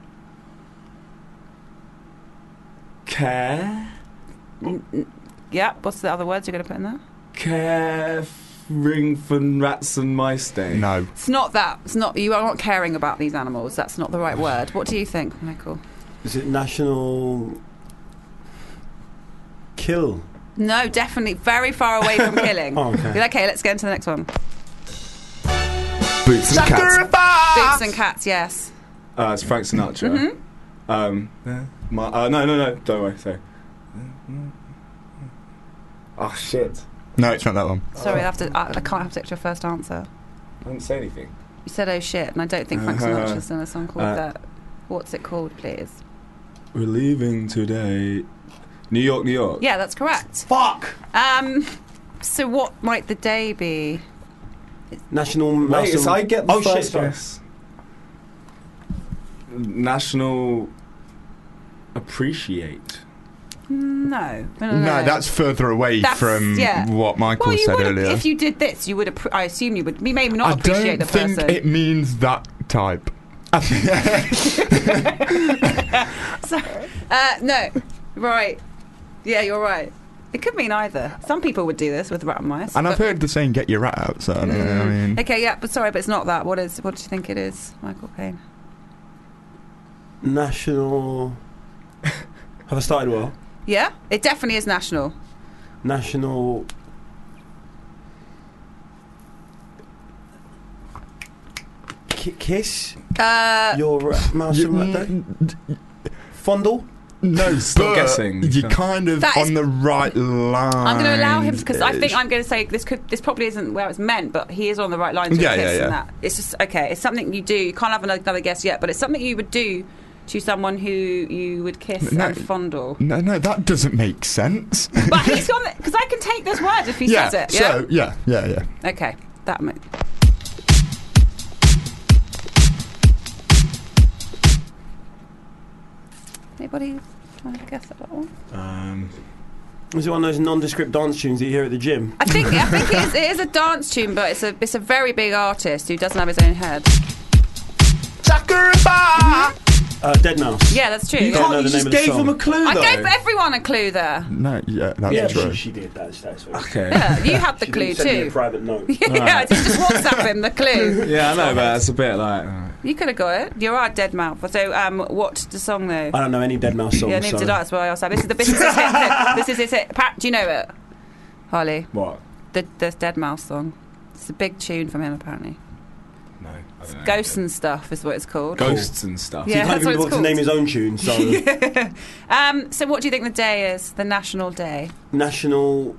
Care. Yeah. What's the other words you're going to put in there? Caring for Rats and Mice Day. No. It's not that. It's not. You are not caring about these animals. That's not the right word. What do you think, Michael? Is it National Kill? No, definitely very far away from killing. Oh, okay. Okay, let's get into the next one. Boots and Cats. Boots and Cats, yes. It's Frank Sinatra. Mm-hmm. No. Don't worry. Sorry. Oh shit. No, it's not that one. Sorry, I can't have to take your first answer. I didn't say anything. You said "oh shit," and I don't think Frank Sinatra's done a song called that. What's it called, please? We're leaving today. New York, New York. Yeah, that's correct. Fuck. So what might the day be? National Mouse. Wait, I get the oh first shit! Sorry. guess. National Appreciate. No, that's further away from what Michael said earlier. If you did this, you would. I assume you would. Maybe not appreciate the person. I don't think it means that type. No, right. Yeah, you're right. It could mean either. Some people would do this with rat and mice. And I've heard the saying, get your rat out, so I mean... Okay, yeah, but it's not that. What do you think it is, Michael Payne? National... Have I started well? Yeah, it definitely is national. National... Kiss? Your mouse and rat day? Fondle? No, stop guessing. You're kind of on the right line. I'm going to allow him because I think I'm going to say this probably isn't where it's meant, but he is on the right line to kiss and that. It's just okay. It's something you do. You can't have another guess yet, but it's something you would do to someone who you would kiss and fondle. No, that doesn't make sense. But he's on because I can take this word if he says it. Yeah. So yeah. Okay, that makes. Anybody trying to guess at that one? Is it one of those nondescript dance tunes that you hear at the gym? I think it is a dance tune, but it's a very big artist who doesn't have his own head. Dead Mouse. Yeah, that's true. You just gave him a clue, though. I gave everyone a clue there. No, that's true. She did. That's okay. Yeah, you had the clue send me too. a private note. Yeah, just WhatsApp him the clue. Yeah, I know, but it's a bit like. You could have got it. You're right, Dead Mouse. So, what's the song though? I don't know any Dead Mouse songs. Yeah, neither did I. That's why I asked that. This is his hit. This is his hit. Pat, do you know it, Harley? What? The Dead Mouse song. It's a big tune from him, apparently. No, I don't know. Ghosts and Stuff is what it's called. Ghosts and Stuff. Yeah, he can't even to name his own tune. So, so what do you think the day is? The national day. National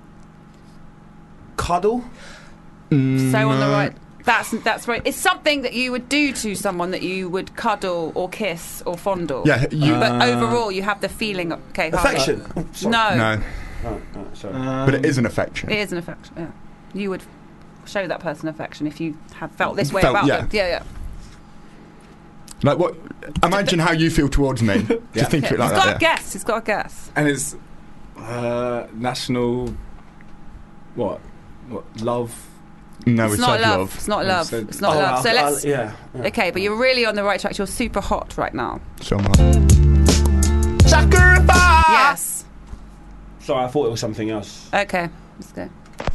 Cuddle. So on the right. That's right. It's something that you would do to someone that you would cuddle or kiss or fondle. Yeah, but overall, you have the feeling. Okay, affection. No. Oh, sorry. But it is an affection. It is an affection. Yeah, you would show that person affection if you have felt this way about them. Yeah. Like what? Imagine how you feel towards me. Just think of it like He's got that. a guess. He's got a guess. And it's national. What? Love? No, It's not love. It's not love. It's not love. So let's. Yeah. Okay, but you're really on the right track. You're super hot right now. So much. Yes. Sorry, I thought it was something else. Okay, let's go.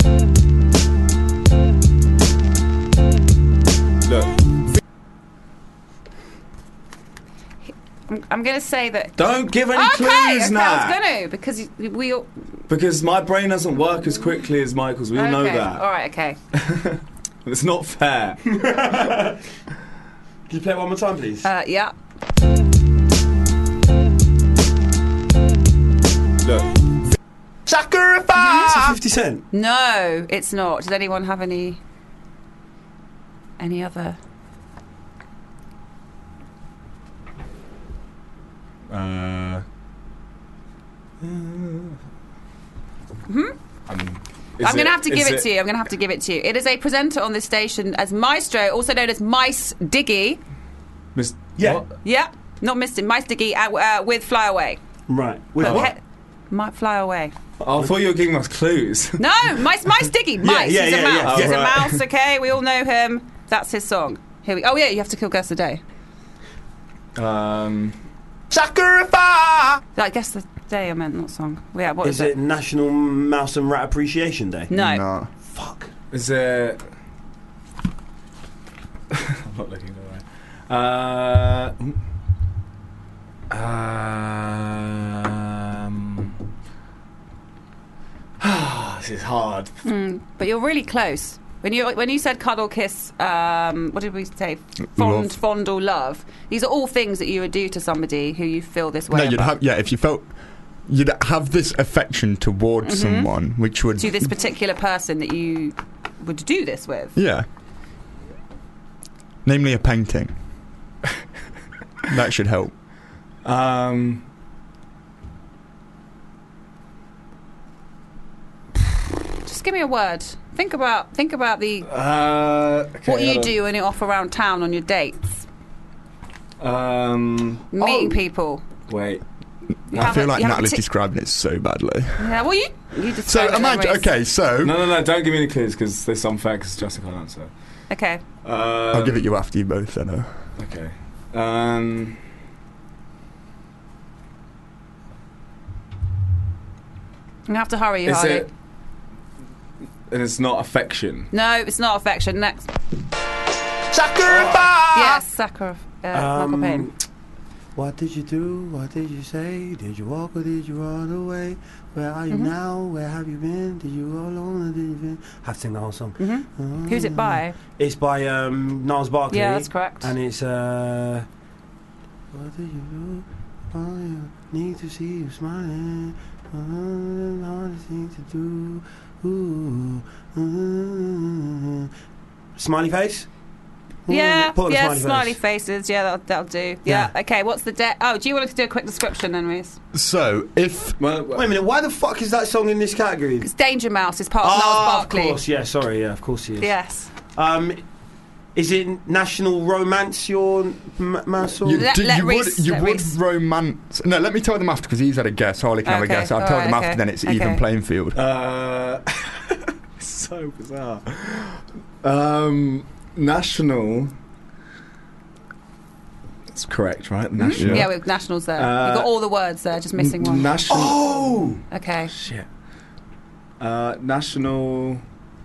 Look. I'm going to say that. Don't give any clues okay, now. I was going to because we all. Because my brain doesn't work as quickly as Michael's. We all know that. All right. Okay. It's not fair. Can you play it one more time, please? Yeah. Look. Sacrifice. 50 Cent. No, it's not. Does anyone have any other? I'm going to have to give it to you. I'm going to have to give it to you. It is a presenter on this station as Maestro, also known as Mice Diggy. Yeah. Yeah, not Mr. Mice Diggy with Fly Away. Right. With what? Might Fly Away. I thought you were giving us clues. No, Mice Diggy. Mice. Yeah, He's a mouse. yeah. He's a mouse. Okay, we all know him. That's his song. Here we. Oh yeah, you have to kill Guess the Day. Sacrifice. I guess the day I meant, not song. Yeah, what is it? National Mouse and Rat Appreciation Day? No. Fuck. Is it? I'm not looking away. This is hard. But you're really close. When you said cuddle, kiss, what did we say? Fondle, love. These are all things that you would do to somebody who you feel this way No, you'd about. have. Yeah, if you felt. You'd have this affection towards someone, which would. To this particular person that you would do this with. Yeah. Namely a painting. That should help. Just give me a word. Think about the Okay, what you do when you're off around town on your dates. Meeting people. Wait. I feel like Natalie's describing it so badly. Yeah, well, you described So it imagine. that way. Okay, so No, don't give me any clues because there's some facts Jessica can't answer. Okay. I'll give it you after you both then. Okay. You have to hurry, Is Harley. it? And it's not affection. No, it's not affection. Next. Sacrifice. Yes, Sacrifice. Michael Payne. What did you do? What did you say? Did you walk or did you run away? Where are you now? Where have you been? Did you go alone or did you been? Have to sing the whole song. Who's it by? It's by Niles Barkley. Yeah, that's correct. And it's what did you do? Oh, you need to see you smiling. The hardest thing to do. Smiley face. Yeah, Put on a yeah, smiley smiley face. faces. Yeah, that'll do. Yeah. Okay, what's the Oh, do you want to do a quick description then, Reese? So if wait a minute, why the fuck is that song in this category? It's Danger Mouse. It's part of Niles Barkley. Of course, yeah. Sorry, yeah, of course he is. Yes. Is it National Romance your mouse? you would romance. No, let me tell them after because he's had a guess. Harley can have a Okay, guess. I'll tell alright, them okay, after. Then it's okay. even playing field. It's so bizarre. National. That's correct, right? National. Yeah, with Nationals there. You've got all the words there, just missing one. National. Oh! Okay. Shit. National.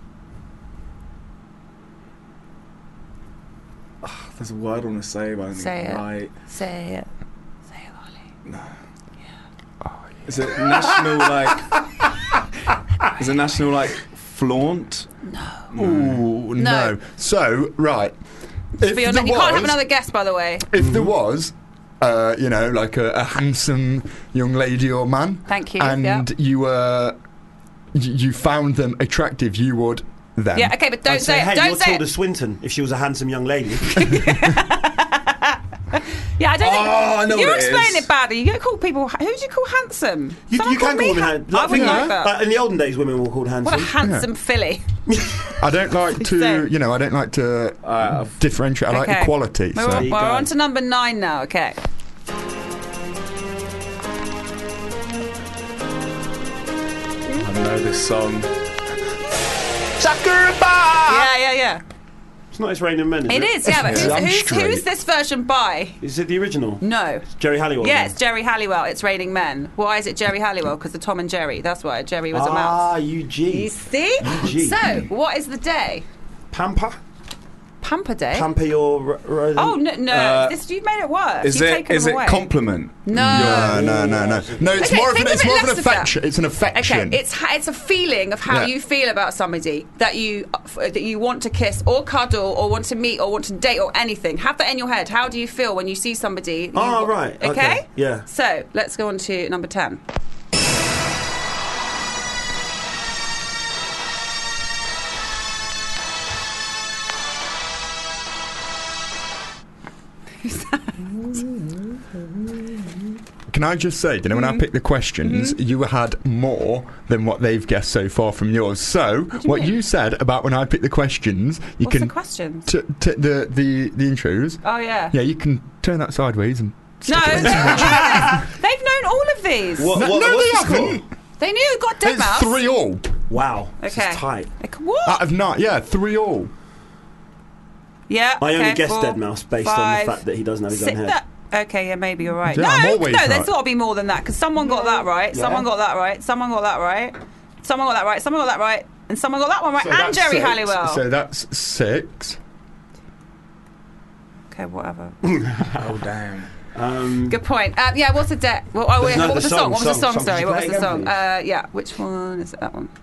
There's a word I want to say, but I don't Say think it. right. Say it. Say it, Harley. No. Is it national like? Is it national like flaunt? No. Ooh, no. So right. You can't have another guess, by the way. If there was, like a handsome young lady or man, Thank you. and you found them attractive, you would then. Yeah, okay, but don't say it. Hey, Don't you're say Tilda it. Swinton if she was a handsome young lady. Yeah, I don't think. I know You're what it explaining is. it badly. You gonna call people. Who do you call handsome? You Someone can call me women I handsome. wouldn't like that. In the olden days, women were called handsome. What a handsome filly. I don't like to, you know, I don't like to differentiate. I like equality. We're on to number 9 now. Okay. I know this song. Yeah. It's not It's Raining Men, is it? It is, yeah, but who's this version by? Is it the original? No. It's Jerry Halliwell. Yeah, then? it's Jerry Halliwell. It's Raining Men. Why is it Jerry Halliwell? Because of Tom and Jerry. That's why Jerry was a mouse. UG. You see? UG. So, what is the day? Pamper? Pamper Day? Pamper your... Oh, no. You've made it worse. Is it compliment? No. No, it's more of an affection. It's an affection. Okay, it's a feeling of how you feel about somebody that you want to kiss or cuddle or want to meet or want to date or anything. Have that in your head. How do you feel when you see somebody? Right. Okay? Yeah. So, let's go on to number 10. Can I just say, when I picked the questions, you had more than what they've guessed so far from yours. So, what you said about when I picked the questions, What's the questions? the intros. Oh, yeah. Yeah, you can turn that sideways and. No, they've known all of these. No, they haven't. They knew you got Dead Mouse. It's 3-all. Wow. Okay. This is tight. What? Out of 9, 3-all. Yeah. I only guessed 4, Dead Mouse based 5, on the fact that he doesn't have his own head. Okay, yeah, maybe you're right. Yeah, I'm always right. There's got to be more than that because someone got that right. Yeah. Someone got that right. Someone got that right. Someone got that right. Someone got that right. And someone got that one right. So and Jerry 6. Halliwell. So that's 6. Okay, whatever. Oh, damn. Good point. Yeah, what's the debt? What was the song? What was the song? Sorry, what was the song? Please. Yeah, which one is it? That one.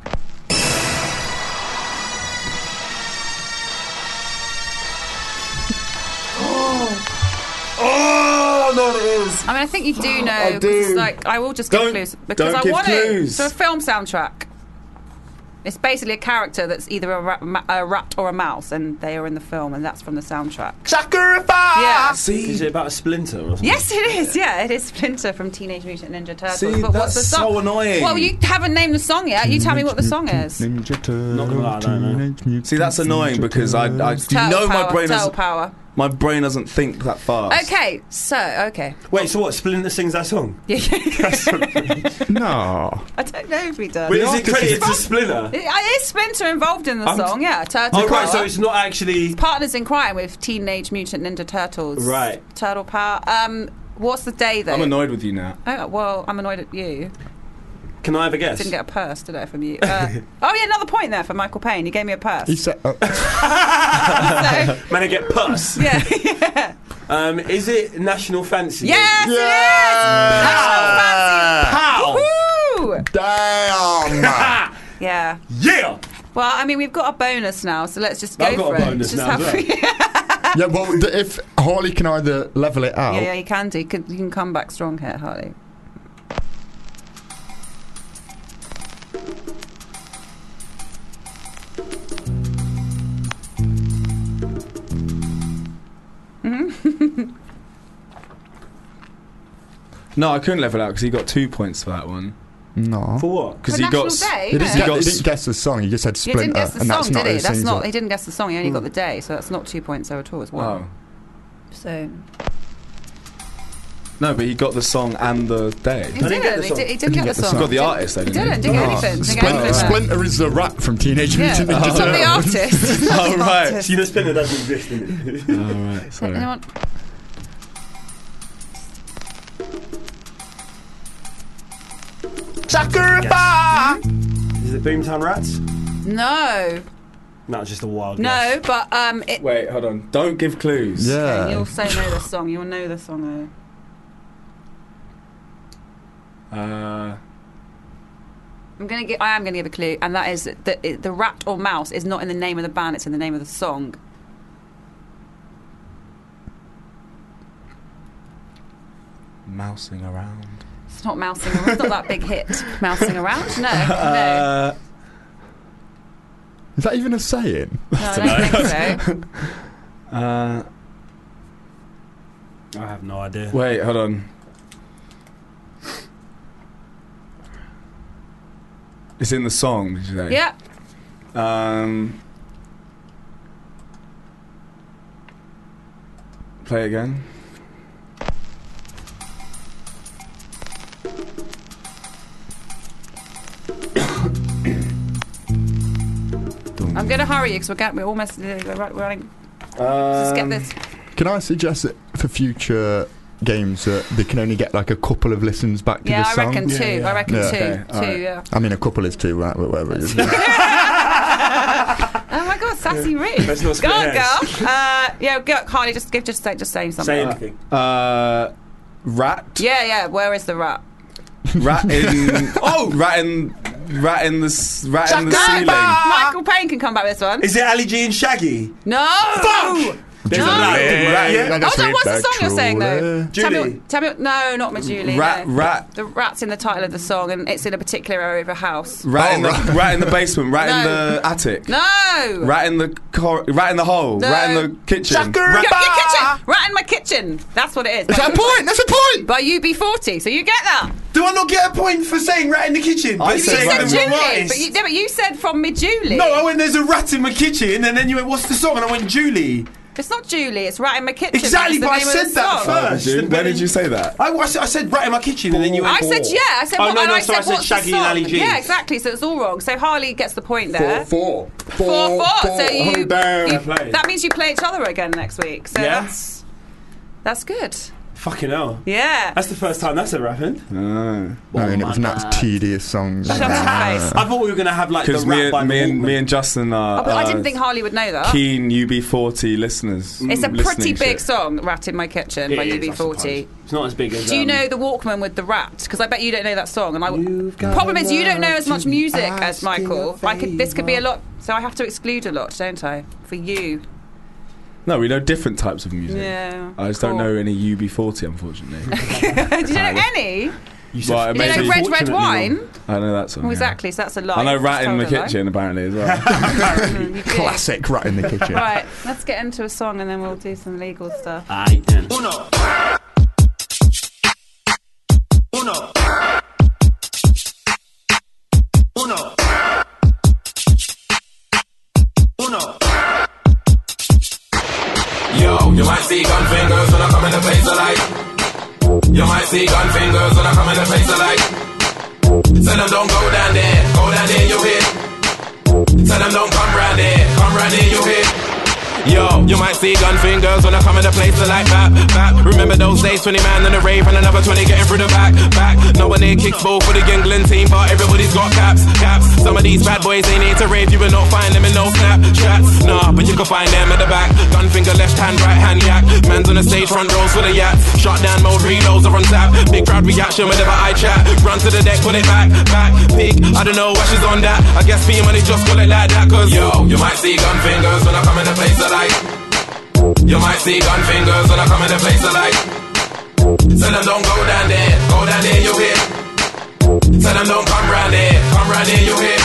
Oh, no, it is. I mean, I think you do know. I do. It's like, I will just give clues because don't I give want clues. it. So a film soundtrack. It's basically a character that's either a rat or a mouse, and they are in the film, and that's from the soundtrack. Sacrifice! Yeah. See? Is it about a splinter or something? Yes, it is. Yeah, it is Splinter from Teenage Mutant Ninja Turtles. See, but that's what's the song? so annoying. Well, you haven't named the song yet. You tell me what the song is. Ninja Turtles. Not gonna lie, I don't know. See, that's annoying because I Turtle my brain Turtle doesn't. Power. My brain doesn't think that fast. Okay, okay. Wait, so what? Splinter sings that song? No. I don't know if he does. Wait, is it credited to Splinter? It is Splinter involved in the song, yeah. Turtle Oh, Power. right, so it's not actually... Partners in Crime with Teenage Mutant Ninja Turtles. Right. Turtle Power. What's the day, though? I'm annoyed with you now. Oh, well, I'm annoyed at you. Can I have a guess? Didn't get a purse, did I, from you? Oh, yeah, another point there for Michael Payne. He gave me a purse. He said... Man, I get puss. Yeah. Is it National Fancy? Yes, it is! National Fancy! Pow! Woo! Damn! Yeah. Yeah! Well, I mean, we've got a bonus now, so let's just go I've got for a it. bonus Just now as well. Yeah, well, if Harley can either level it out... Yeah, you can do. You can come back strong here, Harley. No, I couldn't level out because he got 2 points for that one. No. For what? Because he got. He didn't guess the song. He just said He Splinter. didn't guess the and song, that's not did he? his That's thing, not. so- He didn't guess the song. He only got the day, so that's not 2 points there at all. It's one. Oh. So No, but he got the song and the day. he didn't. He didn't get the song. He got the artist, though, He didn't he? didn't get anything. Didn't get anything there. Splinter is the rat from Teenage Yeah. Mutant Ninja He's not the Turtles. artist. He's not Oh, the right. artist. You know, Splinter doesn't exist, innit? Oh, right. Sorry. Anyone? Sacrifice! Is it Boomtown Rats? No. No, it's just a wild No, guess. but it. Wait, hold on. Don't give clues. Okay, you'll say know the song. You'll know the song though. I am gonna give a clue, and that is that the rat or mouse is not in the name of the band; it's in the name of the song. Mousing around. It's not mousing around. It's not that big hit. Mousing around? No, no. Is that even a saying? No, I don't think so. I have no idea. Wait, hold on. It's in the song, did you say? Yeah. Play again. I'm going to hurry you because we're almost running. Let's get this. Can I suggest that for future games that they can only get like a couple of listens back to the song? I reckon two. I reckon two. Okay. Yeah. I mean, a couple is two, right? Whatever it is. Oh my God, sassy Rick. Let's not Go on, split girl. Go, Harley. Just say something. Say anything. Rat. Yeah. Where is the rat? Rat in. Rat in the ceiling. Michael Payne can come back with this one. Is it Ali G and Shaggy? No. Fuck. There's a rat. What's the song you're saying though? Julie. Tell me. No, not Majuli. Rat. The rat's in the title of the song, and it's in a particular area of a house. Rat in the basement. Rat in the attic. No. Rat in the hole. No. Rat in the kitchen. Your kitchen. Rat in my kitchen. That's what it is. Is that a point? That's a point. By UB40, so you get that. Do I not get a point for saying rat in the kitchen? I You said Julie, but you said from me Julie. No, I went, there's a rat in my kitchen, and then you went, what's the song? And I went, Julie. It's not Julie, it's Rat in My Kitchen. Exactly, but I said that first. When did you say that? I said Rat in My Kitchen, and then you went... I said, yeah. I said, I said what's Shaggy the and song? Ali G. Yeah, exactly, so it's all wrong. So Harley gets the point there. 4-4. 4-4. So you down. that means you play each other again next week. So Yeah. that's good. Fucking hell. Yeah. That's the first time that's ever happened. I mean, it was Nat's tedious songs. Shut your face. I thought we were going to have like the Because rap by me and Justin are But I didn't think Harley would know that. keen UB40 listeners. It's a pretty listening big shit. song, Rat in My Kitchen by It is, I UB40. suppose. It's not as big as... Do you know the Walkman with the rat? Because I bet you don't know that song. And problem is, you don't know as much music as Michael. This could be a lot, so I have to exclude a lot, don't I? For you. No, we know different types of music. Yeah. I just don't know any UB40, unfortunately. Do you know any? You know Red Wine? I know that song. Well, exactly, so that's a lie. I know Rat in the Just told a Kitchen, apparently, as well. Classic Rat in the Kitchen. Right, let's get into a song and then we'll do some legal stuff. Aight then. Uno. Yo, you might see gun fingers when I come in the place of light. You might see gun fingers when I come in the place of light. Tell them don't go down there you hit. Tell them don't come round there you hit. Yo, you might see gun fingers when I come in the place to like back. Remember those days, 20 man in the rave and another 20 getting through the back. No one here kicks ball for the England team, but everybody's got caps. Some of these bad boys ain't here to rave, you will not find them in no Snapchats. Nah, but you can find them at the back. Gun finger, left hand, right hand, yak. Man's on the stage, front rows for the yak. Shot down mode, reloads are on tap. Big crowd reaction whenever I chat. Run to the deck, put it back. Peak, I don't know why she's on that. I guess P money just call it like that, cause yo, you might see gun fingers when I come in the place of light. You might see gun fingers when I come in the place of light. Tell them don't go down there you hit. Tell them don't come round there you hit.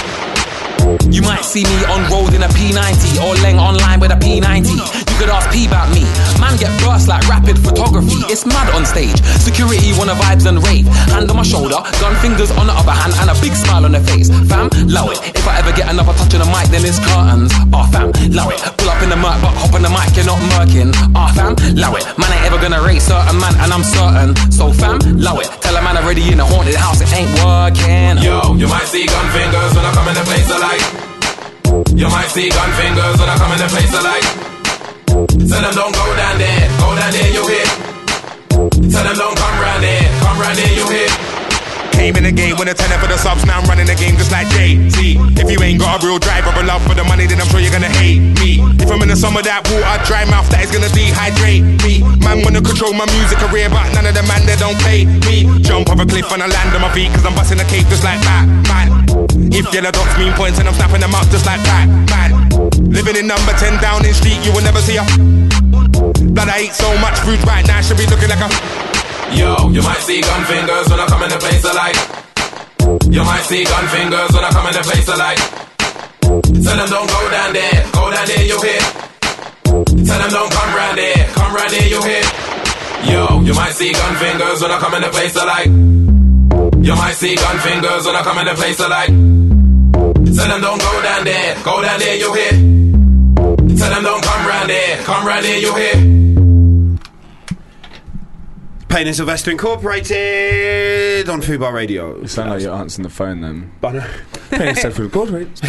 You might see me on road in a P90 or Leng online with a P90. You could ask P about me. Man get burst like rapid photography. It's mad on stage. Security wanna vibes and rave. Hand on my shoulder, gun fingers on the other hand, and a big smile on the face. Fam, love it. If I ever get another touch on the mic, then it's curtains. Fam, love it. Pull up in the murk, but hop on the mic, you're not murking. Fam, love it. Man ain't ever gonna rate certain man, and I'm certain. So fam, love it. Tell a man already in a haunted house, it ain't working. Yo, you might see gun fingers when I come in the place of light. You might see gun fingers when I come in the place of light. Tell them don't go down there you hit. Tell them don't come round there you hit. Came in the game with a tenner for the subs, now I'm running the game just like Jay-Z. If you ain't got a real drive or a love for the money, then I'm sure you're gonna hate me. If I'm in the summer, that water, dry mouth, that is gonna dehydrate me. Man wanna control my music career, but none of the man, they don't pay me. Jump off a cliff and I land on my feet, cause I'm busting a cape just like Batman. If yellow dots mean points and I'm snapping them up just like Pac-Man. Living in number 10 Downing Street, you will never see a blood. I eat so much food right now, should be looking like a... Yo, you might see gun fingers when I come in the place of light. You might see gun fingers when I come in the place of light. Tell them don't go down there you hit. Tell them don't come round there you hit. Yo, you might see gun fingers when I come in the place of light. You might see gun fingers when I come in the place of light. Tell them don't go down there, you'll hear. Tell them don't come round here, you'll hear. Payne and Sylvester Incorporated on Fubar Radio. You sound like you're answering the phone then. Payne and Sylvester Incorporated.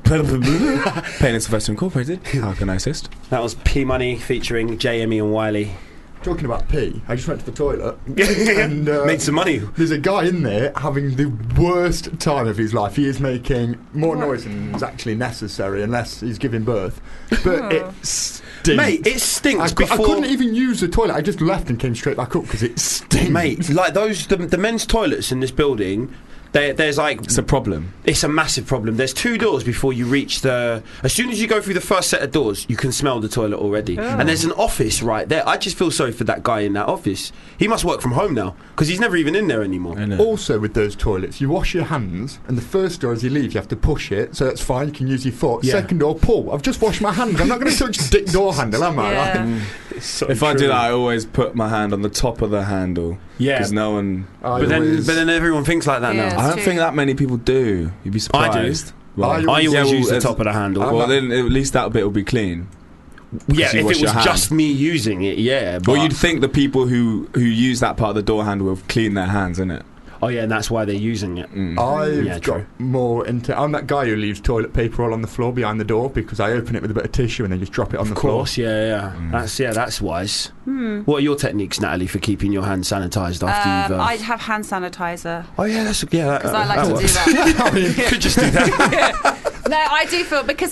Payne and Sylvester Incorporated. How can I assist? That was P Money featuring JME and Wiley. Talking about pee, I just went to the toilet and made some money. There's a guy in there having the worst time of his life. He is making more noise than is actually necessary unless he's giving birth. But it stinks. Mate, it stinks. I couldn't even use the toilet. I just left and came straight back up because it stinks. Mate, like the men's toilets in this building, there's like... It's a problem. It's a massive problem. There's 2 doors before you reach the... As soon as you go through the first set of doors, you can smell the toilet already. Oh. And there's an office right there. I just feel sorry for that guy in that office. He must work from home now, because he's never even in there anymore. Also with those toilets, you wash your hands, and the first door as you leave, you have to push it, so that's fine, you can use your foot. Yeah. Second door, pull. I've just washed my hands. I'm not going to touch the dick door handle, am I? Yeah. If I do that, I always put my hand on the top of the handle. Yeah. Because no one... But then everyone thinks like that now. I don't think that many people do. You'd be surprised. I do. I always use the top of the handle. Well, then at least that bit will be clean. Yeah, if it was just me using it, yeah. But you'd think the people who use that part of the door handle will clean their hands, innit? Oh yeah, and that's why they're using it. I've got more into... I'm that guy who leaves toilet paper all on the floor behind the door because I open it with a bit of tissue and then just drop it on the floor. Of course, yeah. That's wise. What are your techniques, Natalie, for keeping your hands sanitised after you've... I have hand sanitizer. Oh yeah, because I like to do that. I mean, could just do that. No, I do feel because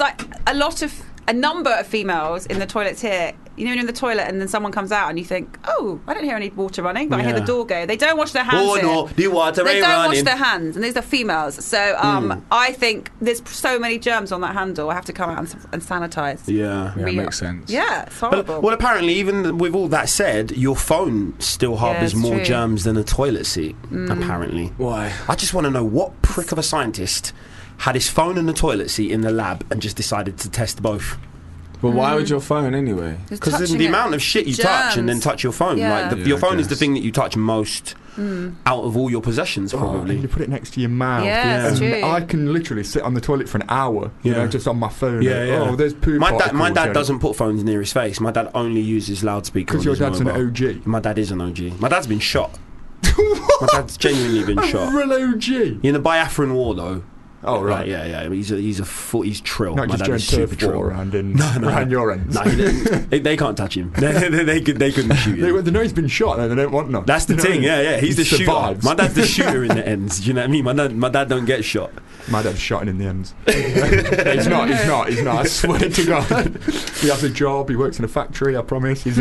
a number of females in the toilets here, you know, when you're in the toilet and then someone comes out and you think, oh, I don't hear any water running, but I hear the door go. They don't wash their hands. Oh no, the water They ain't don't running. wash their hands, and these are females. So I think there's so many germs on that handle. I have to come out and sanitise. Yeah, makes sense. Yeah, it's horrible. Well, apparently, even with all that said, your phone still harbours more germs than a toilet seat. Apparently, why? I just want to know what prick of a scientist had his phone and the toilet seat in the lab and just decided to test both. But why would your phone anyway? Because the amount of shit you touch and then touch your phone. Yeah. Like your phone is the thing that you touch most out of all your possessions, probably. You put it next to your mouth. Yeah, that's true. I can literally sit on the toilet for an hour, you know, just on my phone. Yeah. Oh, there's poo. My dad doesn't put phones near his face. My dad only uses loudspeaker. Because your dad's mobile. an OG. My dad is an OG. My dad's been shot. My dad's genuinely been shot. A real OG. In the Biafran War, though. Oh right, yeah. He's trill. Not My just dad is doing super turf trill. war around your ends. No, they can't touch him. They couldn't shoot him. They know he's been shot. They don't want none. That's the thing. Yeah. He's the survives. shooter. My dad's the shooter in the ends. Do you know what I mean? My dad don't get shot. My dad's shot in the ends. He's not. I swear to God. He has a job. He works in a factory. I promise. He's.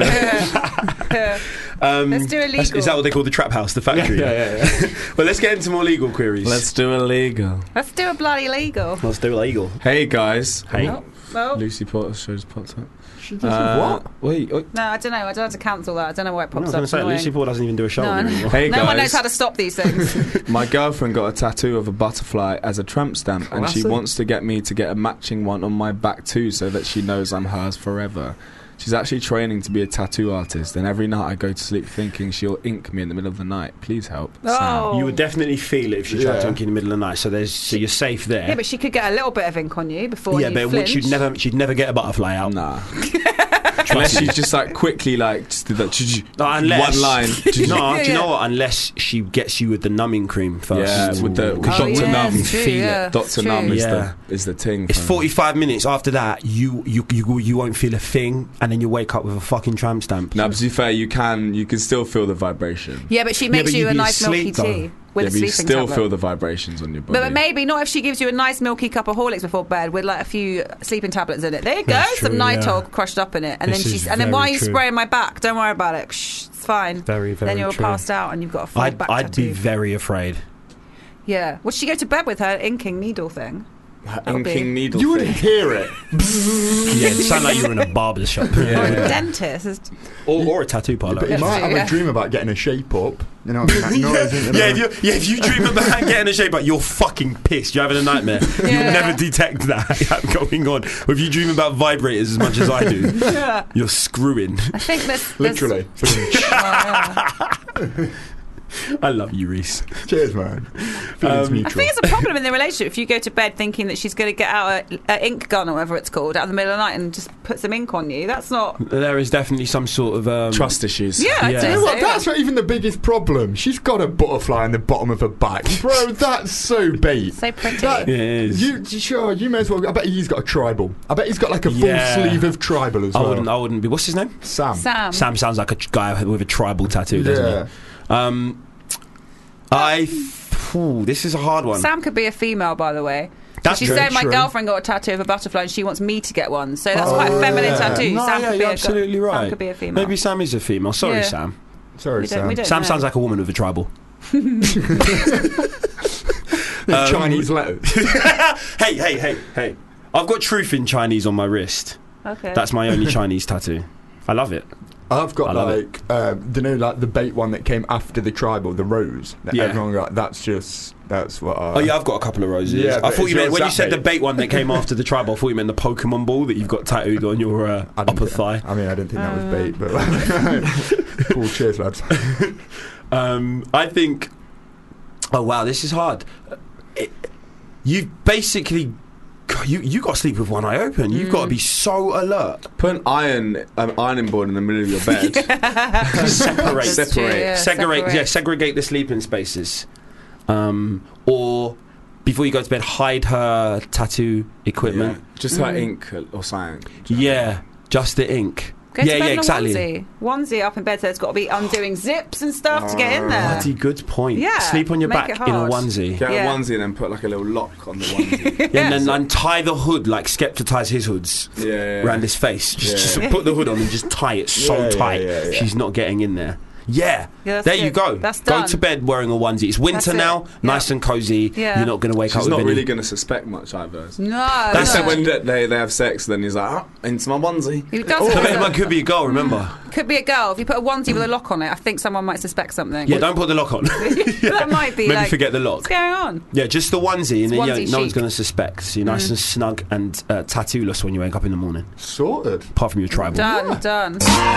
Let's do illegal. Is that what they call the trap house, the factory? Yeah. Well, let's get into more legal queries. Let's do illegal. Let's do a bloody legal. Let's do illegal. Hey guys. Hey. Well, Lucy Porter's show's popped up. What? Wait. no, I don't know. I don't have to cancel that. I don't know why it I pops was up. going to say, Annoying. Lucy Paul doesn't even do a show anymore. Hey no guys. one knows how to stop these things. My girlfriend got a tattoo of a butterfly as a tramp stamp, and she wants to get me to get a matching one on my back too, so that she knows I'm hers forever. She's actually training to be a tattoo artist, and every night I go to sleep thinking she'll ink me in the middle of the night. Please help. Sam. You would definitely feel it if she tried to ink you in the middle of the night, so you're safe there. Yeah, but she could get a little bit of ink on you before you flinch. she'd never get a butterfly out. Nah. Unless she's just like quickly just did that one line. Do you know what? Unless she gets you with the numbing cream first. Yeah, with the Dr. Numb. Feel it. Dr. Numb is the thing. It's 45 minutes after that. You won't feel a thing, and then you wake up with a fucking tramp stamp. Now, to be fair, you can still feel the vibration. Yeah, but she makes you a nice milky tea. With a you sleeping still tablet. feel the vibrations on your body. But maybe not if she gives you a nice milky cup of Horlicks before bed with like a few sleeping tablets in it. There you go, That's some true, Nitol crushed up in it, and then why are you spraying my back? Don't worry about it. Shh, it's fine. Very, very Then you're true. passed out and you've got a full back I'd tattoo. be very afraid. Yeah. Would she go to bed with her inking needle thing? Inking needle. You wouldn't hear it. Yeah, it sounded like you were in a barber's shop. Or a dentist. Or a tattoo parlour. But you might have a dream about getting a shape up. You know, that noise, isn't it? If you dream about getting a shape up, you're fucking pissed. You're having a nightmare. You'll never detect that going on. Or if you dream about vibrators as much as I do, you're screwing. I think there's literally. I love you, Reese. Cheers, man. Feelings I mutual. think it's a problem in the relationship if you go to bed thinking that she's going to get out an ink gun or whatever it's called out in the middle of the night and just put some ink on you. That's not. There is definitely some sort of trust issues. Yeah, You know what? That's not even the biggest problem. She's got a butterfly in the bottom of her back, bro. That's so bait. So pretty. That, it is. You may as well. I bet he's got a tribal. I bet he's got like a full sleeve of tribal as well. I wouldn't be. What's his name? Sam. Sam sounds like a guy with a tribal tattoo, doesn't he? This is a hard one. Sam could be a female, by the way. That's She's true. saying my True. girlfriend got a tattoo of a butterfly and she wants me to get one. So that's quite a feminine tattoo. No, Sam could be you're absolutely right. Sam could be a female. Maybe Sam is a female. Sorry, Yeah. Sam. Sorry, We Sam. don't Sam know. sounds like a woman with a tribal. Chinese letters. Hey. I've got truth in Chinese on my wrist. Okay. That's my only Chinese tattoo. I love it. I've got I love you know, like the bait one that came after the tribal, the rose. That Yeah. everyone got. That's what. Oh yeah, I've got a couple of roses. Yeah, I but thought it's you meant yours, when you that said the bait. bait one that came after the tribal. I thought you meant the Pokemon ball that you've got tattooed on your upper thigh. I mean, I didn't think that was bait, but cool. Cheers, lads. I think. Oh wow, this is hard. You basically. You got to sleep with one eye open. You've got to be so alert. Put an ironing board in the middle of your bed. Segregate the sleeping spaces. Or before you go to bed, hide her tattoo equipment. Yeah. Just her ink or something. Yeah, just the ink. Go to bed in exactly. a onesie up in bed, so it's got to be undoing zips and stuff to get in there. Bloody good point. Yeah, Sleep on your make back it in a hard. onesie. Get a onesie and then put like a little lock on the onesie. And then tie the hood like Skepta ties his hoods around his face. Just put the hood on and just tie it so tight. She's not getting in there. Yeah, that's there you good. go. That's go done. to bed wearing a onesie. It's winter That's it. now, nice and cozy. Yeah. You're not going to wake up She's with not really going to suspect much either. No. They said when they have sex, then he's like, into my onesie. He does It could be a girl, remember? Could be a girl. If you put a onesie with a lock on it, I think someone might suspect something. Yeah, don't put the lock on. That might be Maybe like, forget the lock. what's going on? Yeah, just the onesie, and then onesie no one's chic. going to suspect. So you're nice and snug and tattooless when you wake up in the morning. Sorted. Apart from your tribal. Done.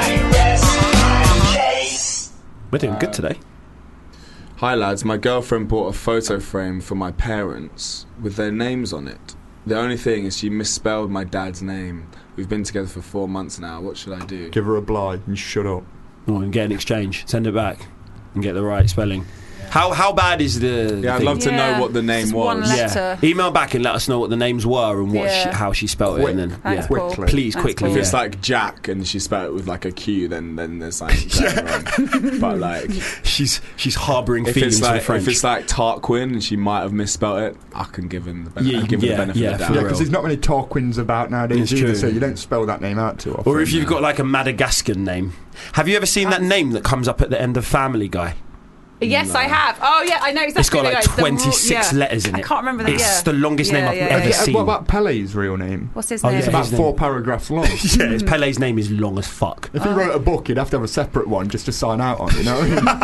We're doing good today. Hi lads, my girlfriend bought a photo frame for my parents with their names on it. The only thing is she misspelled my dad's name. We've been together for 4 months now. What should I do? Give her a blind and shut up. Oh, and get an exchange. Send it back and get the right spelling. How bad is the? Yeah, I'd love to know what the name was. Yeah, email back and let us know what the names were and what how she spelled it. And then Thanks, Paul. please Thanks, quickly. If it's like Jack and she spelled it with like a Q, then there's something going wrong. But like she's harbouring if feelings it's like, for French. If it's like Tarquin and she might have misspelled it, I can give him the benefit, of the benefit of the doubt. Yeah, because there's not many Tarquins about nowadays It's either, true. so you don't spell that name out too often. Or if you've got like a Madagascan name. Have you ever seen that name that comes up at the end of Family Guy? Yes, I have. Oh, yeah, I know exactly. It's got like what it is. 26 letters in it. I can't remember the It's the longest name I've ever seen. What about Pele's real name? What's his Oh, name? yeah, It's about his name. 4 paragraphs long. Yeah, his Pele's name is long as fuck. If he wrote a book, he'd have to have a separate one just to sign out on, you know?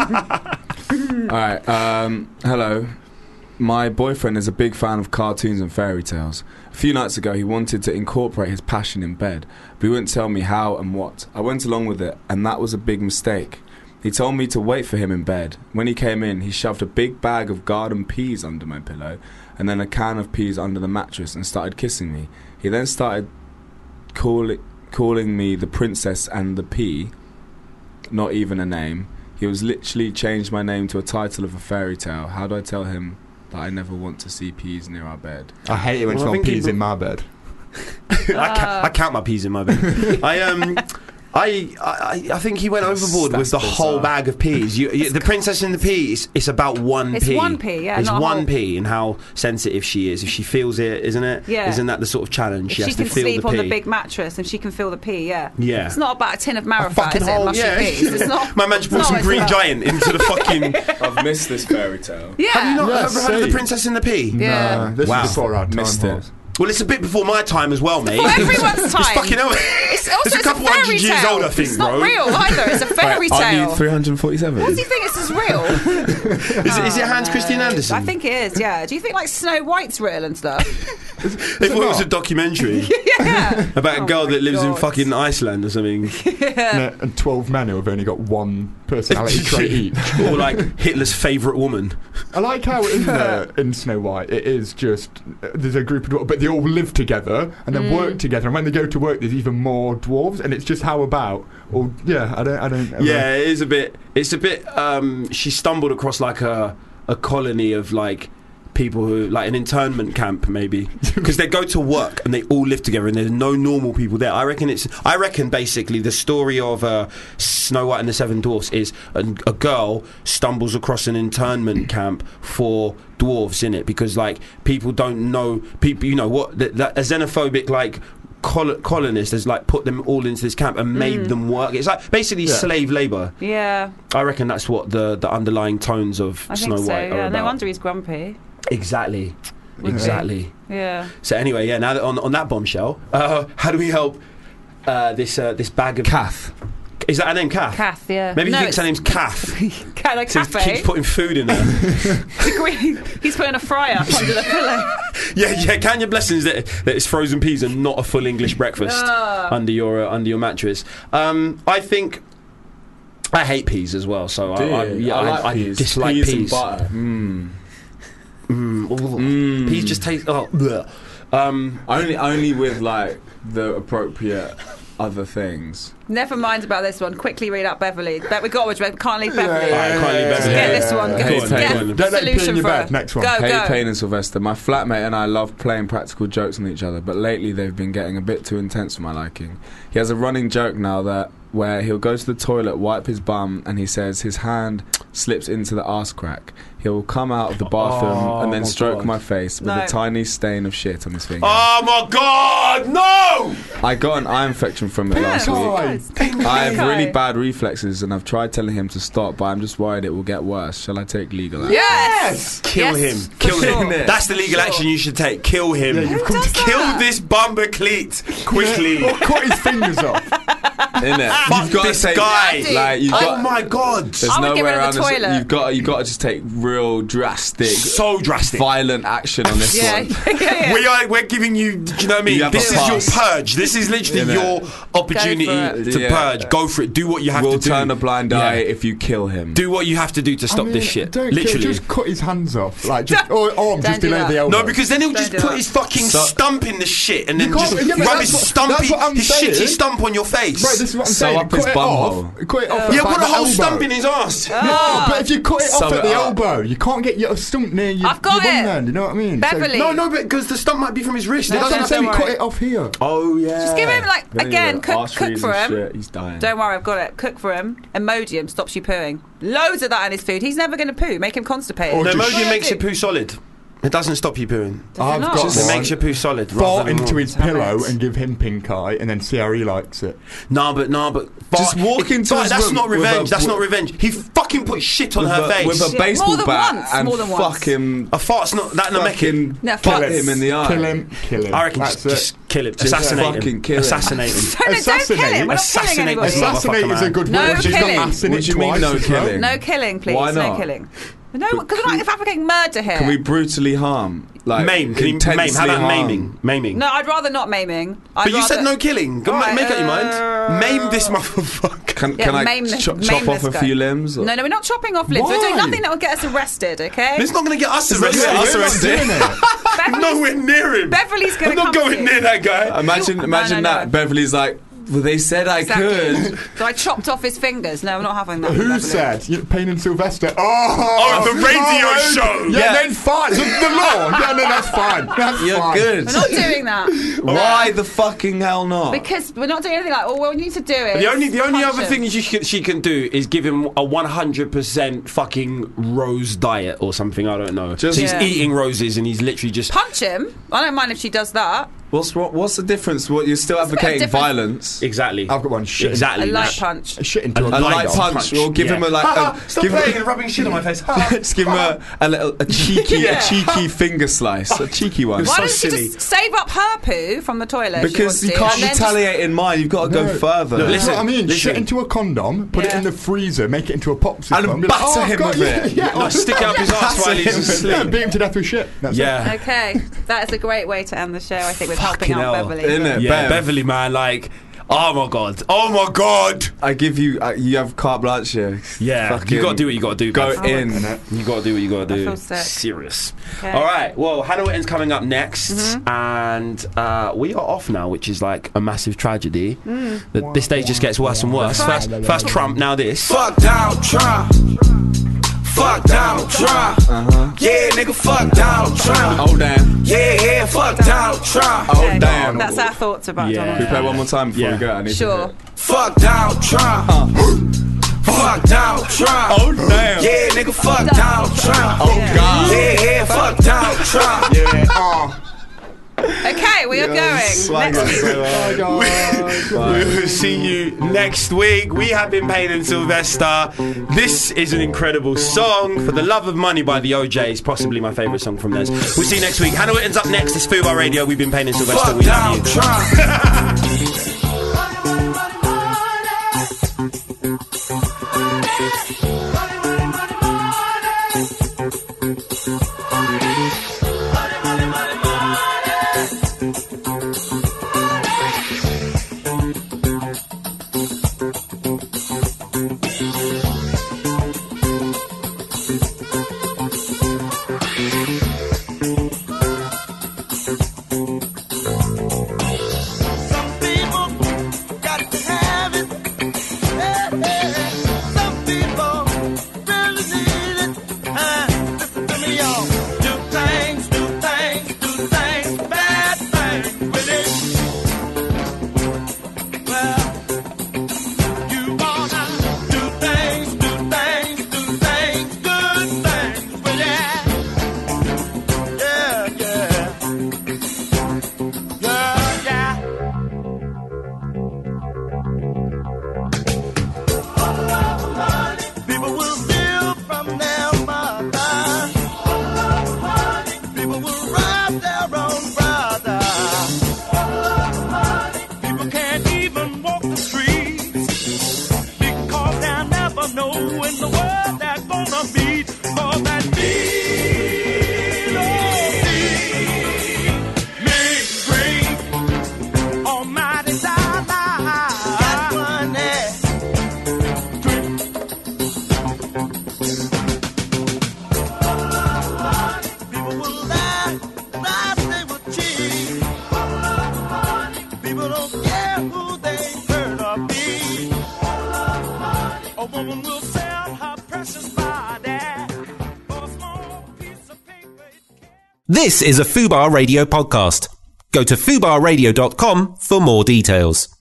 Alright, hello. My boyfriend is a big fan of cartoons and fairy tales. A few nights ago, he wanted to incorporate his passion in bed, but he wouldn't tell me how and what. I went along with it, and that was a big mistake. He told me to wait for him in bed. When he came in, he shoved a big bag of garden peas under my pillow, and then a can of peas under the mattress, and started kissing me. He then started calling me the princess and the pea, not even a name. He was literally changed my name to a title of a fairy tale. How do I tell him that I never want to see peas near our bed? I hate it when it's not peas in my bed. I count my peas in my bed. I think he went overboard with the whole bag of peas. The princess and the pea, it's about one It's pea. one pea, yeah, It's not a one whole- pea and how sensitive she is. If she feels it, isn't it? Yeah. Isn't that the sort of challenge? If She she has to can feel sleep the on pea. the big mattress and she can feel the pea, yeah. Yeah. It's not about a tin of marrowfat, is it? hole, Mushy peas. It's not. My man just brought it's some not, green it's giant into the fucking. I've missed this fairy tale. Yeah. Have you not Yeah, ever heard of the same. princess and the pea? Yeah. This Wow. is before our time. Missed it. was. Well, it's a bit before my time as well, mate. For everyone's time. It's fucking hell. It's also It's a couple fairy hundred years tale. old, I think, it's bro. not real either. It's a fairy Aren't tale. you 347? What do you think? This is real? Is it Hans Christian Andersen? I think it is. Yeah. Do you think like Snow White's real and stuff? They thought it was a documentary about a girl that lives in God. fucking Iceland or something. And 12 men who have only got one personality trait each. Or like Hitler's favourite woman. I like how in Snow White it is just there's a group of dwarves, but they all live together and then work together. And when they go to work, there's even more dwarves, and it's just how about? Or I don't. Yeah, it is a bit. It's a bit. She stumbled across like a colony of like people who like an internment camp maybe because they go to work and they all live together and there's no normal people there. I reckon basically the story of Snow White and the Seven Dwarfs is a girl stumbles across an internment camp for dwarves in it because like people don't know people, you know what, that a xenophobic like colonists has like put them all into this camp and made them work. It's like basically slave labour. Yeah. I reckon that's what the underlying tones of I Snow think so. White are Yeah. about. No wonder he's grumpy. Exactly. Yeah. So anyway, yeah. Now that on that bombshell, how do we help this bag of Kath? Is that her name, Kath? Kath, yeah. Maybe No, he thinks her it's- name's Kath. Kind of So he cafe. keeps putting food in her. He's putting a fry up under the pillow. yeah. Count your blessings that it's frozen peas and not a full English breakfast under your mattress. I think. I hate peas as well, so I like peas. dislike peas. peas. And butter. Peas just taste. Bleh. Only with like the appropriate other things. Never mind about this one. Quickly read out Beverly. We got which can't leave Beverly. Can't leave Just Beverly. get this one. Hey, Get a Don't let it pee in solution your for bed. her. Next one. Go, Hey, go. Payne and Sylvester. My flatmate and I love playing practical jokes on each other, but lately they've been getting a bit too intense for my liking. He has a running joke now where he'll go to the toilet, wipe his bum, and he says his hand slips into the arse crack. He'll come out of the bathroom and then stroke my face with a tiny stain of shit on his finger. Oh my God, no! I got an eye infection from it last week. I have really bad reflexes and I've tried telling him to stop, but I'm just worried it will get worse. Shall I take legal action? Yes! Kill him. Kill him. That's the legal action you should take. Kill him. You've come to kill this bumper cleat quickly. Or cut his fingers off. Innit? Fuck this guy. Like, Oh my God. There's I would get nowhere rid of the around this. toilet. You've got to just take real drastic, So drastic. violent action on this Yeah. one. We're giving you. Do you know what I mean? You have This a is your pass. purge. This is literally Innit? your opportunity it. to Yeah. purge. Go for it. Do what you have We'll to do. turn a blind eye Yeah. if you kill him. Do what you have to do to stop this shit. Don't Literally. just cut his hands off, like just or Don't just do below that. the elbow. No, because then he'll Don't just do put that. his fucking stump in the shit and then You can't- just yeah, but rub that's his what- that's what I'm his saying. shitty stump on your face. Right, this is what I'm Sew saying. up his Cut it bumhole. off. Cut it off. Yeah, at put a the whole elbow. stump in his ass. No, but if you cut it off Sew at it the up. elbow, you can't get your stump near your, I've got your bum it. then, you know what I mean? Beverly. No, but because the stump might be from his wrist. It That's what doesn't I'm have saying, to cut it off here. Oh yeah. Just give him like Then again. you've got Cook arteries for and him. shit. He's dying. Don't worry, I've got it. Cook for him. Imodium stops you pooing. Loads of that in his food. He's never going to poo. Make him constipated. Or No, just- Imodium makes your poo solid. It doesn't stop you pooing. I've not? got Just It one. makes your poo solid. Fart rather than into raw. his pillow and give him pink eye, and then see how he likes it. No, but Just walk into his that's room not with revenge. a- That's not revenge. He fucking put shit on her face. with a Yeah, baseball more than bat once, and more than once. fuck him. A fart's not that Namekian. Fucking No, fuck farts. him in the eye. Kill him, kill him. I reckon That's just kill him. Assassinate him. fucking kill him. Assassinate him. Don't kill him. We're not killing Assassinate anybody. this Assassinate motherfucker, is a man. good No word. She's got killing. ass in What it do you mean twice no as well. killing? No killing, please. Why No not? killing. No, because we're not advocating murder here. Can we brutally harm? Like Maim. Can you maim? How intensely about harm? maiming? Maiming. No, I'd rather not maiming. But you said no killing. Go Alright, make up your mind. Maim this motherfucker. Can Yeah, I maim this- chop maim off this a guy. few limbs? Or? No, we're not chopping off limbs. We're doing Why? nothing that will get us arrested, okay? It's not going to get us not gonna arrested. get us arrested. Beverly's, Nowhere near him. Beverly's going I'm to not come going near that guy. Imagine No. that. Beverly's like, well, they said I could. So I chopped off his fingers. No, we're not having that. Who Beverly. said? Payne and Sylvester. Oh, the radio no. show. Yeah, Yeah. then fine. The law. Yeah, no, that's fine. That's You're fine. good. We're not doing that. Why the fucking hell not? Because we're not doing anything like, what we need to do is. The only punch other him. thing she can do is give him a 100% fucking rose diet or something. I don't know. Just- so he's Yeah. eating roses and he's literally just. Punch him. I don't mind if she does that. What's the difference? What you're still advocating violence? Exactly. I've got one. Shit. Exactly. A light punch. Shit into A light punch. Or give him a like. Stop playing and rubbing shit on my face. Just give him a cheeky finger slice, a cheeky one. Why don't you just save up her poo from the toilet? Because you can't retaliate in mine. You've got to go further. No, listen, what I mean, shit into a condom, put it in the freezer, make it into a popsicle, and batter him with it. Yeah, stick it up his arse while he's asleep. Beat him to death with shit. That's it. Okay, that is a great way to end the show. I think with helping out Beverly. Isn't it? Yeah, Beverly, man, like. Oh my god! I give you. You have carte blanche here. Yeah, you gotta do what you gotta do. Go in. You gotta do what you gotta do. I feel sick. Serious. Okay. All right. Well, Hannah Witton's coming up next, and we are off now, which is like a massive tragedy. This day just gets worse and worse. First Trump, now this. Fuck Donald Trump. Fuck Donald Trump. Yeah, nigga, fuck Donald Trump. Oh damn. Yeah, fuck Donald Trump. Okay, Oh damn. That's our thoughts about Donald Can we Trump. play one more time before we go? I need Sure. to Fuck Donald Trump. Fuck Donald Trump. Oh damn. Yeah, nigga, fuck Donald Trump. Oh god. Yeah, fuck Donald Trump. Yeah. Okay, we are going. We will see you next week. We have been Payne and Sylvester. This is an incredible song. For the Love of Money by the OJs, possibly my favourite song from theirs. We'll see you next week. Hannah Witton's up next. It's Fubar Radio. We've been Payne and Sylvester. Fuck We love Donald you. Trump. This is a Fubar Radio podcast. Go to fubarradio.com for more details.